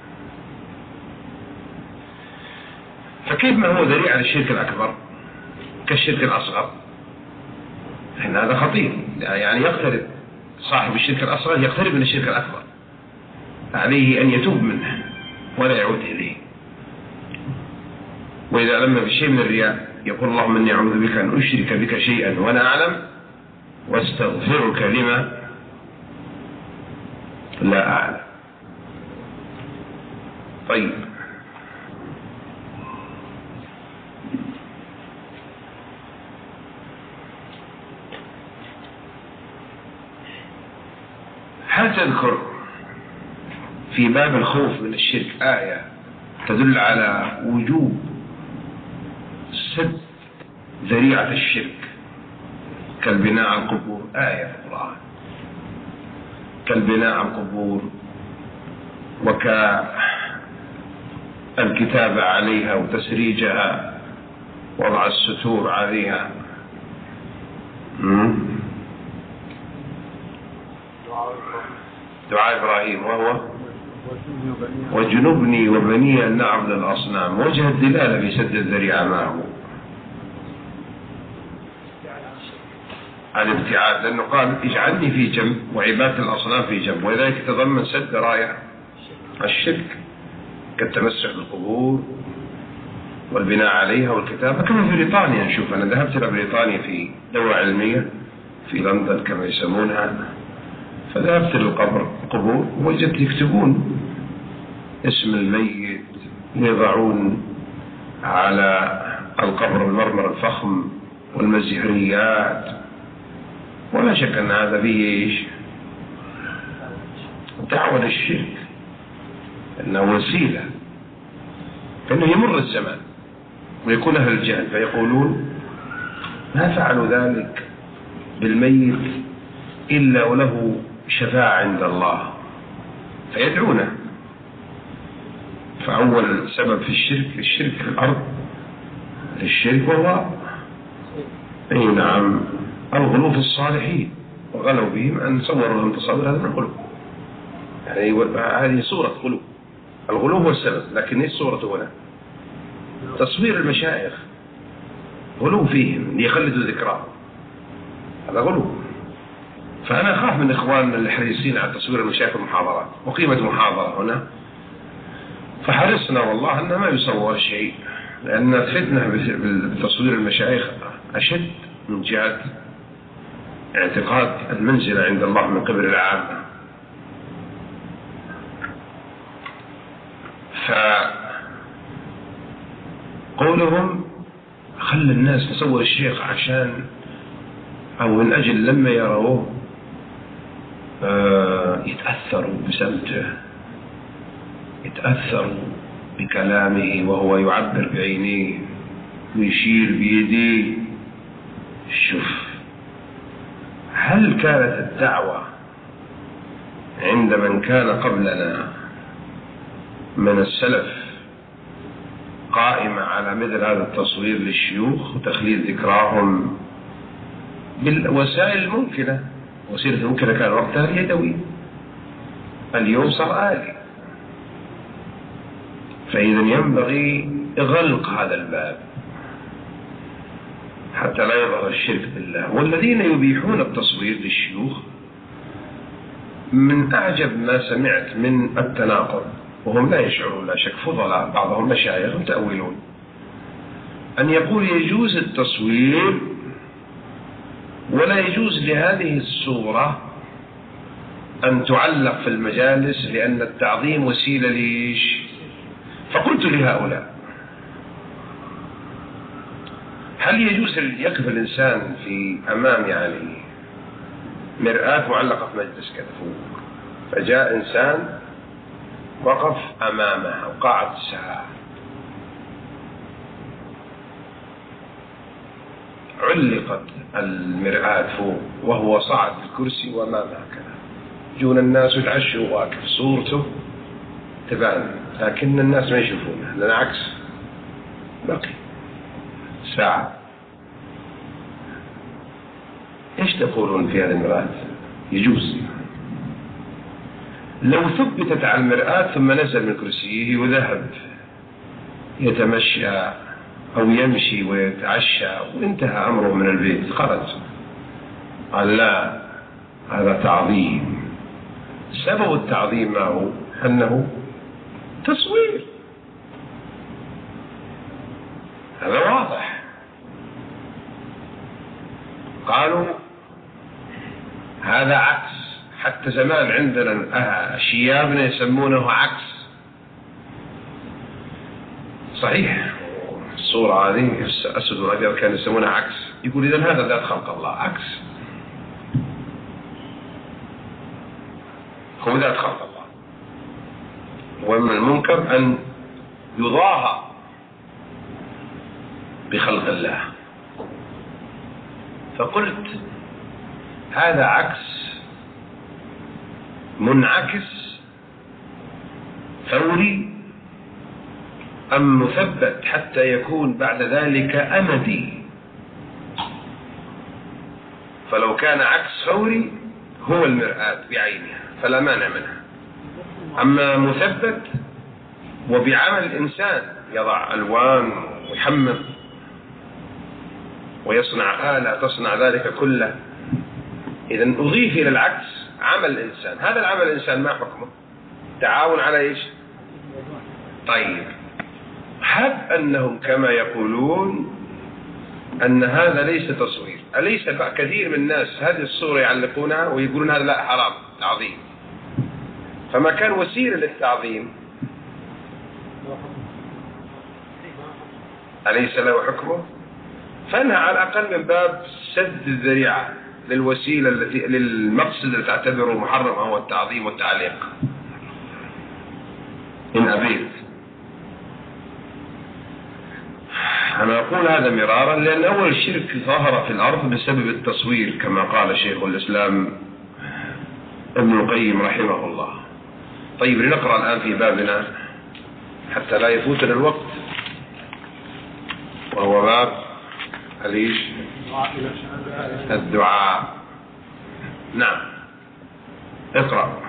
فكيف ما هو ذريعة للشرك الأكبر كالشرك الأصغر؟ إن هذا خطير، يعني يقترب صاحب الشرك الأصغر، يقترب من الشرك الأكبر، عليه أن يتوب منه ولا يعود إليه. وإذا لم بشيء من الرياء يقول: اللهم إني أعوذ بك أن أشرك بك شيئا وأنا أعلم واستغفرك لما لا أعلم. طيب، هل تذكر في باب الخوف من الشرك آية تدل على وجوب سد ذريعة الشرك كالبناء على القبور؟ آية في القرآن كالبناء على القبور وكالكتابة عليها وتسريجها، وضع الستور عليها. دعاء إبراهيم وهو وجنبني وبني أن نعبد الأصنام، وجه الدلالة في سد الذريعة معه الابتعاد، لأنه قال اجعلني في جنب وعبادة الأصنام في جنب، ولذلك تضمن سد راية الشرك كالتمسح بالقبور والبناء عليها والكتابة، كما في بريطانيا. نشوف أنا ذهبت إلى بريطانيا في دورة علمية في لندن كما يسمونها، فذهبت للقبور ووجدت يكتبون اسم الميت، يضعون على القبر المرمر الفخم والمزهريات، ولا شك أن هذا فيه دعوة للشرك، أنه وسيلة، فإنه يمر الزمان ويكون أهل الجهل فيقولون ما فعلوا ذلك بالميت إلا وله شفاعة عند الله فيدعونه. فأول سبب في الشرك في الأرض للشرك وهو نعم الغلو في الصالحين، وغلوا بهم أن صوروا لهم تصور هذا من الغلو. يعني هذه صورة غلو، الغلو هو السبب، لكن ايش صورته هنا؟ تصوير المشايخ، غلو فيهم ليخلدوا ذكراه، هذا غلو. فأنا أخاف من إخواننا الحريصين على تصوير المشايخ المحاضرات، وقيمة محاضرة هنا فحرصنا والله أنه ما يصور شيء، لأن الفتنة بتصوير المشايخ أشد من جهة اعتقاد المنزلة عند الله من قبل العامة. فقولهم خلى الناس تصور الشيخ عشان أو من أجل لما يروه يتأثروا بسمته، يتأثروا بكلامه وهو يعبر بعينيه ويشير بيديه. شوف، هل كانت الدعوة عند من كان قبلنا من السلف قائمة على مثل هذا التصوير للشيوخ وتخليد ذكراهم بالوسائل الممكنة؟ وسيلة الممكنة كان وقتها اليدوي، اليوم صار آلي. فإذا ينبغي إغلاق هذا الباب حتى لا يظهر الشرك بالله. والذين يبيحون التصوير للشيوخ من أعجب ما سمعت من التناقض، وهم لا يشعرون لا شك، فضلاء بعضهم مشايخ متأولون، أن يقول يجوز التصوير ولا يجوز لهذه الصورة أن تعلق في المجالس لأن التعظيم وسيلة ليش؟ فقلت لهؤلاء هل يجوز يقف الإنسان في أمام يعني مرآة معلقة في مجلس كذا فوق، فجاء إنسان وقف أمامها وقاعة الساعة، علقت المرآة فوق وهو صعد بالكرسي وأمامها كذا، يجون الناس يتعشوا واقف، صورته تبان لكن الناس ما يشوفونه لأن عكس بقي ساعة. إيش تقولون في هذه المرآة؟ يجوز لو ثبتت على المرآة ثم نزل من كرسيه وذهب يتمشى أو يمشي ويتعشى وانتهى أمره من البيت خرج، قال لا، هذا تعظيم. سبب التعظيم معه أنه تصوير، هذا واضح. قالوا هذا عكس، حتى زمان عندنا شيابنا يسمونه عكس. صحيح الصورة هذه أسد وأبيض كانوا يسمونها عكس، يقول إذن هذا ذات خلق الله، عكس هو ذات خلق الله. ومن المنكر أن يضاهى بخلق الله، فقلت هذا عكس منعكس فوري أم مثبت حتى يكون بعد ذلك أمدي؟ فلو كان عكس فوري هو المرآة بعينها فلا مانع منها. أما مثبت وبعمل الإنسان يضع ألوان ويحمم ويصنع آلة تصنع ذلك كله، إذن أضيف إلى العكس عمل الإنسان. هذا العمل الإنسان ما حكمه؟ تعاون على إيش؟ طيب، حب أنهم كما يقولون أن هذا ليس تصوير. أليس كثير من الناس هذه الصورة يعلقونها ويقولون هذا لا حرام تعظيم؟ فما كان وسيلة للتعظيم أليس له حكمه؟ فأنها على الأقل من باب سد الذريعة للوسيلة للمقصد الذي تعتبره محرم هو التعظيم والتعليق إن أبيت. أنا أقول هذا مرارا لأن أول الشرك ظهر في الأرض بسبب التصوير كما قال شيخ الإسلام ابن القيم رحمه الله. طيب، لنقرأ الآن في بابنا حتى لا يفوتنا الوقت، وهو باب الدعاء. نعم، اقرأ.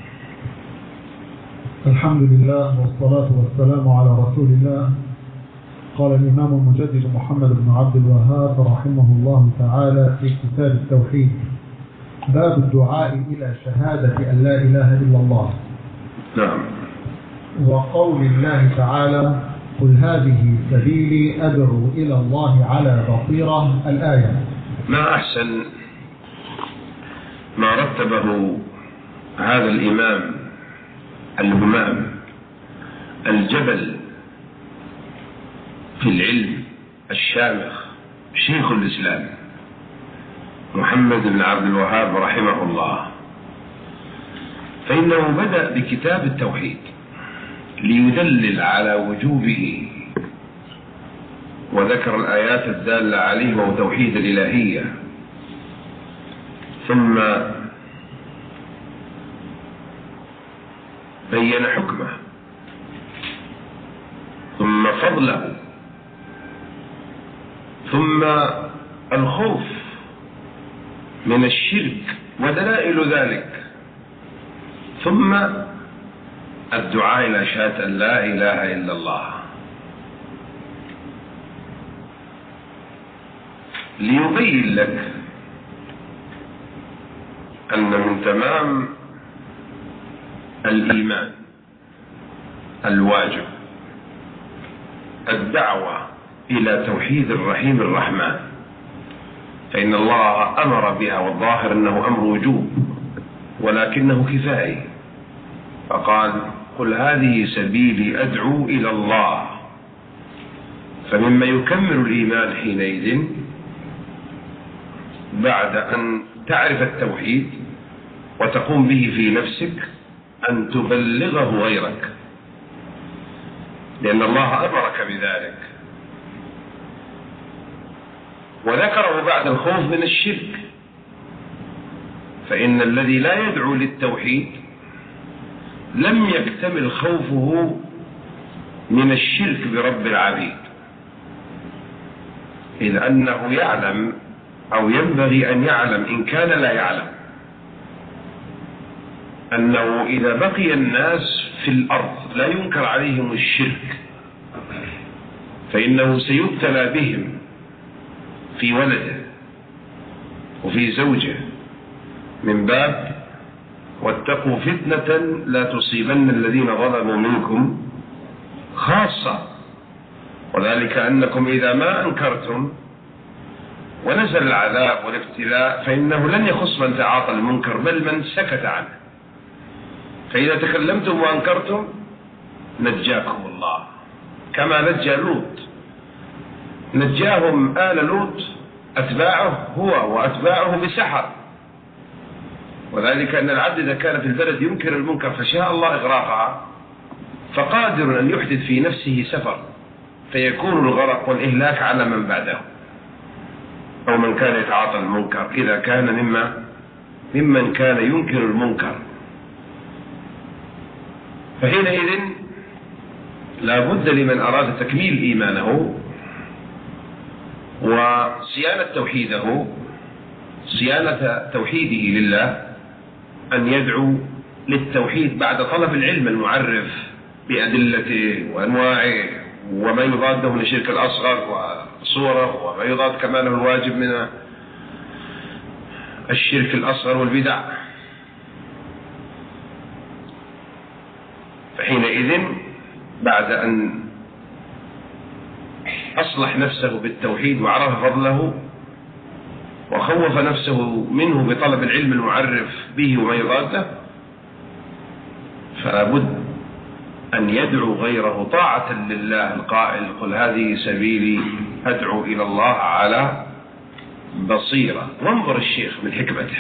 الحمد لله والصلاة والسلام على رسول الله. قال الإمام المجدد محمد بن عبد الوهاب رحمه الله تعالى في كتاب التوحيد: باب الدعاء إلى شهادة أن لا إله إلا الله. نعم. وقول الله تعالى: قل هذه سبيلي أدعو إلى الله على بصيرة، الآية. ما أحسن ما رتبه هذا الإمام الهمام الجبل في العلم الشامخ شيخ الإسلام محمد بن عبد الوهاب رحمه الله، فإنه بدأ بكتاب التوحيد ليدلل على وجوبه وذكر الآيات الدالة عليه وهو توحيد الإلهية، ثم بين حكمه ثم فضله ثم الخوف من الشرك ودلائل ذلك، ثم الدعاء إلى شهادة أن لا إله إلا الله، ليبين لك أن من تمام الإيمان الواجب الدعوة إلى توحيد الرحيم الرحمن، فإن الله أمر بها، والظاهر أنه أمر وجوب ولكنه كفائي، فقال: قل هذه سبيلي أدعو إلى الله. فمما يكمل الإيمان حينئذ بعد أن تعرف التوحيد وتقوم به في نفسك أن تبلغه غيرك، لأن الله أمرك بذلك، وذكره بعد الخوف من الشرك، فإن الذي لا يدعو للتوحيد لم يكتمل خوفه من الشرك برب العبيد، إذ أنه يعلم أو ينبغي أن يعلم إن كان لا يعلم أنه إذا بقي الناس في الأرض لا ينكر عليهم الشرك فإنه سيبتلى بهم في ولده وفي زوجه، من باب واتقوا فتنة لا تصيبن الذين ظلموا منكم خاصة، وذلك أنكم إذا ما أنكرتم ونزل العذاب والابتلاء فإنه لن يخص من تعاطى المنكر بل من سكت عنه، فإذا تكلمتم وأنكرتم نجاكم الله، كما نجى لوط، نجاهم آل لوط أتباعه هو وأتباعه بسحر، وذلك أن العبد إذا كان في البلد ينكر المنكر فشاء الله إغراقها فقادر أن يحدث في نفسه سفر فيكون الغرق والإهلاك على من بعده أو من كان يتعاطى المنكر إذا كان ممن كان ينكر المنكر. فحينئذ لا بد لمن أراد تكميل إيمانه وصيانة توحيده، صيانة توحيده لله، أن يدعو للتوحيد بعد طلب العلم المعرف بأدلته وأنواعه وما يضاده من الشرك الأصغر وصوره، وما يضاد كماله الواجب من الشرك الأصغر والبدع. فحينئذ بعد أن أصلح نفسه بالتوحيد وعرف فضله وخوف نفسه منه بطلب العلم المعرف به وما يضاده، فلا بد أن يدعو غيره طاعة لله القائل: قل هذه سبيلي أدعو إلى الله على بصيرة. وانظر الشيخ من حكمته،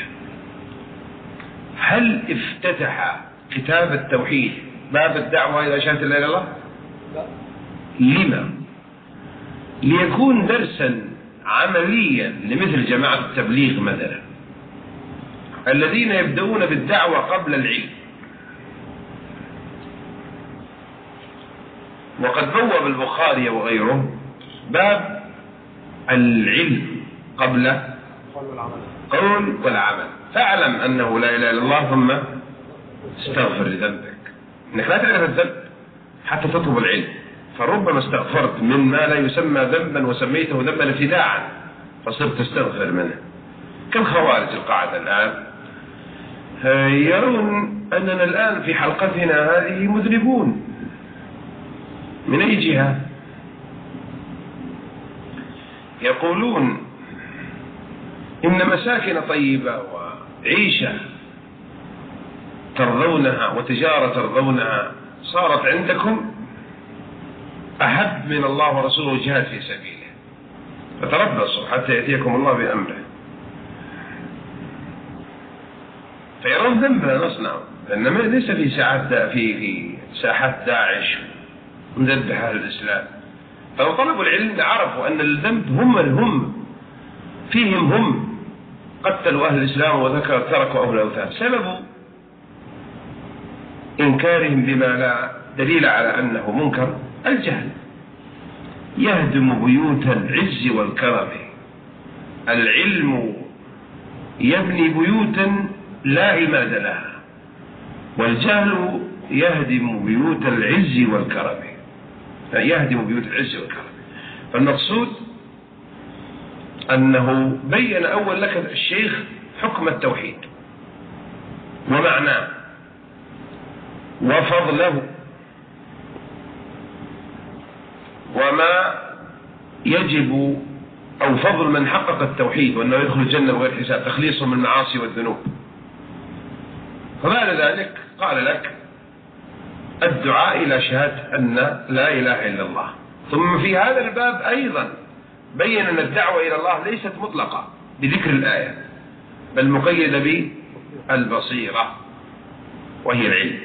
هل افتتح كتاب التوحيد باب الدعوة إلى شهادة لا إله إلا الله؟ لما؟ ليكون درسا عمليا لمثل جماعة التبليغ مثلا، الذين يبدأون بالدعوة قبل العلم. وقد بوب البخاري وغيره باب العلم قبل قول والعمل. فاعلم أنه لا إله إلا الله ثم استغفر لذنبك، إنك لا تعرف الذنب حتى تطلب العلم، فربما استغفرت مما لا يسمى ذنبا وسميته ذنبا ابتداعا فصرت تستغفر منه. كالخوارج القاعدة الآن يرون أننا الآن في حلقتنا هذه مذنبون. من أي جهة؟ يقولون إن مساكن طيبة وعيشة ترضونها وتجارة ترضونها صارت عندكم أحب من الله ورسوله والجهاد في سبيله، فتربصوا حتى يأتيكم الله بأمره. فيرون ذنبنا نصنعه، لأن ليس في ساحات داعش ونذبح أهل الإسلام. فلو طلبوا العلم عرفوا أن الذنب هم فيهم، هم قتلوا أهل الإسلام وتركوا أهل الأوثان. سبب إنكارهم بما لا دليل على أنه منكر الجهل. يهدم بيوت العز والكرم، العلم يبني بيوتا لا عماد لها، والجهل يهدم بيوت العز والكرم، يهدم بيوت العز والكرم. فالمقصود أنه بين أول لك الشيخ حكم التوحيد ومعناه وفضله وما يجب أو فضل من حقق التوحيد وأنه يدخل الجنة بغير حساب، تخليصه من المعاصي والذنوب. فبعد ذلك قال لك الدعاء إلى شهادة أن لا إله إلا الله. ثم في هذا الباب أيضا بين أن الدعوة إلى الله ليست مطلقة بذكر الآية، بل مقيدة بالبصيرة وهي العلم.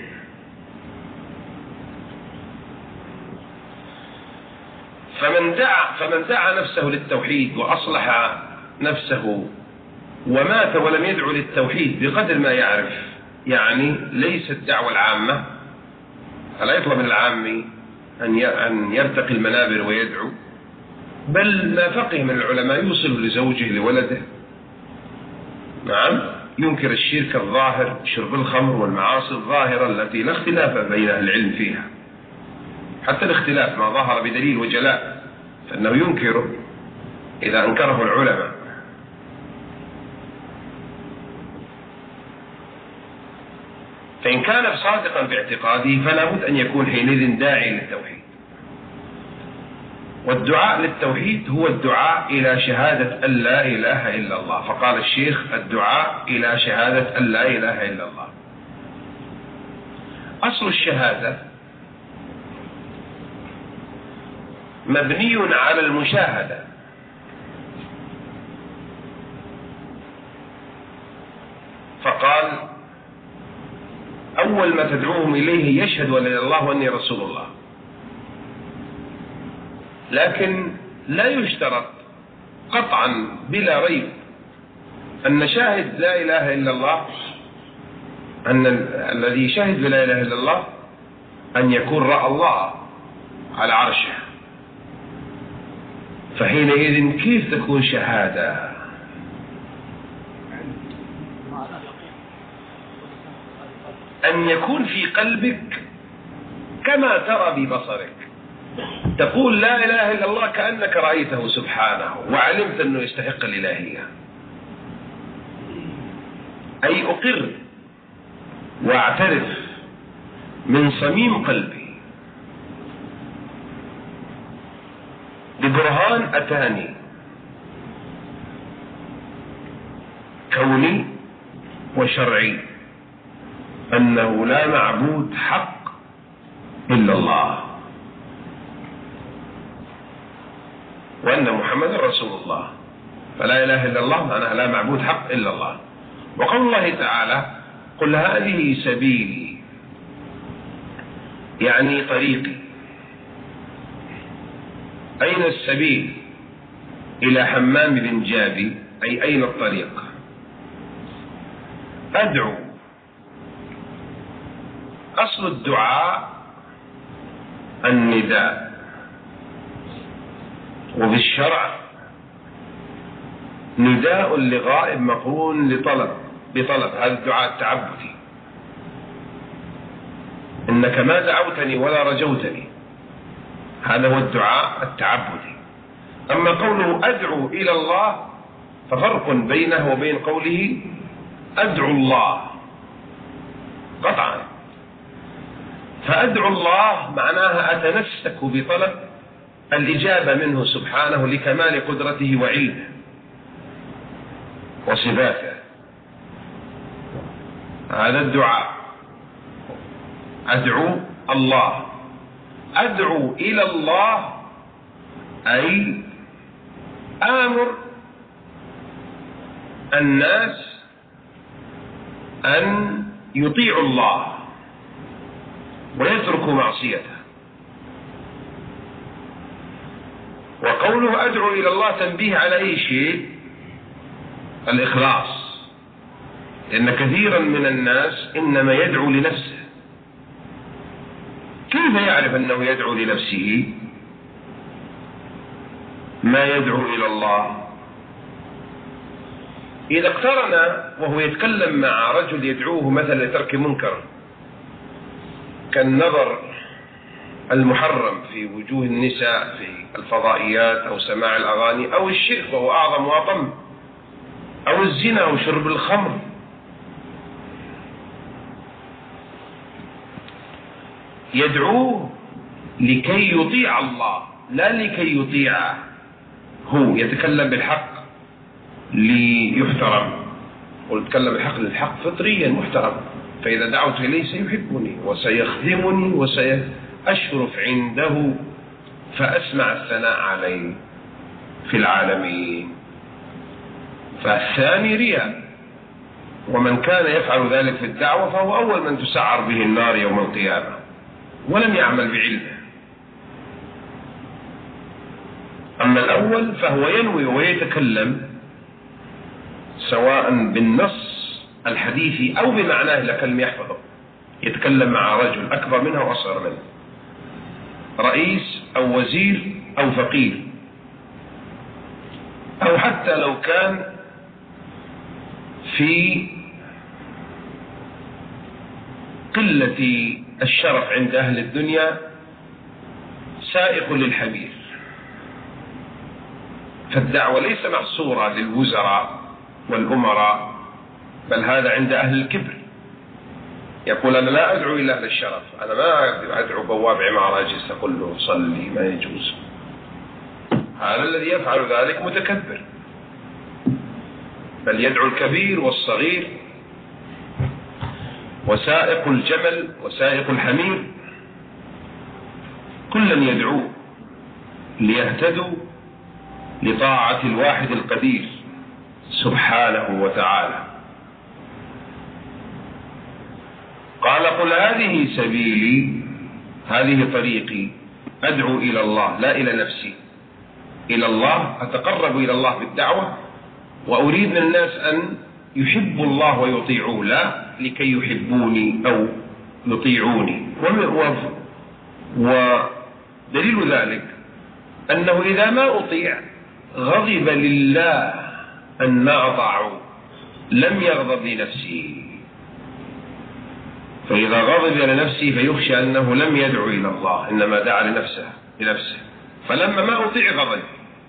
فمن دعا نفسه للتوحيد وأصلح نفسه ومات ولم يدعو للتوحيد بقدر ما يعرف، يعني ليس الدعوة العامة، فلا يطلب من العام أن يرتقي المنابر ويدعو، بل ما فقه من العلماء يوصل لزوجه لولده. نعم، ينكر الشرك الظاهر، شرب الخمر والمعاصي الظاهرة التي لا اختلاف بين أهل العلم فيها، حتى الاختلاف ما ظهر بدليل وجلاء فإنه ينكره إذا أنكره العلماء. فإن كان صادقا في اعتقاده فلا بد أن يكون حينئذ داعي للتوحيد. والدعاء للتوحيد هو الدعاء إلى شهادة أن لا إله إلا الله. فقال الشيخ الدعاء إلى شهادة أن لا إله إلا الله. أصل الشهادة مبني على المشاهدة، فقال أول ما تدعوهم إليه يشهد أن لا إله إلا الله وأني رسول الله. لكن لا يشترط قطعا بلا ريب أن شاهد لا إله إلا الله، أن الذي شهد بلا إله إلا الله أن يكون رأى الله على عرشه، فحينئذ كيف تكون شهادة؟ أن يكون في قلبك كما ترى ببصرك، تقول لا إله إلا الله كأنك رأيته سبحانه وعلمت أنه يستحق الإلهية، أي أقر واعترف من صميم قلبي ببرهان أتاني كوني وشرعي أنه لا معبود حق إلا الله، وأن محمد رسول الله. فلا إله إلا الله معناها لا معبود حق إلا الله. وقول الله تعالى قل هذه سبيلي، يعني طريقي. أين السبيل؟ إلى حمام بن جابي، أي أين الطريق؟ أدعو، أصل الدعاء النداء، وفي الشرع نداء لغائب مقرون بطلب، هذا الدعاء التعبدي، إنك ما دعوتني ولا رجوتني، هذا هو الدعاء التعبدي. أما قوله أدعو إلى الله ففرق بينه وبين قوله أدعو الله قطعا. فأدعو الله معناها أتنسك بطلب الإجابة منه سبحانه لكمال قدرته وعلمه وصفاته، هذا الدعاء. أدعو الله، أدعو إلى الله أي آمر الناس أن يطيعوا الله ويتركوا معصيته. وقوله أدعو إلى الله تنبيه على أي شيء؟ الإخلاص، لأن كثيرا من الناس إنما يدعو لنفسه. كيف يعرف أنه يدعو لنفسه ما يدعو إلى الله؟ إذا اقترن وهو يتكلم مع رجل يدعوه مثلا لترك منكر كالنظر المحرم في وجوه النساء في الفضائيات أو سماع الأغاني أو الشرك وهو أعظم وأطم أو الزنا أو شرب الخمر، يدعوه لكي يطيع الله لا لكي يطيعه هو. يتكلم بالحق ليحترم، ويتكلم بالحق للحق فطريا محترم، فإذا دعوت إليه سيحبني وسيخدمني وسيشرف عنده فأسمع الثناء عليه في العالمين. فالثاني رياء، ومن كان يفعل ذلك في الدعوة فهو أول من تسعر به النار يوم القيامة ولم يعمل بعلمه. أما الأول فهو ينوي ويتكلم سواء بالنص الحديثي أو بمعناه لك لم يحفظه، يتكلم مع رجل أكبر منه وأصغر منه، رئيس أو وزير أو فقير، أو حتى لو كان في قلة الشرف عند أهل الدنيا سائق للحمير. فالدعوة ليس محصورة للوزراء والأمراء، بل هذا عند أهل الكبر. يقول أنا لا أدعو إلا أهل الشرف، أنا ما أدعو بواب عمارة أجلس أقول له صلي، ما يجوز. هذا الذي يفعل ذلك متكبر، بل يدعو الكبير والصغير وسائق الجمل وسائق الحمير، كلا يدعو ليهتدوا لطاعة الواحد القدير سبحانه وتعالى. قال قل هذه سبيلي، هذه طريقي، أدعو إلى الله لا إلى نفسي، إلى الله، أتقرب إلى الله بالدعوة، وأريد من الناس أن يحبوا الله ويطيعوه لا لكي يحبوني أو يطيعوني. ودليل ذلك أنه إذا ما أطيع غضب لله أن ما أطاعوا، لم يغضب لنفسه، فإذا غضب لنفسه فيخشى أنه لم يدعو إلى الله، إنما دعا لنفسه، فلما ما أطيع غضب.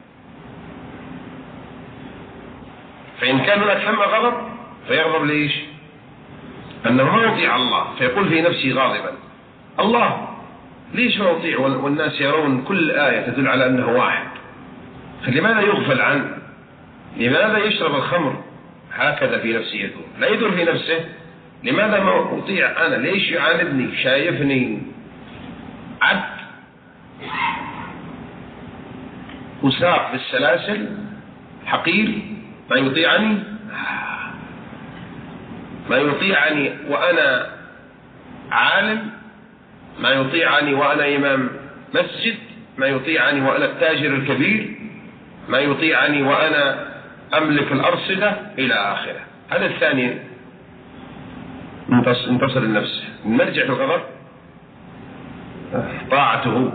فإن كان هناك ثم غضب فيغضب ليش؟ أنه ما أطيع الله، فيقول في نفسه غاضبا: الله ليش ما أطيع والناس يرون كل آية تدل على أنه واحد، فلماذا يغفل عنه؟ لماذا يشرب الخمر؟ هكذا في نفسه يدور، لا يدور في نفسه لماذا ما أطيع أنا؟ ليش يعاندني؟ شايفني عبد أساق بالسلاسل حقير ما يطيعني؟ ما يطيعني وأنا عالم، ما يطيعني وأنا إمام مسجد، ما يطيعني وأنا التاجر الكبير، ما يطيعني وأنا أملك الأرصدة إلى آخره. هذا الثاني انتصر النفس. نرجع في الغضب طاعته،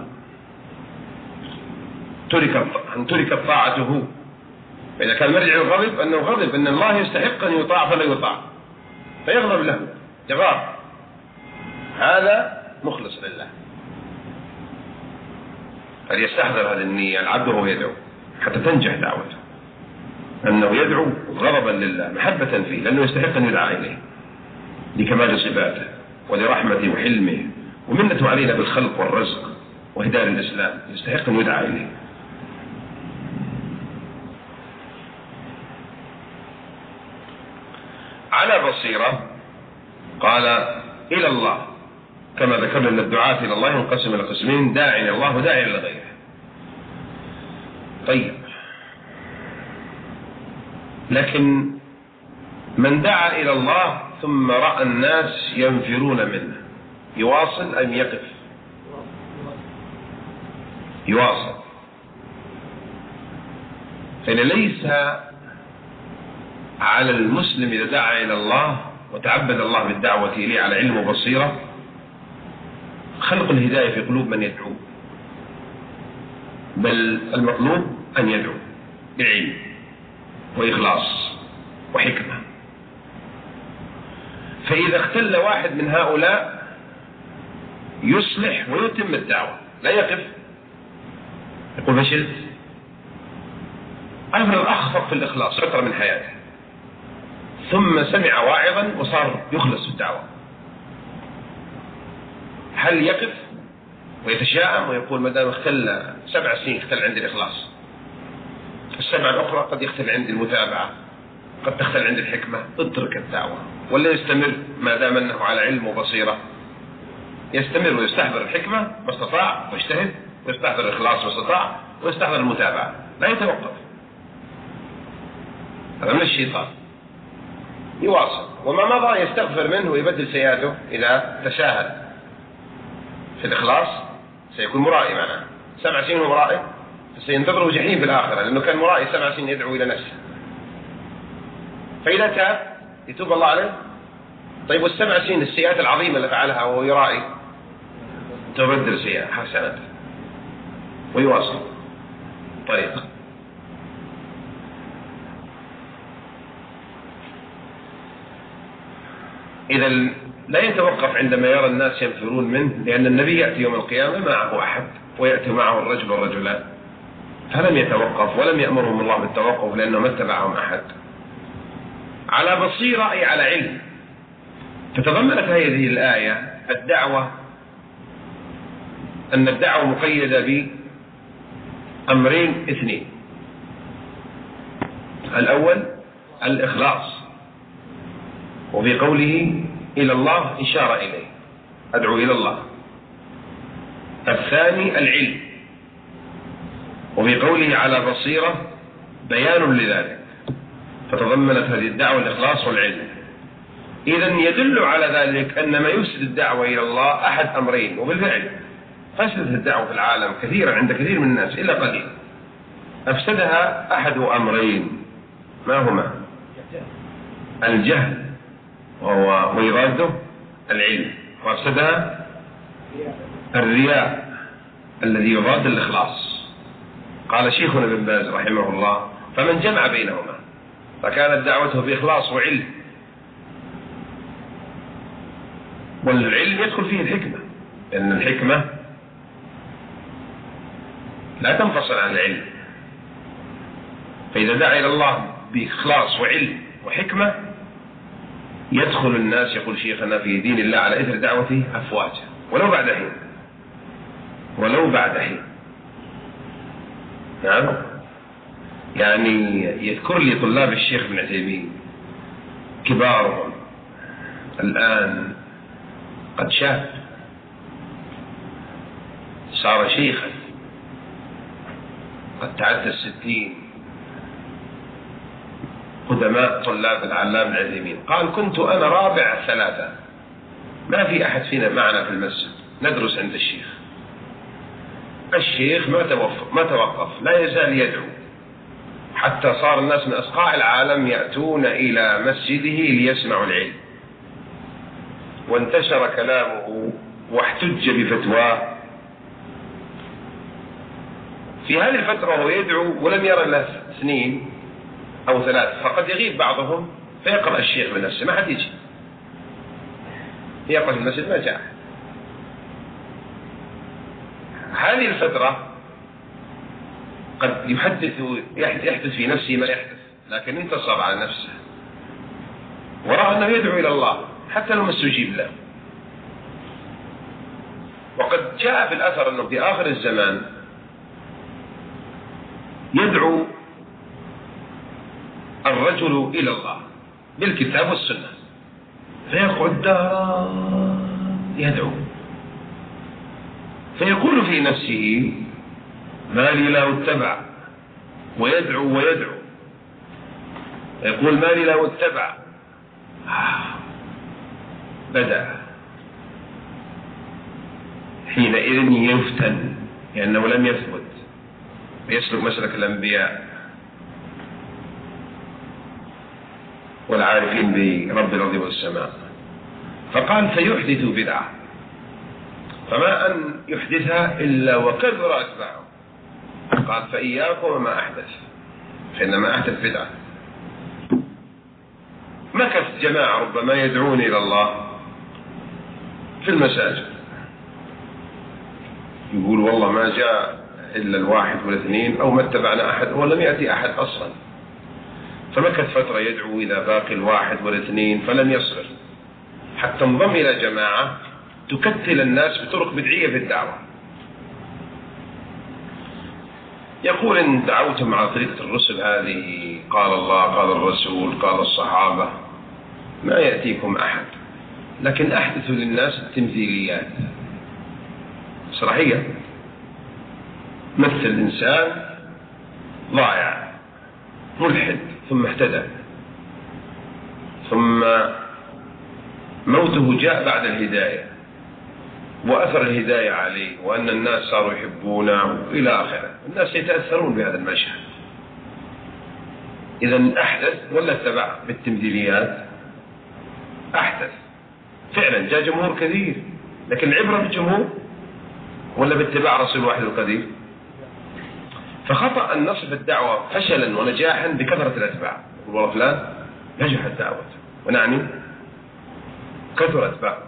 تركت طاعته. فإذا كان مرجع الغضب أنه غضب أن الله يستحق أن يطاع فلا يطاع، فيغضب له يغار، هذا مخلص لله. فليستحضر هذه النية العبد وهو يدعو حتى تنجح دعوته، أنه يدعو غضبا لله محبة فيه، لأنه يستحق أن يدعى إليه لكمال صفاته ولرحمته وحلمه ومنته علينا بالخلق والرزق وهداية الإسلام، يستحق أن يدعى إليه. على بصيرة قال إلى الله، كما ذكرنا أن الدعاة إلى الله ينقسم إلى قسمين: داعي إلى الله وداعي إلى غيره. طيب، لكن من دعا إلى الله ثم رأى الناس ينفرون منه، يواصل أم يقف؟ يواصل. فإن ليس على المسلم إذا دعا إلى الله وتعبد الله بالدعوة إليه على علم وبصيرة خلق الهداية في قلوب من يدعو، بل المطلوب أن يدعو بعلم وإخلاص وحكمة. فإذا اختل واحد من هؤلاء يصلح ويتم الدعوة، لا يقف يقول فشلت. أفرض أخفق في الإخلاص فترة من حياته ثم سمع واعظا وصار يخلص في الدعوة، هل يقف ويتشاءم ويقول ما دام اختل 7 سنين اختل عندي الإخلاص، السبع الأخرى قد يختل عندي المتابعة، قد تختل عندي الحكمة، اترك الدعوة؟ ولا يستمر ما دام أنه على علم وبصيرة؟ يستمر ويستحضر الحكمة ما استطاع ويجتهد، ويستحضر الإخلاص ما استطاع، ويستحضر المتابعة، لا يتوقف. هذا من الشيطان. يواصل، وما مضى يستغفر منه ويبدل سيئاته. إذا تساهل في الإخلاص سيكون مرائي معنا. 7 سنين هو مرائي، سينتظره جحيم في الآخرة، لأنه كان مرائي 7 سنين يدعو إلى نفسه. فإذا تاب يتوب الله عليه. طيب، وال7 سنين السيئات العظيمة اللي فعلها وهو يرائي تبدل سيئة حسنات ويواصل طريق. إذا لا يتوقف عندما يرى الناس ينفرون منه، لأن النبي يأتي يوم القيامة معه أحد ويأتي معه الرجل والرجلان، فلم يتوقف ولم يأمرهم الله بالتوقف لأنه ما اتبعهم أحد. على بصيرة أي على علم. فتضمنت هذه الآية الدعوة، أن الدعوة مقيدة بأمرين 2: الأول الإخلاص، وفي قوله إلى الله إشارة إليه، أدعو إلى الله. الثاني العلم، وفي قوله على بصيرة بيان لذلك، فتضمنت هذه الدعوة الإخلاص والعلم. إذن يدل على ذلك أن ما يفسد الدعوة إلى الله أحد أمرين، وبالفعل فسدت الدعوة في العالم كثيرا عند كثير من الناس إلا قليل. أفسدها أحد أمرين، ما هما؟ الجهل ويضاده العلم، وأفسدها الرياء الذي يضاد الإخلاص. قال شيخنا ابن باز رحمه الله: فمن جمع بينهما فكانت دعوته بإخلاص وعلم، والعلم يدخل فيه الحكمة، لأن الحكمة لا تنفصل عن العلم. فإذا دعا إلى الله بإخلاص وعلم وحكمة يدخل الناس، يقول شيخنا، في دين الله على إثر دعوته أفواجا ولو بعد حين، ولو بعد حين. نعم، يعني يذكر لي طلاب الشيخ ابن عثيمين كبارهم الآن قد شاب، صار شيخا قد تعدى 60، قدماء طلاب العلام العثيمين. قال: كنت أنا رابع 3، ما في أحد فينا معنا في المسجد، ندرس عند الشيخ. الشيخ ما توقف، لا يزال يدعو، حتى صار الناس من أصقاع العالم يأتون إلى مسجده ليسمعوا العلم، وانتشر كلامه واحتج بفتواه. في هذه الفترة وهو يدعو ولم يرى له 2 أو 3، فقد يغيب بعضهم فيقرأ الشيخ بنفسه، ما حد يجي يقرأ في المسجد، ما جاء. هذه الفترة قد يحدث في نفسه ما يحدث، لكن انتصر على نفسه ورأى أنه يدعو إلى الله حتى لو ما استجيب له. وقد جاء في الأثر أنه في آخر الزمان يدعو الرجل إلى الله بالكتاب والسنة، فيقعد دهرا يدعو، فيقول في نفسه: ما لي له اتبع، ويدعو ويدعو، يقول: ما لي له اتبع. بدأ حينئذ يفتن، لأنه لم يثبت ويسلك مسلك الأنبياء والعارفين برب الأرض والسماء. فقال: فيحدث بدعة، فما أن يحدثها إلا وكثر أتباعه. قال: فإياكم وما أحدث، فإنما أحدث بدعة. مكث جماعة ربما يدعون إلى الله في المساجد، يقول: والله ما جاء إلا 1 ولا 2، أو ما اتبعنا أحد، ولم يأتي أحد أصلا. فمكث فترة يدعو إلى باقي 1 ولا 2، فلم يصبر حتى انضم إلى جماعة تكتل الناس بطرق بدعية في الدعوة. يقول: إن دعوتم على طريقة الرسل هذه، قال الله، قال الرسول، قال الصحابة، ما يأتيكم أحد، لكن أحدثوا للناس التمثيليات صراحية. مثل إنسان ضائع ملحد ثم اهتدى، ثم موته جاء بعد الهداية وأثر الهداية عليه، وأن الناس صاروا يحبونه إلى آخره. الناس يتأثرون بهذا المشهد. إذن أحدث ولا اتبع بالتمثيليات؟ أحدث فعلا، جاء جمهور كثير، لكن العبرة بالجمهور ولا باتباع رسول واحد القدير؟ فخطأ أن نصف الدعوة فشلا ونجاحا بكثرة الأتباع. والله فلان نجحت دعوته، ونعني كثر أتباعه.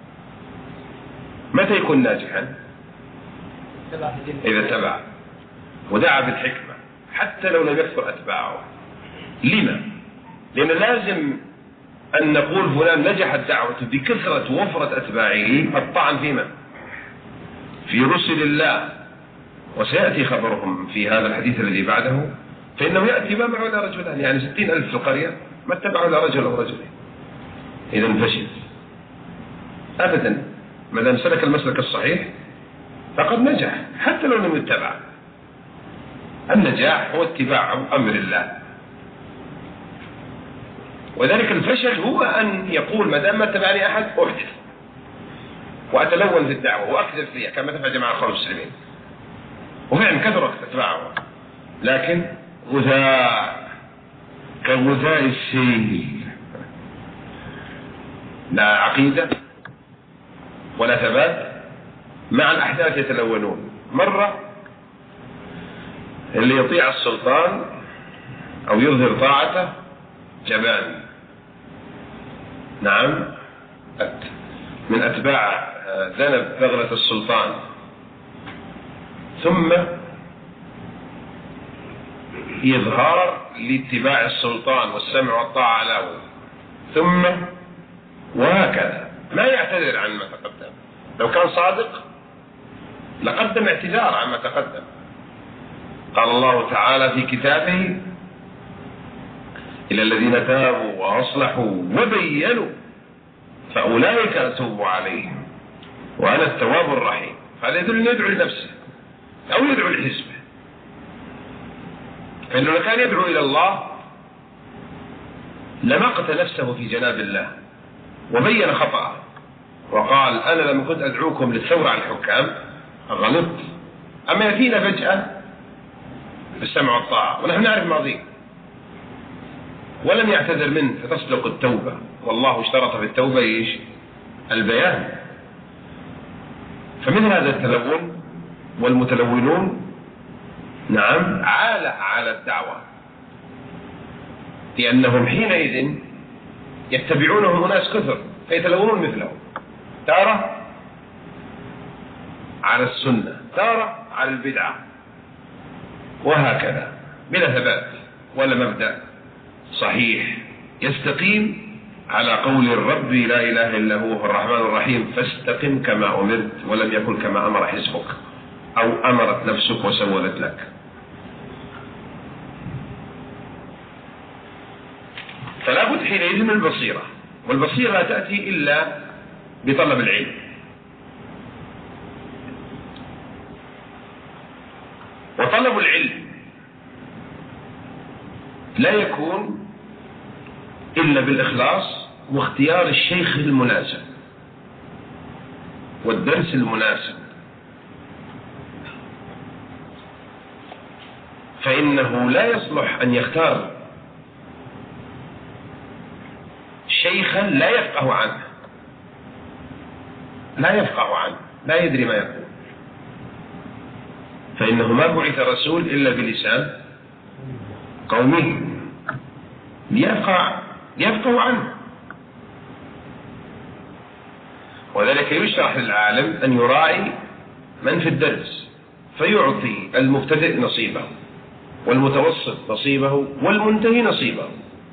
متى يكون ناجحا؟ إذا تبع ودعا بالحكمة حتى لو لم يكثر أتباعه. لما؟ لأن لازم أن نقول فلان نجحت دعوته بكثرة وفرة أتباعه. الطعن فيما في رسل الله، وسيأتي خبرهم في هذا الحديث الذي بعده، فإنه يأتي ما معه إلا رجلان، يعني 60,000 في القرية ما اتبعوا إلا رجل أو رجلين. إذن فشل أبدا، ما دام سلك المسلك الصحيح فقد نجح حتى لو لم يتبع. النجاح هو اتباع أمر الله، وذلك الفشل هو أن يقول ما دام ما اتبعني أحد أحدث وأتلون في الدعوة وأكذب فيها كما تفعل جماعة الإخوان المسلمين. وفعلا كثرت أتباعه، لكن غثاء كغثاء السيل، لا عقيدة ولا ثبات، مع الأحداث يتلونون. مرة اللي يطيع السلطان أو يظهر طاعته جبان، نعم، من أتباع ذنب بغلة السلطان، ثم إظهار لاتباع السلطان والسمع والطاعة له، ثم وهكذا ما يعتذر عن ما تقدم. لو كان صادق لقدم اعتذار عما تقدم. قال الله تعالى في كتابه: إلى الذين تابوا وأصلحوا وبينوا فأولئك أتوب عليهم وأنا التواب الرحيم. هذا يدل أن يدعو لنفسه أو يدعو لحزبه، فإنه لو كان يدعو إلى الله لمقت نفسه في جناب الله وبين خطأه وقال: أنا لما كنت أدعوكم للثورة على الحكام غلطت. أما يأتينا فجأة بالسمع والطاعة ونحن نعرف ماضيه، ولم يعتذر منه فتصدق التوبة، والله اشترط في التوبة إيش؟ البيان. فمن هذا التلون والمتلونون، نعم، عالة على الدعوة، لأنهم حينئذ يتبعونهم أناس كثر فيتلونون مثلهم، تارة على السنة، تارة على البدعة، وهكذا بلا ثبات ولا مبدأ صحيح يستقيم على قول الرب: لا إله إلا هو الرحمن الرحيم فاستقم كما أمرت ولم يكن كما أمر حزبك أو أمرت نفسك وسولت لك. فلا بد حينئذ من البصيرة، والبصيرة لا تأتي إلا بطلب العلم. وطلب العلم لا يكون إلا بالإخلاص واختيار الشيخ المناسب والدرس المناسب، فإنه لا يصلح أن يختار شيخا لا يفقه عنه، لا يدري ما يقول، فإنه ما بعث رسول إلا بلسان قومه ليفقه عنه. وذلك يشرح للعالم أن يراعي من في الدرس فيعطي المبتدئ نصيبه والمتوسط نصيبه والمنتهي نصيبه.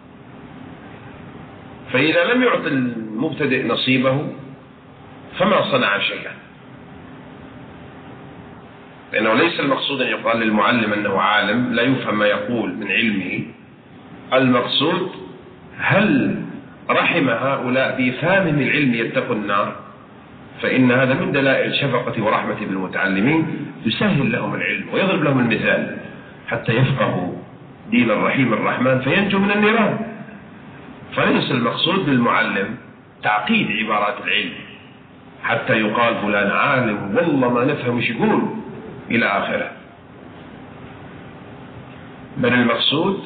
فإذا لم يعطي المبتدئ نصيبه فما صنع شيئا، لأنه ليس المقصود أن يقال للمعلم أنه عالم لا يفهم ما يقول من علمه. المقصود هل رحم هؤلاء بإفهامهم العلم يتقوا النار، فإن هذا من دلائل شفقة ورحمة بالمتعلمين، يسهل لهم العلم ويضرب لهم المثال حتى يفقهوا دين الرحيم الرحمن فينجوا من النيران. فليس المقصود بالمعلم تعقيد عبارات العلم حتى يقال فلان عالم والله ما نفهم ايش يقول إلى آخره، بل المقصود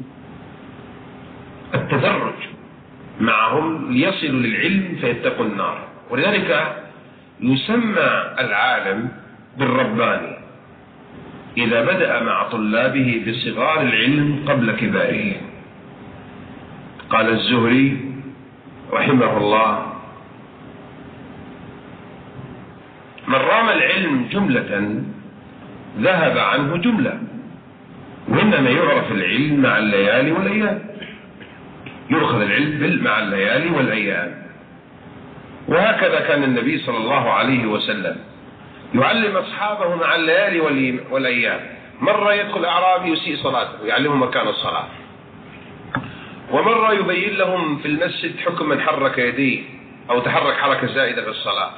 التدرج معهم ليصلوا للعلم فيتقوا النار. ولذلك يسمى العالم بالرباني إذا بدأ مع طلابه بصغار العلم قبل كباره. قال الزهري رحمه الله: من رام العلم جملة ذهب عنه جملة، وإنما يعرف العلم مع الليالي والأيام، يؤخذ العلم مع الليالي والأيام. وهكذا كان النبي صلى الله عليه وسلم يعلم أصحابه مع الليالي والأيام. مرة يدخل أعرابي يسيء صلاته ويعلمهم مكان الصلاة، ومرة يبين لهم في المسجد حكم من حرك يديه أو تحرك حركة زائدة في الصلاة،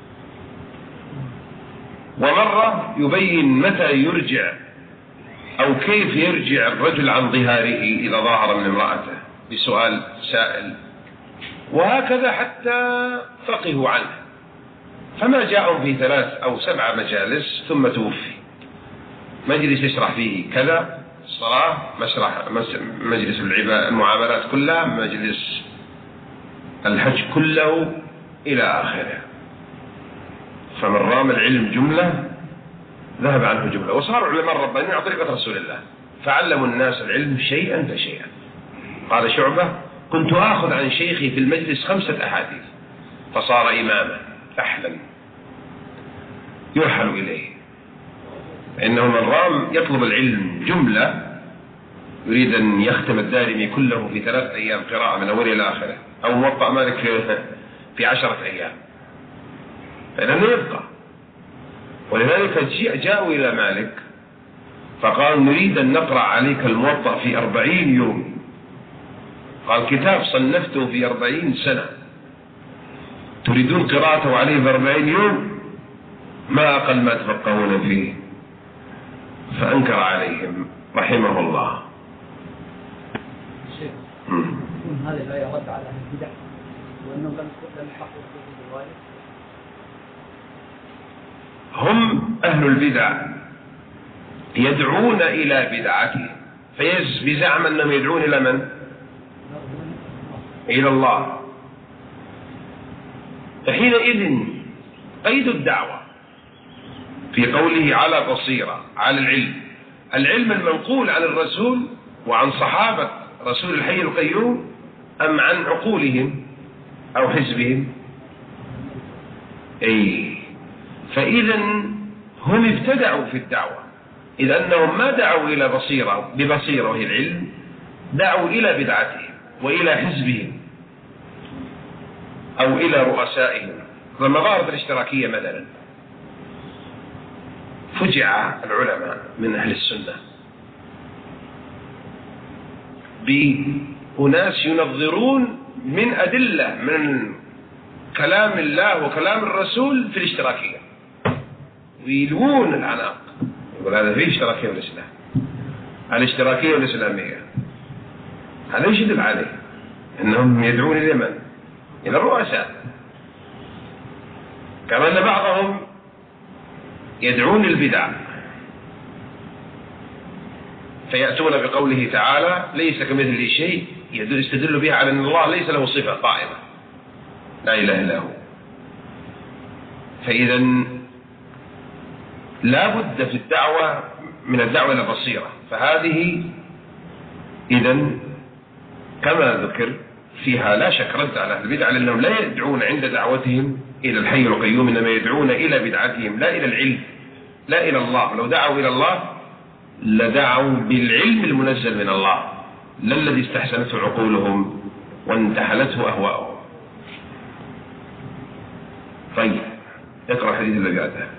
ومرة يبين متى يرجع أو كيف يرجع الرجل عن ظهاره إذا ظاهر من امرأته بسؤال سائل، وهكذا حتى فقهوا عنه. فما جاءهم في 3 أو 7 مجالس ثم توفي. مجلس يشرح فيه كذا الصلاة، مجلس المعاملات كلها، مجلس الحج كله إلى آخره. فمن رام العلم جملة ذهب عنه جملة. وصار علماء الربانيين على طريقة رسول الله فعلموا الناس العلم شيئا فشيئا. قال شعبة: كنت آخذ عن شيخي في المجلس 5 أحاديث فصار إماما فحلا يرحل إليه. إنه من رام يطلب العلم جملة يريد أن يختم الدارمي كله في 3 أيام قراءة من أوله إلى آخره، أو موطأ مالك في 10 أيام، فإنه يبقى. ولذلك جاءوا إلى مالك فقال: نريد أن نقرأ عليك الموطأ في 40 يوم. قال: كتاب صنفته في 40 سنة تريدون قراءته عليه في 40 يوم؟ ما أقل ما تفقهون فيه. فأنكر عليهم رحمه الله. هذا لا يرد على أهل البدع وأنهم لم يحققوا بالرواية. هم أهل البدع يدعون إلى بدعتهم بزعم أنهم يدعون إلى من؟ إلى الله. فحينئذ قيد الدعوة في قوله على بصيرة على العلم المنقول عن الرسول وعن صحابة رسول الحي القيوم، أم عن عقولهم أو حزبهم؟ فإذا هم ابتدعوا في الدعوة، إذ أنهم ما دعوا إلى ببصيرة وهي العلم، دعوا إلى بدعتهم وإلى حزبهم أو إلى رؤسائهم. فمغارب الاشتراكية مثلا فجع العلماء من أهل السنة بأناس ينظرون من أدلة من كلام الله وكلام الرسول في الاشتراكية ويلوون العناق، يقول هذا فيه اشتراكية والإسلام، الاشتراكية والإسلامية. هذا ايش يدل عليه؟ أنهم يدعون إلى من؟ إلى الرؤساء. كما أن بعضهم يدعون البدع فيأتون بقوله تعالى: ليس كمثله شيء، يستدل بها على أن الله ليس له صفة قائمة لا إله إلا هو. فإذا لا بد في الدعوة من الدعوة إلى بصيرة. فهذه إذن كما ذكر فيها لا شك رد على أهل البدع، لأنهم لا يدعون عند دعوتهم إلى الحي القيوم، إنما يدعون إلى بدعتهم لا إلى العلم لا إلى الله. لو دعوا إلى الله لدعوا بالعلم المنزل من الله، لا الذي استحسنته عقولهم وانتحلته أهواءهم. طيب اقرأ الحديث الذي بعده.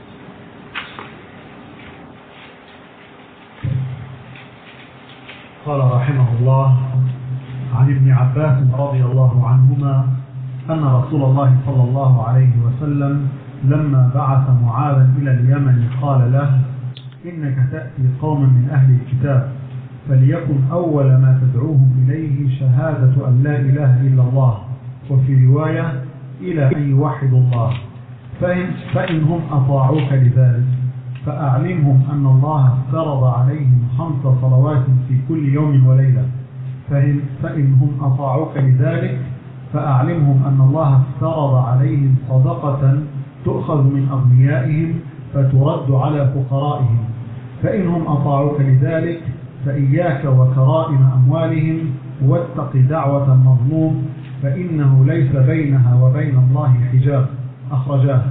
قال رحمه الله: عن ابن عباس رضي الله عنهما أن رسول الله صلى الله عليه وسلم لما بعث معاذا إلى اليمن قال له: إنك تأتي قوما من أهل الكتاب، فليكن أول ما تدعوهم إليه شهادة أن لا إله إلا الله، وفي رواية إلى أن يوحدوا الله، فإنهم أطاعوك لذلك فأعلمهم أن الله افترض عليهم 5 صلوات في كل يوم وليلة، فإنهم أطاعوك لذلك فأعلمهم أن الله افترض عليهم صدقة تؤخذ من أغنيائهم فترد على فقرائهم، فإنهم أطاعوك لذلك فإياك وكرائم أموالهم واتق دعوة المظلوم فإنه ليس بينها وبين الله حجاب. أخرجاه.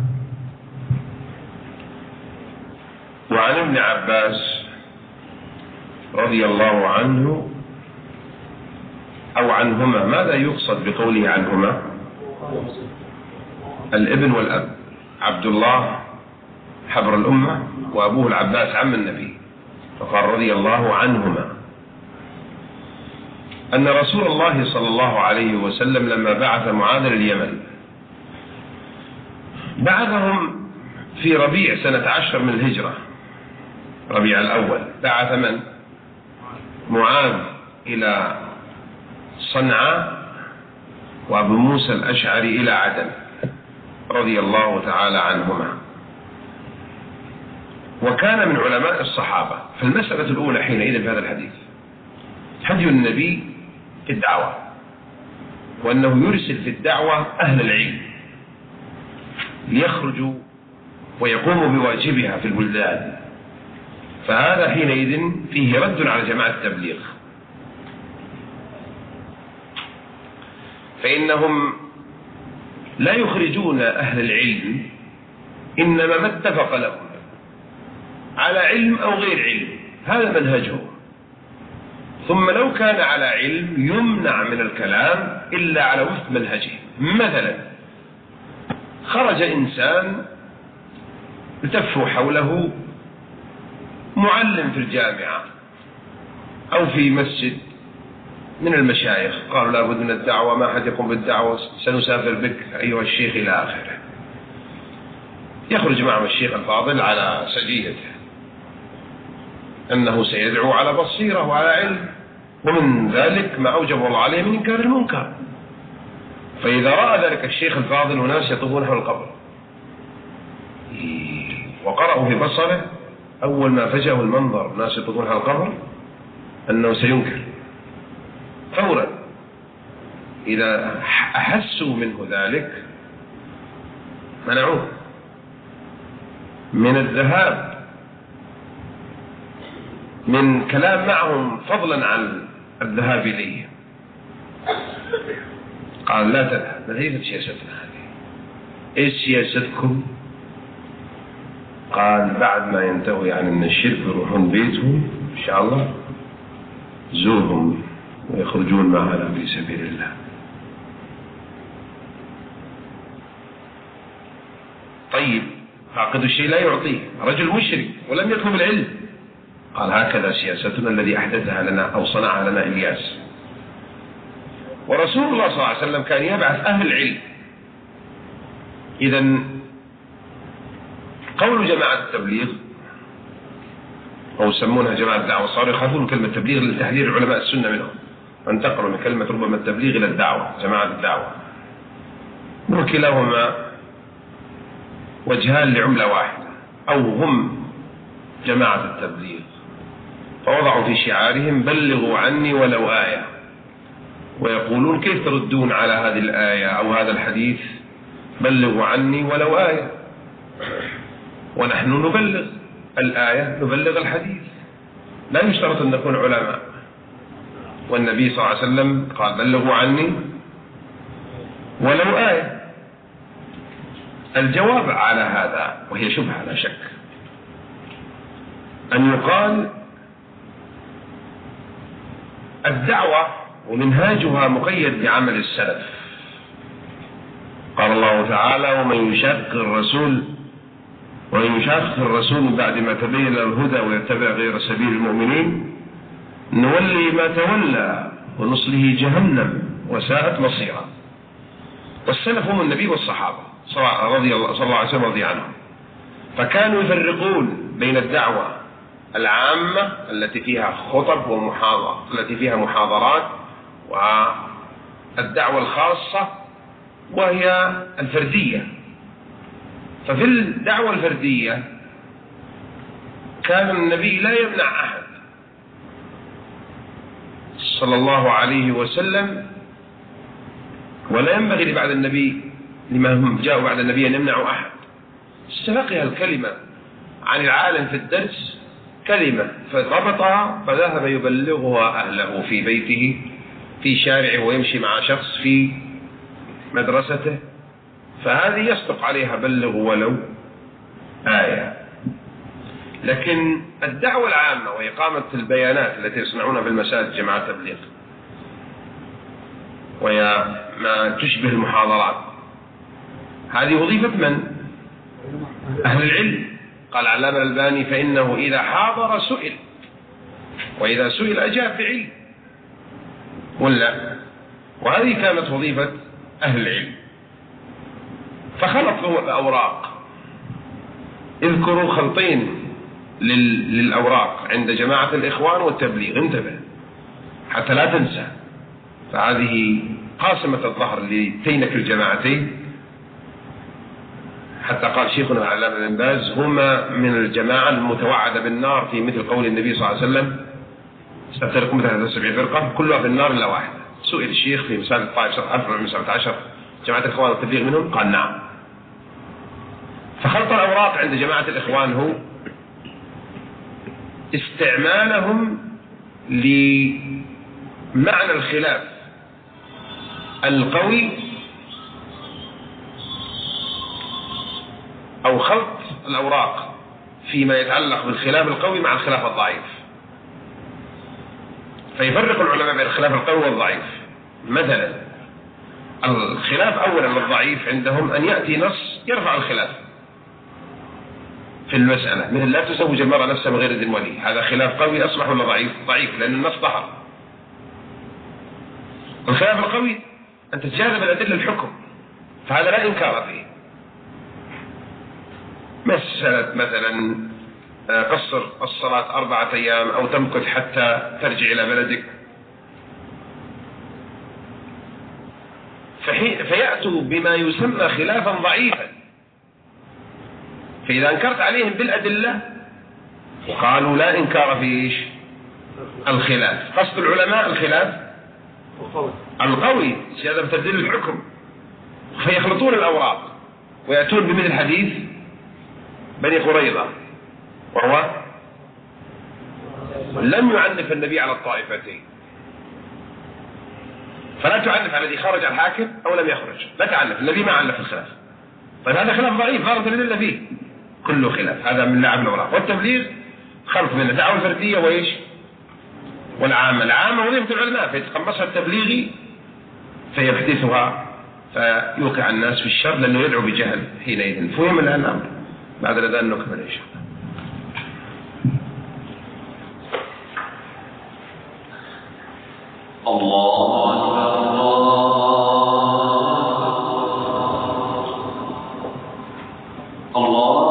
وعن ابن عباس رضي الله عنه أو عنهما، ماذا يقصد بقوله عنهما؟ الابن والأب، عبد الله حبر الأمة وأبوه العباس عم النبي، فقال رضي الله عنهما أن رسول الله صلى الله عليه وسلم لما بعث معاذا لليمن بعثهم في ربيع سنة 10 من الهجرة، ربيع الأول، بعث من؟ معاذ إلى صنعاء وأبو موسى الأشعري إلى عدن رضي الله تعالى عنهما، وكان من علماء الصحابة. فالمسألة الأولى حينئذ في هذا الحديث هدي النبي في الدعوة، وأنه يرسل في الدعوة أهل العلم ليخرجوا ويقوم بواجبها في البلدان، فهذا حينئذ فيه رد على جماعة التبليغ، فإنهم لا يخرجون أهل العلم إنما ما اتفق لهم على علم أو غير علم، هذا منهجهم. ثم لو كان على علم يمنع من الكلام إلا على وفق منهجه. مثلا خرج إنسان التفوا حوله معلم في الجامعة أو في مسجد من المشايخ، قالوا لا بد من الدعوة، ما أحد يقوم بالدعوة، سنسافر بك أيها الشيخ إلى آخره. يخرج معه الشيخ الفاضل على سجيته أنه سيدعو على بصيرة وعلى علم، ومن ذلك ما أوجب الله عليه من إنكار المنكر. فإذا رأى ذلك الشيخ الفاضل وناس يطوفون حول القبر وقرأوا في بصره، أول ما فجأه المنظر ناس يطوفون حول القبر أنه سينكر فورا. إذا أحسوا منه ذلك منعوه من الذهاب من كلام معهم فضلا عن الذهاب إليه. قال لا تذهب، ما هي سياستنا هذه؟ إيش سياستكم؟ قال بعد ما ينتهوا يعني من الشرك يروحون بيتهم إن شاء الله زورهم ويخرجون معنا في سبيل الله. طيب فاقد الشيء لا يعطيه، رجل مشرك ولم يطلب العلم. قال هكذا سياستنا الذي أحدثها لنا أو صنعها لنا إلياس. ورسول الله صلى الله عليه وسلم كان يبعث أهل العلم. إذن قول جماعة التبليغ أو يسمونها جماعة الدعوة، صاروا يخافون كلمة تبليغ لتحذير علماء السنة منهم، فانتقلوا من كلمة ربما التبليغ إلى الدعوة، جماعة الدعوة، وكلاهما وجهان لعملة واحدة، أو هم جماعة التبليغ، فوضعوا في شعارهم بلغوا عني ولو آية، ويقولون كيف تردون على هذه الآية أو هذا الحديث؟ بلغوا عني ولو آية، ونحن نبلغ الآية نبلغ الحديث، لا يشترط أن نكون علماء. والنبي صلى الله عليه وسلم قال بلغوا عني ولو آية. الجواب على هذا، وهي شبهة لا شك، أن يقال الدعوة ومنهاجها مقيد بعمل السلف. قال الله تعالى ومن يشاقق الرسول من بعد ما تبين له الهدى ويتبع غير سبيل المؤمنين نولي ما تولى ونصله جهنم وساءت مصيرا. والسلف هم النبي والصحابة صلى الله عليه وسلم رضي عنهم، فكانوا يفرقون بين الدعوة العامة التي فيها خطب ومحاضرات التي فيها محاضرات، والدعوة الخاصة وهي الفردية. ففي الدعوة الفردية كان النبي لا يمنع أحد صلى الله عليه وسلم، ولا ينبغي لبعد النبي لما جاءوا بعد النبي أن يمنعوا أحد. استفقها الكلمة عن العالم في الدرس كلمة فربطها فذهب يبلغها أهله في بيته في شارعه ويمشي مع شخص في مدرسته، فهذه يصدق عليها بلغوا ولو آية. لكن الدعوة العامة وإقامة البيانات التي يصنعونها في المساجد جماعة التبليغ وهي ما تشبه المحاضرات، هذه وظيفة من؟ أهل العلم. قال علامة الألباني فإنه إذا حاضر سئل، وإذا سئل أجاب بعلم، ولا؟ وهذه كانت وظيفة أهل العلم. فخلطوا الأوراق، اذكروا خلطين للأوراق عند جماعة الإخوان والتبليغ، انتبه حتى لا تنسى. فهذه قاسمة الظهر لتينك الجماعتين، حتى قال شيخنا العلامة بن باز هما من الجماعة المتوعدة بالنار في مثل قول النبي صلى الله عليه وسلم ستفترق مثل 73 فرقة كلها في النار إلا واحدة. سئل الشيخ في مسألة 17 جماعة الإخوان والتبليغ منهم؟ قال نعم. فخلط الأوراق عند جماعة الإخوان هو استعمالهم لمعنى الخلاف القوي أو خلط الأوراق فيما يتعلق بالخلاف القوي مع الخلاف الضعيف، فيفرق العلماء بين الخلاف القوي والضعيف. مثلا الخلاف أولا للضعيف عندهم أن يأتي نص يرفع الخلاف في المسألة، مثل لا تزوج المرأة نفسها بغير إذن ولي، هذا خلاف قوي أصبح ولا ضعيف؟ ضعيف، لأن النص ظهر. الخلاف القوي أن تتجاذب الأدلة الحكم، فهذا لا إنكار فيه. مسألة مثلا قصر الصلاة 4 أيام أو تمكث حتى ترجع إلى بلدك، فيأتوا بما يسمى خلافا ضعيفا، فإذا أنكرت عليهم بالأدلة وقالوا لا إنكار في الخلاف، قصد العلماء الخلاف القوي زيادة بتبديل الحكم، فيخلطون الأوراق ويأتون بمثل حديث بني قريظة، وهو لم يعنف النبي على الطائفتين، فلا تعنف على الذي خرج الحاكم أو لم يخرج، لا تعنف، النبي ما عنف الخلاف. طيب هذا خلاف ضعيف ظهرت الأدلة فيه، كله خلاف، هذا من لعب الأوراق. والتبليغ خلط من الدعوة الفردية وإيش والعامة. العامة وظيفة العلماء فيتقمصها التبليغي فيحدثها فيوقع الناس في الشر، لأنه يدعو بجهل حينئذ. فهم الآن الأمر، بعد الأذان نكمل إن شاء الله. الله أكبر الله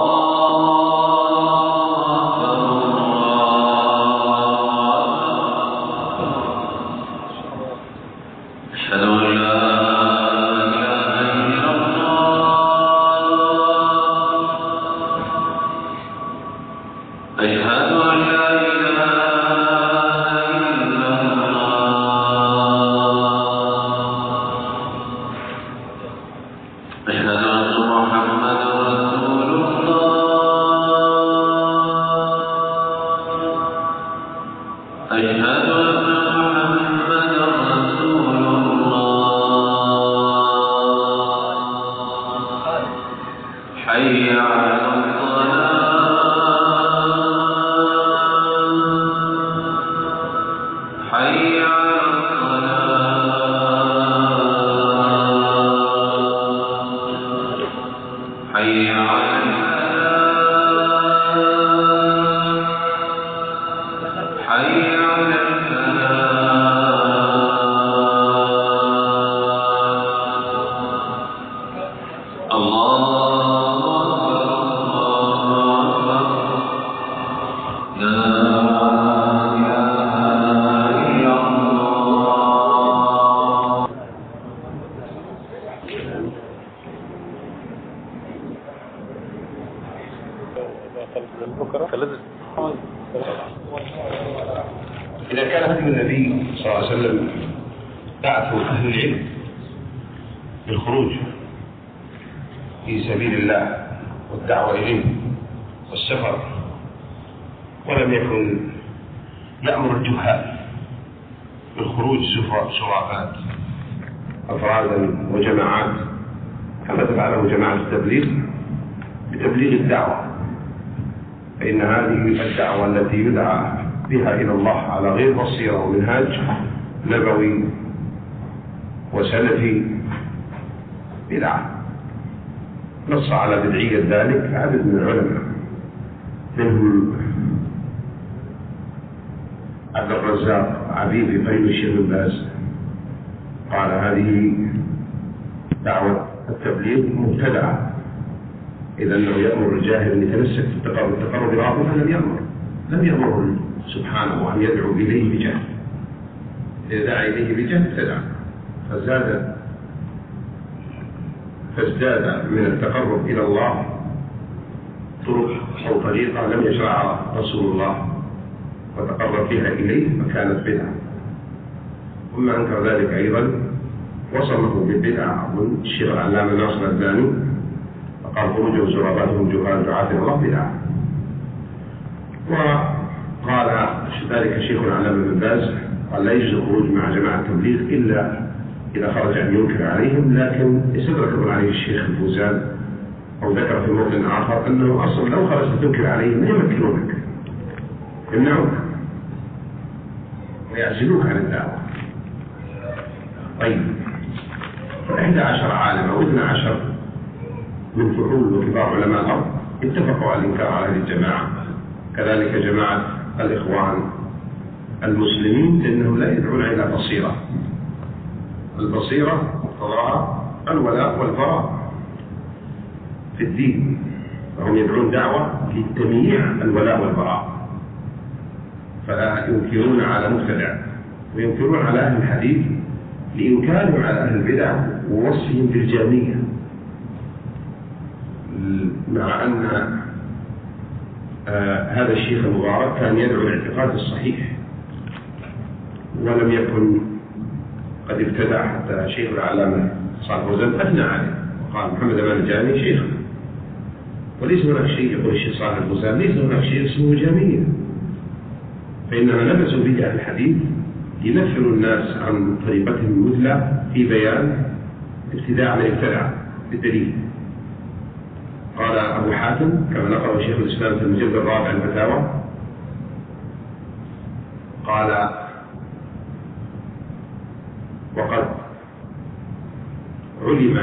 إذا كان هدي النبي صلى الله عليه وسلم بعث أهل العلم بالخروج في سبيل الله والدعوة إليه والسفر، ولم يكن يأمر الجهال بالخروج سرافات أفرادا وجماعات كما تفعله جماعة التبليغ بتبليغ الدعوة، فإن هذه الدعوة التي يدعى بها إلى الله على غير بصيرة ومنهاج نبوي وسلفي بدعة. نص على بدعية ذلك عدد من العلماء، منهم عبد الرزاق عبيد في طريق الشيخ بن باز قال هذه دعوة التبليغ مبتدعة، إذا أنه يأمر الجاهل أن يتمسك في التقرب إلى الله، لم يأمره سبحانه أن يدعو إليه بجهل، إذا دعا إليه بجهل ابتدع، فازداد من التقرب إلى الله طرق أو طريقة لم يشرعها رسول الله وتقرب بها إليه فكانت بدعة. ثم أنكر ذلك أيضا وصفه بالبدعة الشيخ العلامة ناصر الألباني قال خروج وزراباتهم جهال دعاة الله بدعة. وقال ذلك شيخ العلامة ابن باز قال لا يجوز الخروج مع جماعة التبليغ إلا إذا خرج أن ينكر عليهم، لكن يستدرك ابن عليه الشيخ الفوزان أو ذكر في موطن آخر أنه أصلا لو خرجت تنكر عليهم لا يمكنونك، يمنعوك ويعزلوك عن الدعوة. طيب 11 عالم أو 12 من فحول وكبار علماء الأرض اتفقوا على الإنكار على هذه الجماعة، كذلك جماعة الإخوان المسلمين، لأنهم لا يدعون إلى بصيرة. البصيرة تضعها الولاء والبراء في الدين، فهم يدعون دعوة لتمييع الولاء والبراء، فلا ينكرون على مبتدع وينكرون على أهل الحديث لإنكارهم على أهل البدع ووصفهم بالجهمية، مع أن هذا الشيخ المبارك كان يدعو الاعتقاد الصحيح ولم يكن قد ابتدع، حتى شيخ العلامة صالح الفوزان أثنى عليه وقال محمد أمان الجهمي شيخ، وليس هناك شيء يقول الشيخ صالح الفوزان ليس هناك شيء اسمه جهمية، فإنما لبسوا بدعة الحديث لينفروا الناس عن طريقتهم المثلى في بيان ابتداع من ابتدع بالدليل. قال أبو حاتم كما نقله شيخ الإسلام في المجلد الرابع الفتاوى قال وقد علم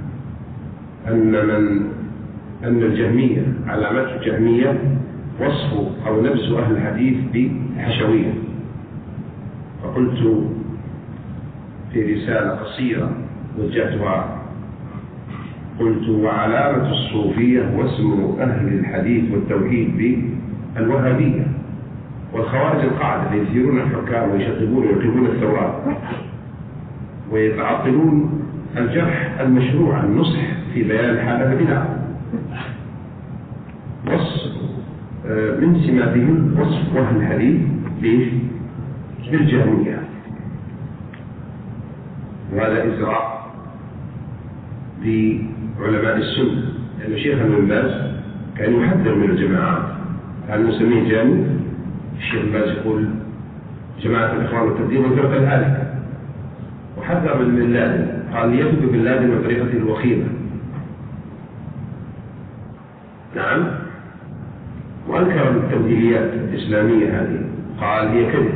أن الجهمية علامات الجهمية وصف أو نبذ أهل الحديث بالحشوية، فقلت في رسالة قصيرة وجهتها قلت وعلامة الصوفية واسم أهل الحديث والتوحيد بالوهابية، والخوارج القاعدة يثيرون الحكام ويشطبون ويقيمون الثورات ويتعطلون الجرح المشروع النصح في بيان الحالة بدعة. من سماتهم وصف أهل الحديث بالجهمية، وهذا إزراء بعلماء السنة، لأن شيخ ابن باز كان يحذر من الجماعات، هل نسميه جامي؟ الشيخ ابن باز يقول جماعة الإخوان والتبليغ والفرقة الهالكة، وحذر من بن لادن قال ليأخذ بن لادن من طريقته الوخيمة. نعم، وأنكر التبديليات الإسلامية هذه قال هي كذب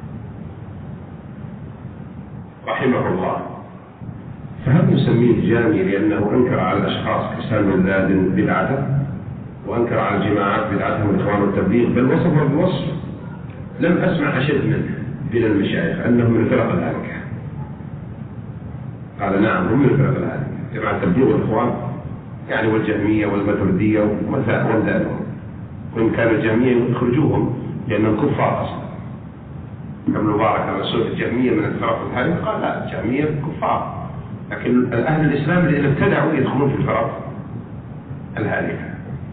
رحمه الله. فهل نسميه جامي لأنه أنكر على الأشخاص كسام بن لادن بدعته وأنكر على الجماعات بدعتهم الإخوان والتبليغ، بل وصفه بوصف لم أسمع أشد منه بين المشايخ أنهم من الفرق الهالكة. قال نعم هم من الفرق الهالكة، جماعة التبليغ والإخوان يعني والجهمية والماتريدية ومثالهم، وإن كان الجهمية يخرجوهم لأنهم كفار أصلا. ابن مبارك على سورة الجهمية من الفرق الهالكة قال لا الجهمية كفار، لكن أهل الإسلام الذين ابتدعوا يدخلون في الفرق الهالكة.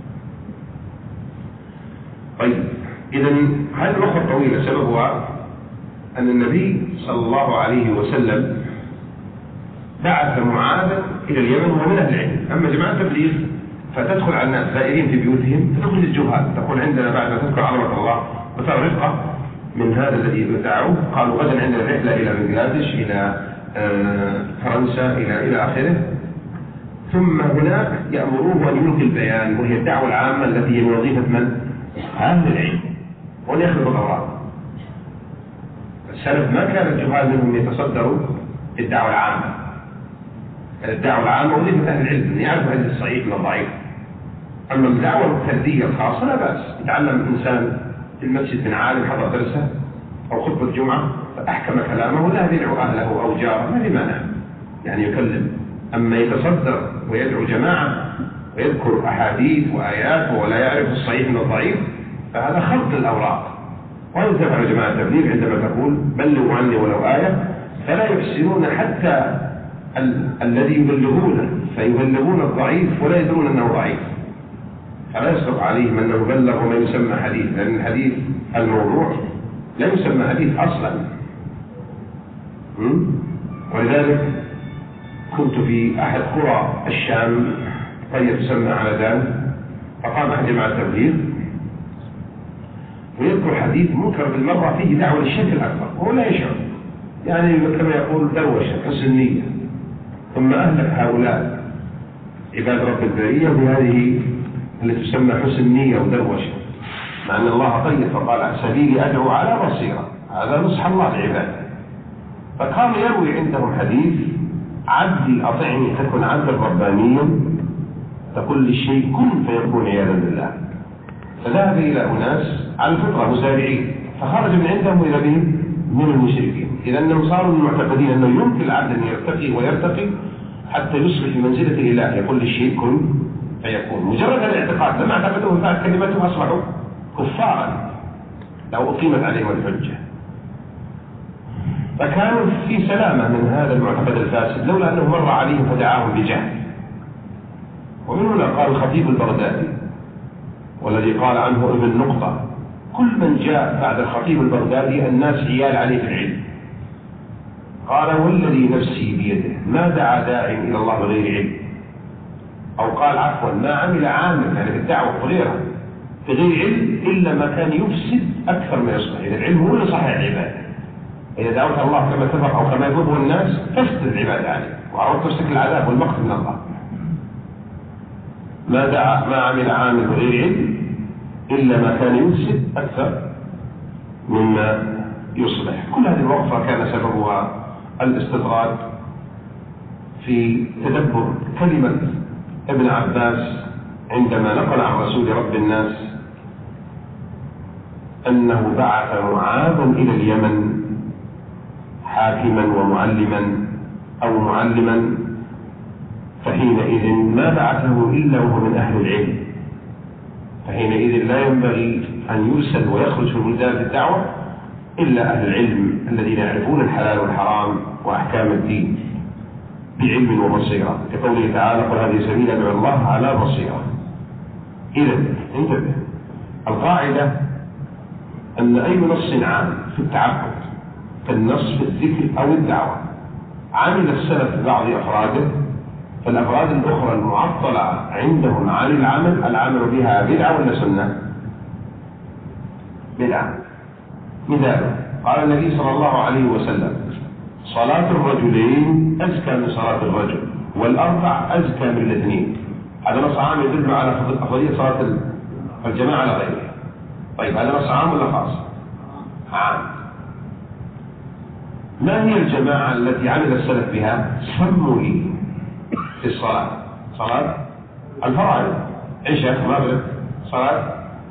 طيب إذا هذه الأخرى الطويلة سببها أن النبي صلى الله عليه وسلم بعث معاذا إلى اليمن وهو من أهل العلم. أما جماعة التبليغ فتدخل على الناس زائرين في بيوتهم فتدخل الجهال، تقول عندنا بعد ما تذكر عظمة الله وترى رفقة من هذا الذي ابتدعوه، قالوا غدا عندنا رحلة إلى بنغلاديش إلى فرنسا إلى آخره، ثم هناك يأمروه أن يلقي البيان وهي الدعوة العامة التي هي من وظيفة من؟ أهل العلم، وأن يخلق الأوراق. السلف ما كان الجهال منهم يتصدروا الدعوة العامة، الدعوة العامة وظيفة أهل العلم أن يعرفوا هذا الصحيح من الضعيف. أما الدعوة الفردية الخاصة لا بأس، يتعلم الإنسان في المسجد من عالم حضر درسه أو خطبة جمعة فأحكم كلامه ولا يدعو أهله أو جاره ما في مانع يعني يكلم. أما يتصدر ويدعو جماعة ويذكر أحاديث وآيات ولا يعرف الصحيح من الضعيف فهذا خلط الأوراق. وأن تفعل جماعة التبليغ عندما تقول بلغوا عني ولو آية فلا يفسرون حتى الذي يبلغونه، فيبلغون الضعيف ولا يدرون أنه ضعيف، فلا يصدق عليهم أنه بلغ ما يسمى حديث، لأن الحديث الموضوع لا يسمى حديث أصلا. ولذلك كنت في أحد قرى الشام فهي تسمى على ذلك. فقام أحد مع التبليغ ويذكر حديث منكر بالمرة فيه دعوة للشرك الأكبر وهو لا يشعر، يعني كما يقول دروشة حسن النية، ثم أهلك هؤلاء عباد رب البرية بهذه التي تسمى حسن النية ودروشة، مع أن الله طيب فقال سبيلي أدعو على بصيرة، هذا نصح الله لعباده. فقام يروي عندهم حديث عبدي أطعني تكن عبدا ربانيا تقول للشيء كن فيكون عياذا بالله. فذهب إلى أناس على الفطرة مزارعين فخرج من عندهم إلى بهم من المشركين، إذا أنهم صاروا المعتقدين أنه يمكن العبد أن يرتقي ويرتقي حتى يصل في منزلة الإله، يقول للشيء كن فيكون. مجرد الاعتقاد لما اعتقدوا فعل كلمته أصبحوا كفارا لو أقيمت عليهم الحجة. فكانوا في سلامة من هذا المعتقد الفاسد لولا أنه مر عليهم فدعاهم بجهل. ومن هنا قال الخطيب البغدادي والذي قال عنه ابن نقطة كل من جاء بعد الخطيب البغدادي الناس عيال عليه في العلم، قال والذي نفسي بيده ما دعا داع إلى الله بغير علم، أو قال عفوا ما عمل عامل يعني بالدعوة وغيرها بغير علم إلا ما كان يفسد أكثر ما يصلح. إذا العلم هو اللي صحيح العبادة، إذا دعوت الله كما تفر أو كما يبغضه الناس فاسد العبادة عليه وعرضت نفسك العذاب والمقت من الله. ما عمل عامل بغير علم إلا ما كان يفسد أكثر مما يصلح. كل هذه الوقفة كان سببها الاستطراد في تدبر كلمة ابن عباس عندما نقل عن رسول رب الناس أنه بعث معاذا إلى اليمن حاكما ومعلما أو معلما، فحينئذ ما بعثه إلا وهو من أهل العلم، فحينئذ لا ينبغي أن يرسل ويخرج في بلدان الدعوة إلا أهل العلم الذين يعرفون الحلال والحرام وأحكام الدين بعلم وبصيرة، كقوله تعالى قل هذه سبيل أدعو الله على بصيرة. إذا انتبه، القاعدة أن أي نص عام في التعبد كالنص في الذكر أو الدعوة عمل السلف ببعض أفراده، فالأفراد الأخرى المعطلة عندهم عن العمل بها بدعة ولا سنة؟ بدعة. مثال قال النبي صلى الله عليه وسلم صلاة الرجلين أزكى من صلاة الرجل والأربع أزكى من الاثنين. هذا نص عام يدل على أفضلية صلاة الجماعة على غيرها. طيب هذا نص عام ولا خاص؟ عام. ما هي الجماعة التي عمل السلف بها؟ سموا لي في الصلاة صلاة الفرائض، عشاء مغرب، صلاة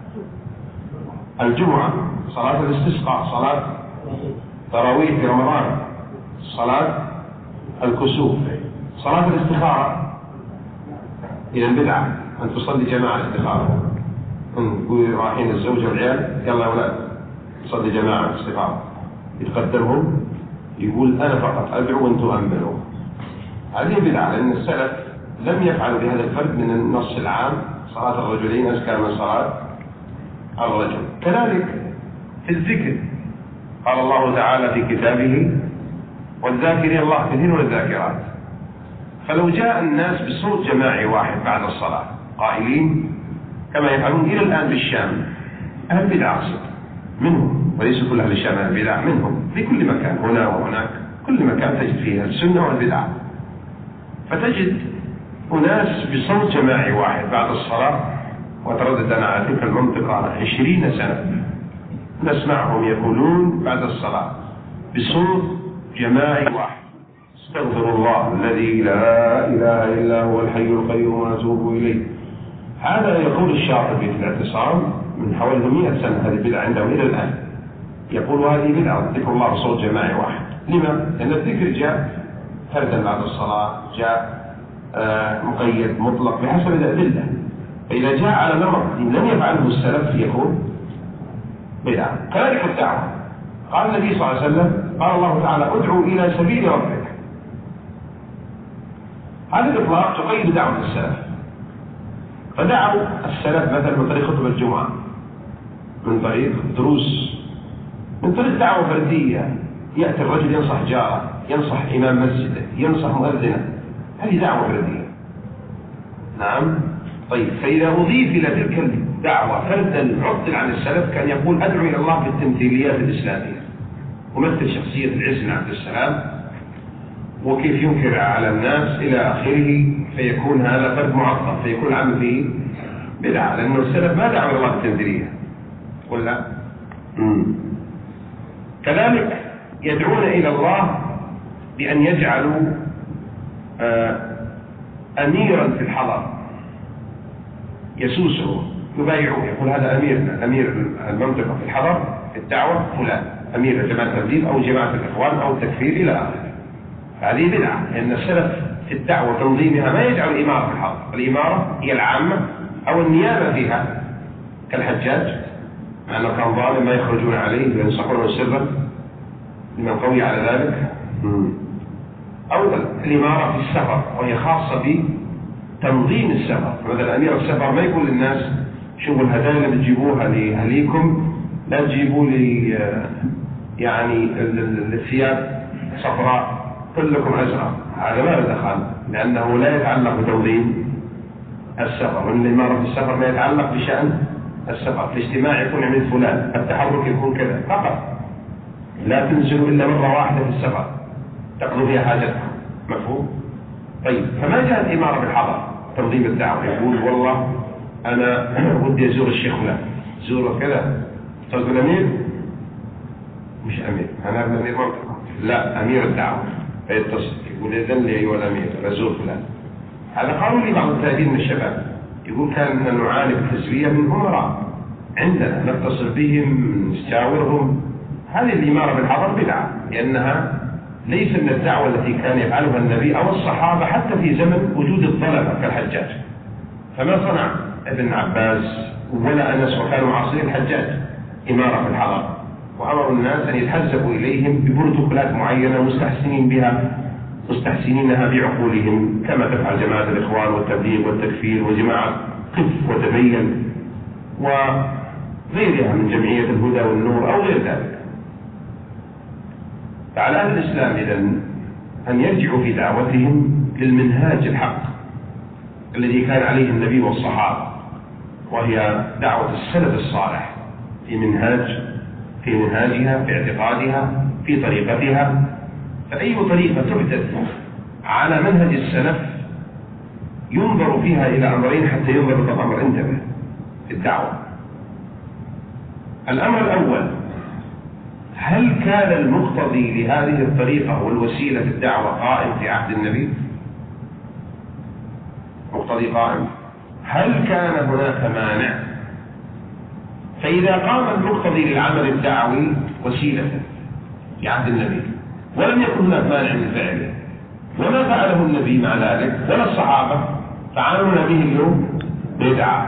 الجمعة، صلاة الاستسقاء، صلاة تراويح في رمضان، صلاة الكسوف، صلاة الاستخارة. إذا بدعة أن تصلي جماعة الاستخارة، نقول رايحين الزوجة والعيال يلا يا ولاد صلي جماعة الاستخارة، يتقدمهم يقول أنا فقط أدعو وأنتم أنبلوا. هذه بدعة لأن السلف لم يفعلوا بهذا الفرق من النص العام صلاة الرجلين أزكى من صلاة الرجل. كذلك في الذكر قال الله تعالى في كتابه والذاكرين الله كثير والذاكرات. فلو جاء الناس بصوت جماعي واحد بعد الصلاة قائلين كما يفعلون إلى الآن بالشام، أهل بدعة منهم وليس كل أهل الشام أهل بدعة، منهم في كل مكان هنا وهناك، كل مكان تجد فيها السنة والبدعة. فتجد أناس بصوت جماعي واحد بعد الصلاة، وتردد أنا على تلك المنطقة 20 سنة نسمعهم يقولون بعد الصلاة بصوت جماعي واحد استغفر الله الذي لا إله إلا هو الحي القيوم وأتوب إليه. هذا يقول الشاطبي في الاعتصام من حوالي 100 سنة، هذه بدعة عندهم إلى الآن، يقول هذه بدعة ذكر الله بصوت جماعي واحد. لما؟ لأن الذكر جاء فردا بعد الصلاة، جاء مقيد مطلق بحسب الأدلة، فإذا جاء على نمط لم يفعله السلف يكون بدعة. كذلك الدعوة قال النبي صلى الله عليه وسلم قال الله تعالى ادعو إلى سبيل ربك. هذا الإطلاق تقيد دعوة السلف، فدعوا السلف مثلا من طريق خطبة الجمعة، من طريق دروس، من طريق دعوة فردية، يأتي الرجل ينصح جاره، ينصح إمام مسجده، ينصح مؤذنه، هذه دعوة فردية. نعم. طيب، فإذا أضيف إلى تلك الدعوة فردا عطل عن السلف كان يقول أدعو إلى الله بالتمثيليات الإسلامية، ومثل شخصية العز بن عبد السلام وكيف ينكر على الناس إلى آخره، فيكون هذا فرد معطل، فيكون العمل فيه بدعة، لأنه السلف ما دعوا إلى الله بالتمثيلية ولا؟ كذلك يدعون إلى الله بأن يجعلوا أميرا في الحضر يسوسه، يبايعوه، يقول هذا أميرنا، أمير المنطقة في الحضر في الدعوة فلان، أمير جماعة التبليغ أو جماعة الإخوان أو التكفير إلى آخره. هذه بدعة، لأن السلف في الدعوة تنظيمها ما يجعل الإمارة في الحضر، الإمارة هي العامة أو النيابة فيها، كالحجاج مع أنه كان ظالم ما يخرجون عليه وينصحونه سرا لمن قوي على ذلك، أو الإمارة في السفر وهي خاصة بتنظيم السفر. مثلا أمير السفر ما يقول للناس شوفوا الهدايا اللي بتجيبوها لأهليكم لا تجيبوا لي يعني الثياب صفراء كلكم أزرق، هذا ما له دخل، لأنه لا يتعلق بتنظيم السفر، وأن الإمارة في السفر ما يتعلق بشأن السفر. الاجتماع يكون عند فلان، التحرك يكون كذا فقط، لا تنزلوا إلا مرة واحدة في السفر تقضوا فيها حاجتكم. مفهوم؟ طيب، فما جاء الإمارة بالحضر تنظيم الدعوة، يقول والله أنا ودي أزور الشيخ فلان، زوره كذا، تقول أمير؟ مش أمير، أنا أمير منطقة، لا أمير الدعوة، فيتصل يقول إذن لي أيها الأمير أزور فلان. هذا قالوا لي بعض التابعين من الشباب، يقول كان نعاني بالحزبية من أمراء عندنا، نتصل بهم نستشاورهم. هذه الإمارة بالحضر بدعة، لأنها ليس من الدعوة التي كان يفعلها النبي أو الصحابة حتى في زمن وجود الظلمة كالحجاج. فما صنع ابن عباس ولا أنس وكانوا معاصرين الحجاج إمارة بالحضر، وأمروا الناس أن يتحزبوا إليهم ببروتوكولات معينة مستحسنينها بعقولهم، كما تفعل جماعة الإخوان والتبليغ والتكفير وجماعة قف وتبين وغيرها من جمعية الهدى والنور أو غير ذلك. فعلى أهل الإسلام إذن أن يرجعوا في دعوتهم للمنهاج الحق الذي كان عليه النبي والصحابة، وهي دعوة السلف الصالح في منهاجها، في اعتقادها، في طريقتها. فأي طريقة تحدث على منهج السلف ينظر فيها إلى أمرين حتى ينظر الأمر انتبه في الدعوة. الأمر الأول، هل كان المقتضي لهذه الطريقة والوسيلة في الدعوة قائم في عهد النبي؟ مقتضي قائم. هل كان هناك مانع؟ فإذا قام المقتضي للعمل الدعوي وسيلة في عهد النبي ولم يكن هناك مانع من فعله، وما فعله النبي مع ذلك ولا الصحابة، فعملنا به اليوم بدعة.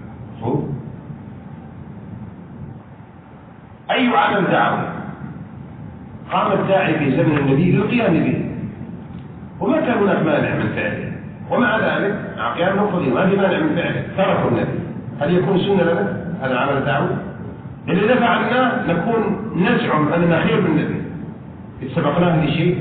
أي عمل دعوي قام الداعي في زمن النبي للقيام به وما كان هناك مانع من فعله، ومع ذلك مع قيام المقتضي ما في مانع من فعله تركه النبي، هل يكون سنة لنا هذا العمل الدعوي؟ لأن إذا فعلناه نكون نزعم أننا خير من النبي، إذ سبقناه لشيء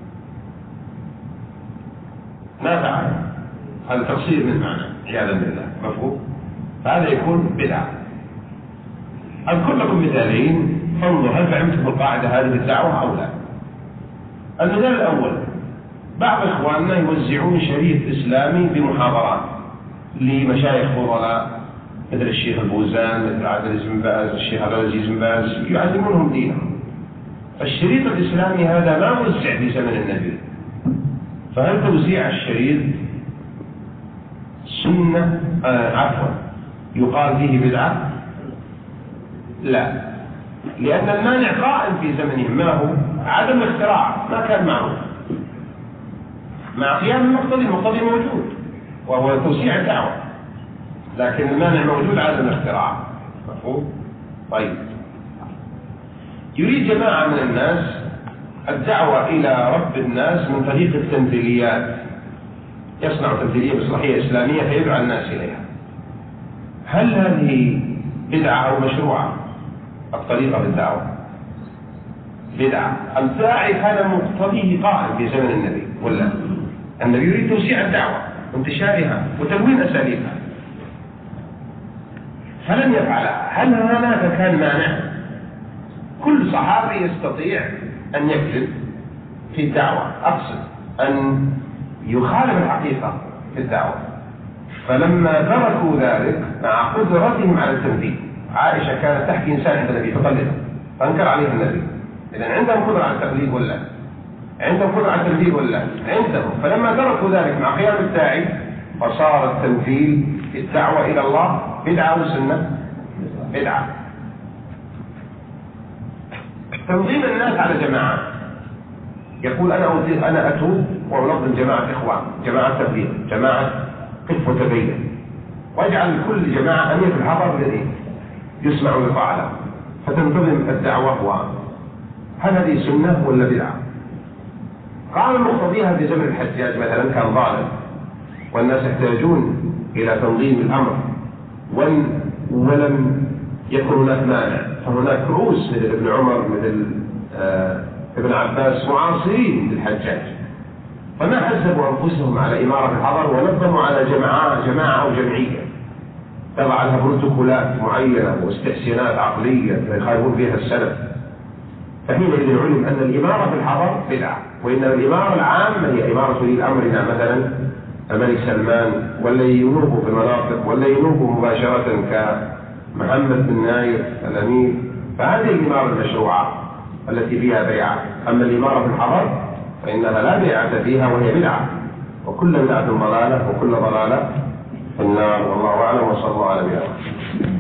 ما فعل، هذا تقصير من معنى عياذا بالله. مفهوم؟ فهذا يكون بدعة. أذكر لكم مثالين فانظر هل فهمتم القاعدة هذه الدعوة أو لا. المثال الأول، بعض إخواننا يوزعون شريط إسلامي بمحاضرات لمشايخ فضلاء مثل الشيخ البوزان، مثل عبد العزيز بن باز، الشيخ عبد العزيز بن باز، يعلمونهم دينهم. الشريط الإسلامي هذا ما وزع في زمن النبي، فهل توزيع الشريط سنة يقال فيه بدعة؟ لا، لأن المانع قائم في زمنهم، ما هو؟ عدم الاختراع، ما كان معه مع قيام المقتضي موجود وهو توسيع الدعوة، لكن المانع موجود عدم الاختراع. مفهوم؟ طيب، يريد جماعة من الناس الدعوة إلى رب الناس من طريق التمثيليات، يصنع تمثيلية بصلاحية إسلامية فيدعو الناس إليها. هل هذه بدعة أو مشروعة؟ الطريقة بالدعوة بدعة. الداعي كان مقتضيه قائم في زمن النبي، ولا النبي يريد توسيع الدعوة وانتشارها وتلوين أساليبها، فلم يفعلها. هل هناك كان مانع؟ كل صحابي يستطيع أن يكذب في الدعوة، أقصد أن يخالف الحقيقة في الدعوة. فلما تركوا ذلك مع قدرتهم على التنفيذ، عائشة كانت تحكي إنسان عند النبي فقلده فأنكر عليه النبي، إذن عندهم قدرة على التقليد ولا عندهم قدرة على التنفيذ ولا عندهم. فلما تركوا ذلك مع قيام الداعي فصار التنفيذ في الدعوة إلى الله بدعة وسنة بدعة. تنظيم الناس على جماعة، يقول أنا أتوب وأنظم جماعة إخوان، جماعة تبليغ، جماعة قف وتبين، واجعل كل جماعة أمير في الحضر الذي يسمع ويطاع له، فتنتظم الدعوة. هل هذه سنة ولا بدعة؟ قال المقتضيها في زمن الحجاج مثلا كان ظالم والناس يحتاجون إلى تنظيم الأمر ولم يكن هناك مانع، فهناك رؤوس مثل ابن عمر مثل ابن عباس معاصرين للحجاج، فما حسبوا أنفسهم على إمارة الحضر ونظموا على جماعة أو جمعية تضع لها بروتوكولات معينة واستحسانات عقلية يخالفون فيها السلف. فحينئذ علم أن الإمارة في الحضر بدعة، وإنما الإمارة العامة هي إمارة ولي أمرنا مثلا الملك سلمان، ولا ينوبوا في المناطق ولا ينوبوا مباشرة كمحمد بن نايف الأمير، فهذه الإمارة المشروعة التي فيها بيعة. أما الإمارة في الحضر فإنها لا بيعة فيها وهي بدعة، وكل بدعة ضلالة وكل ضلالة في النار، والله أعلم، وصلى الله على نبينا.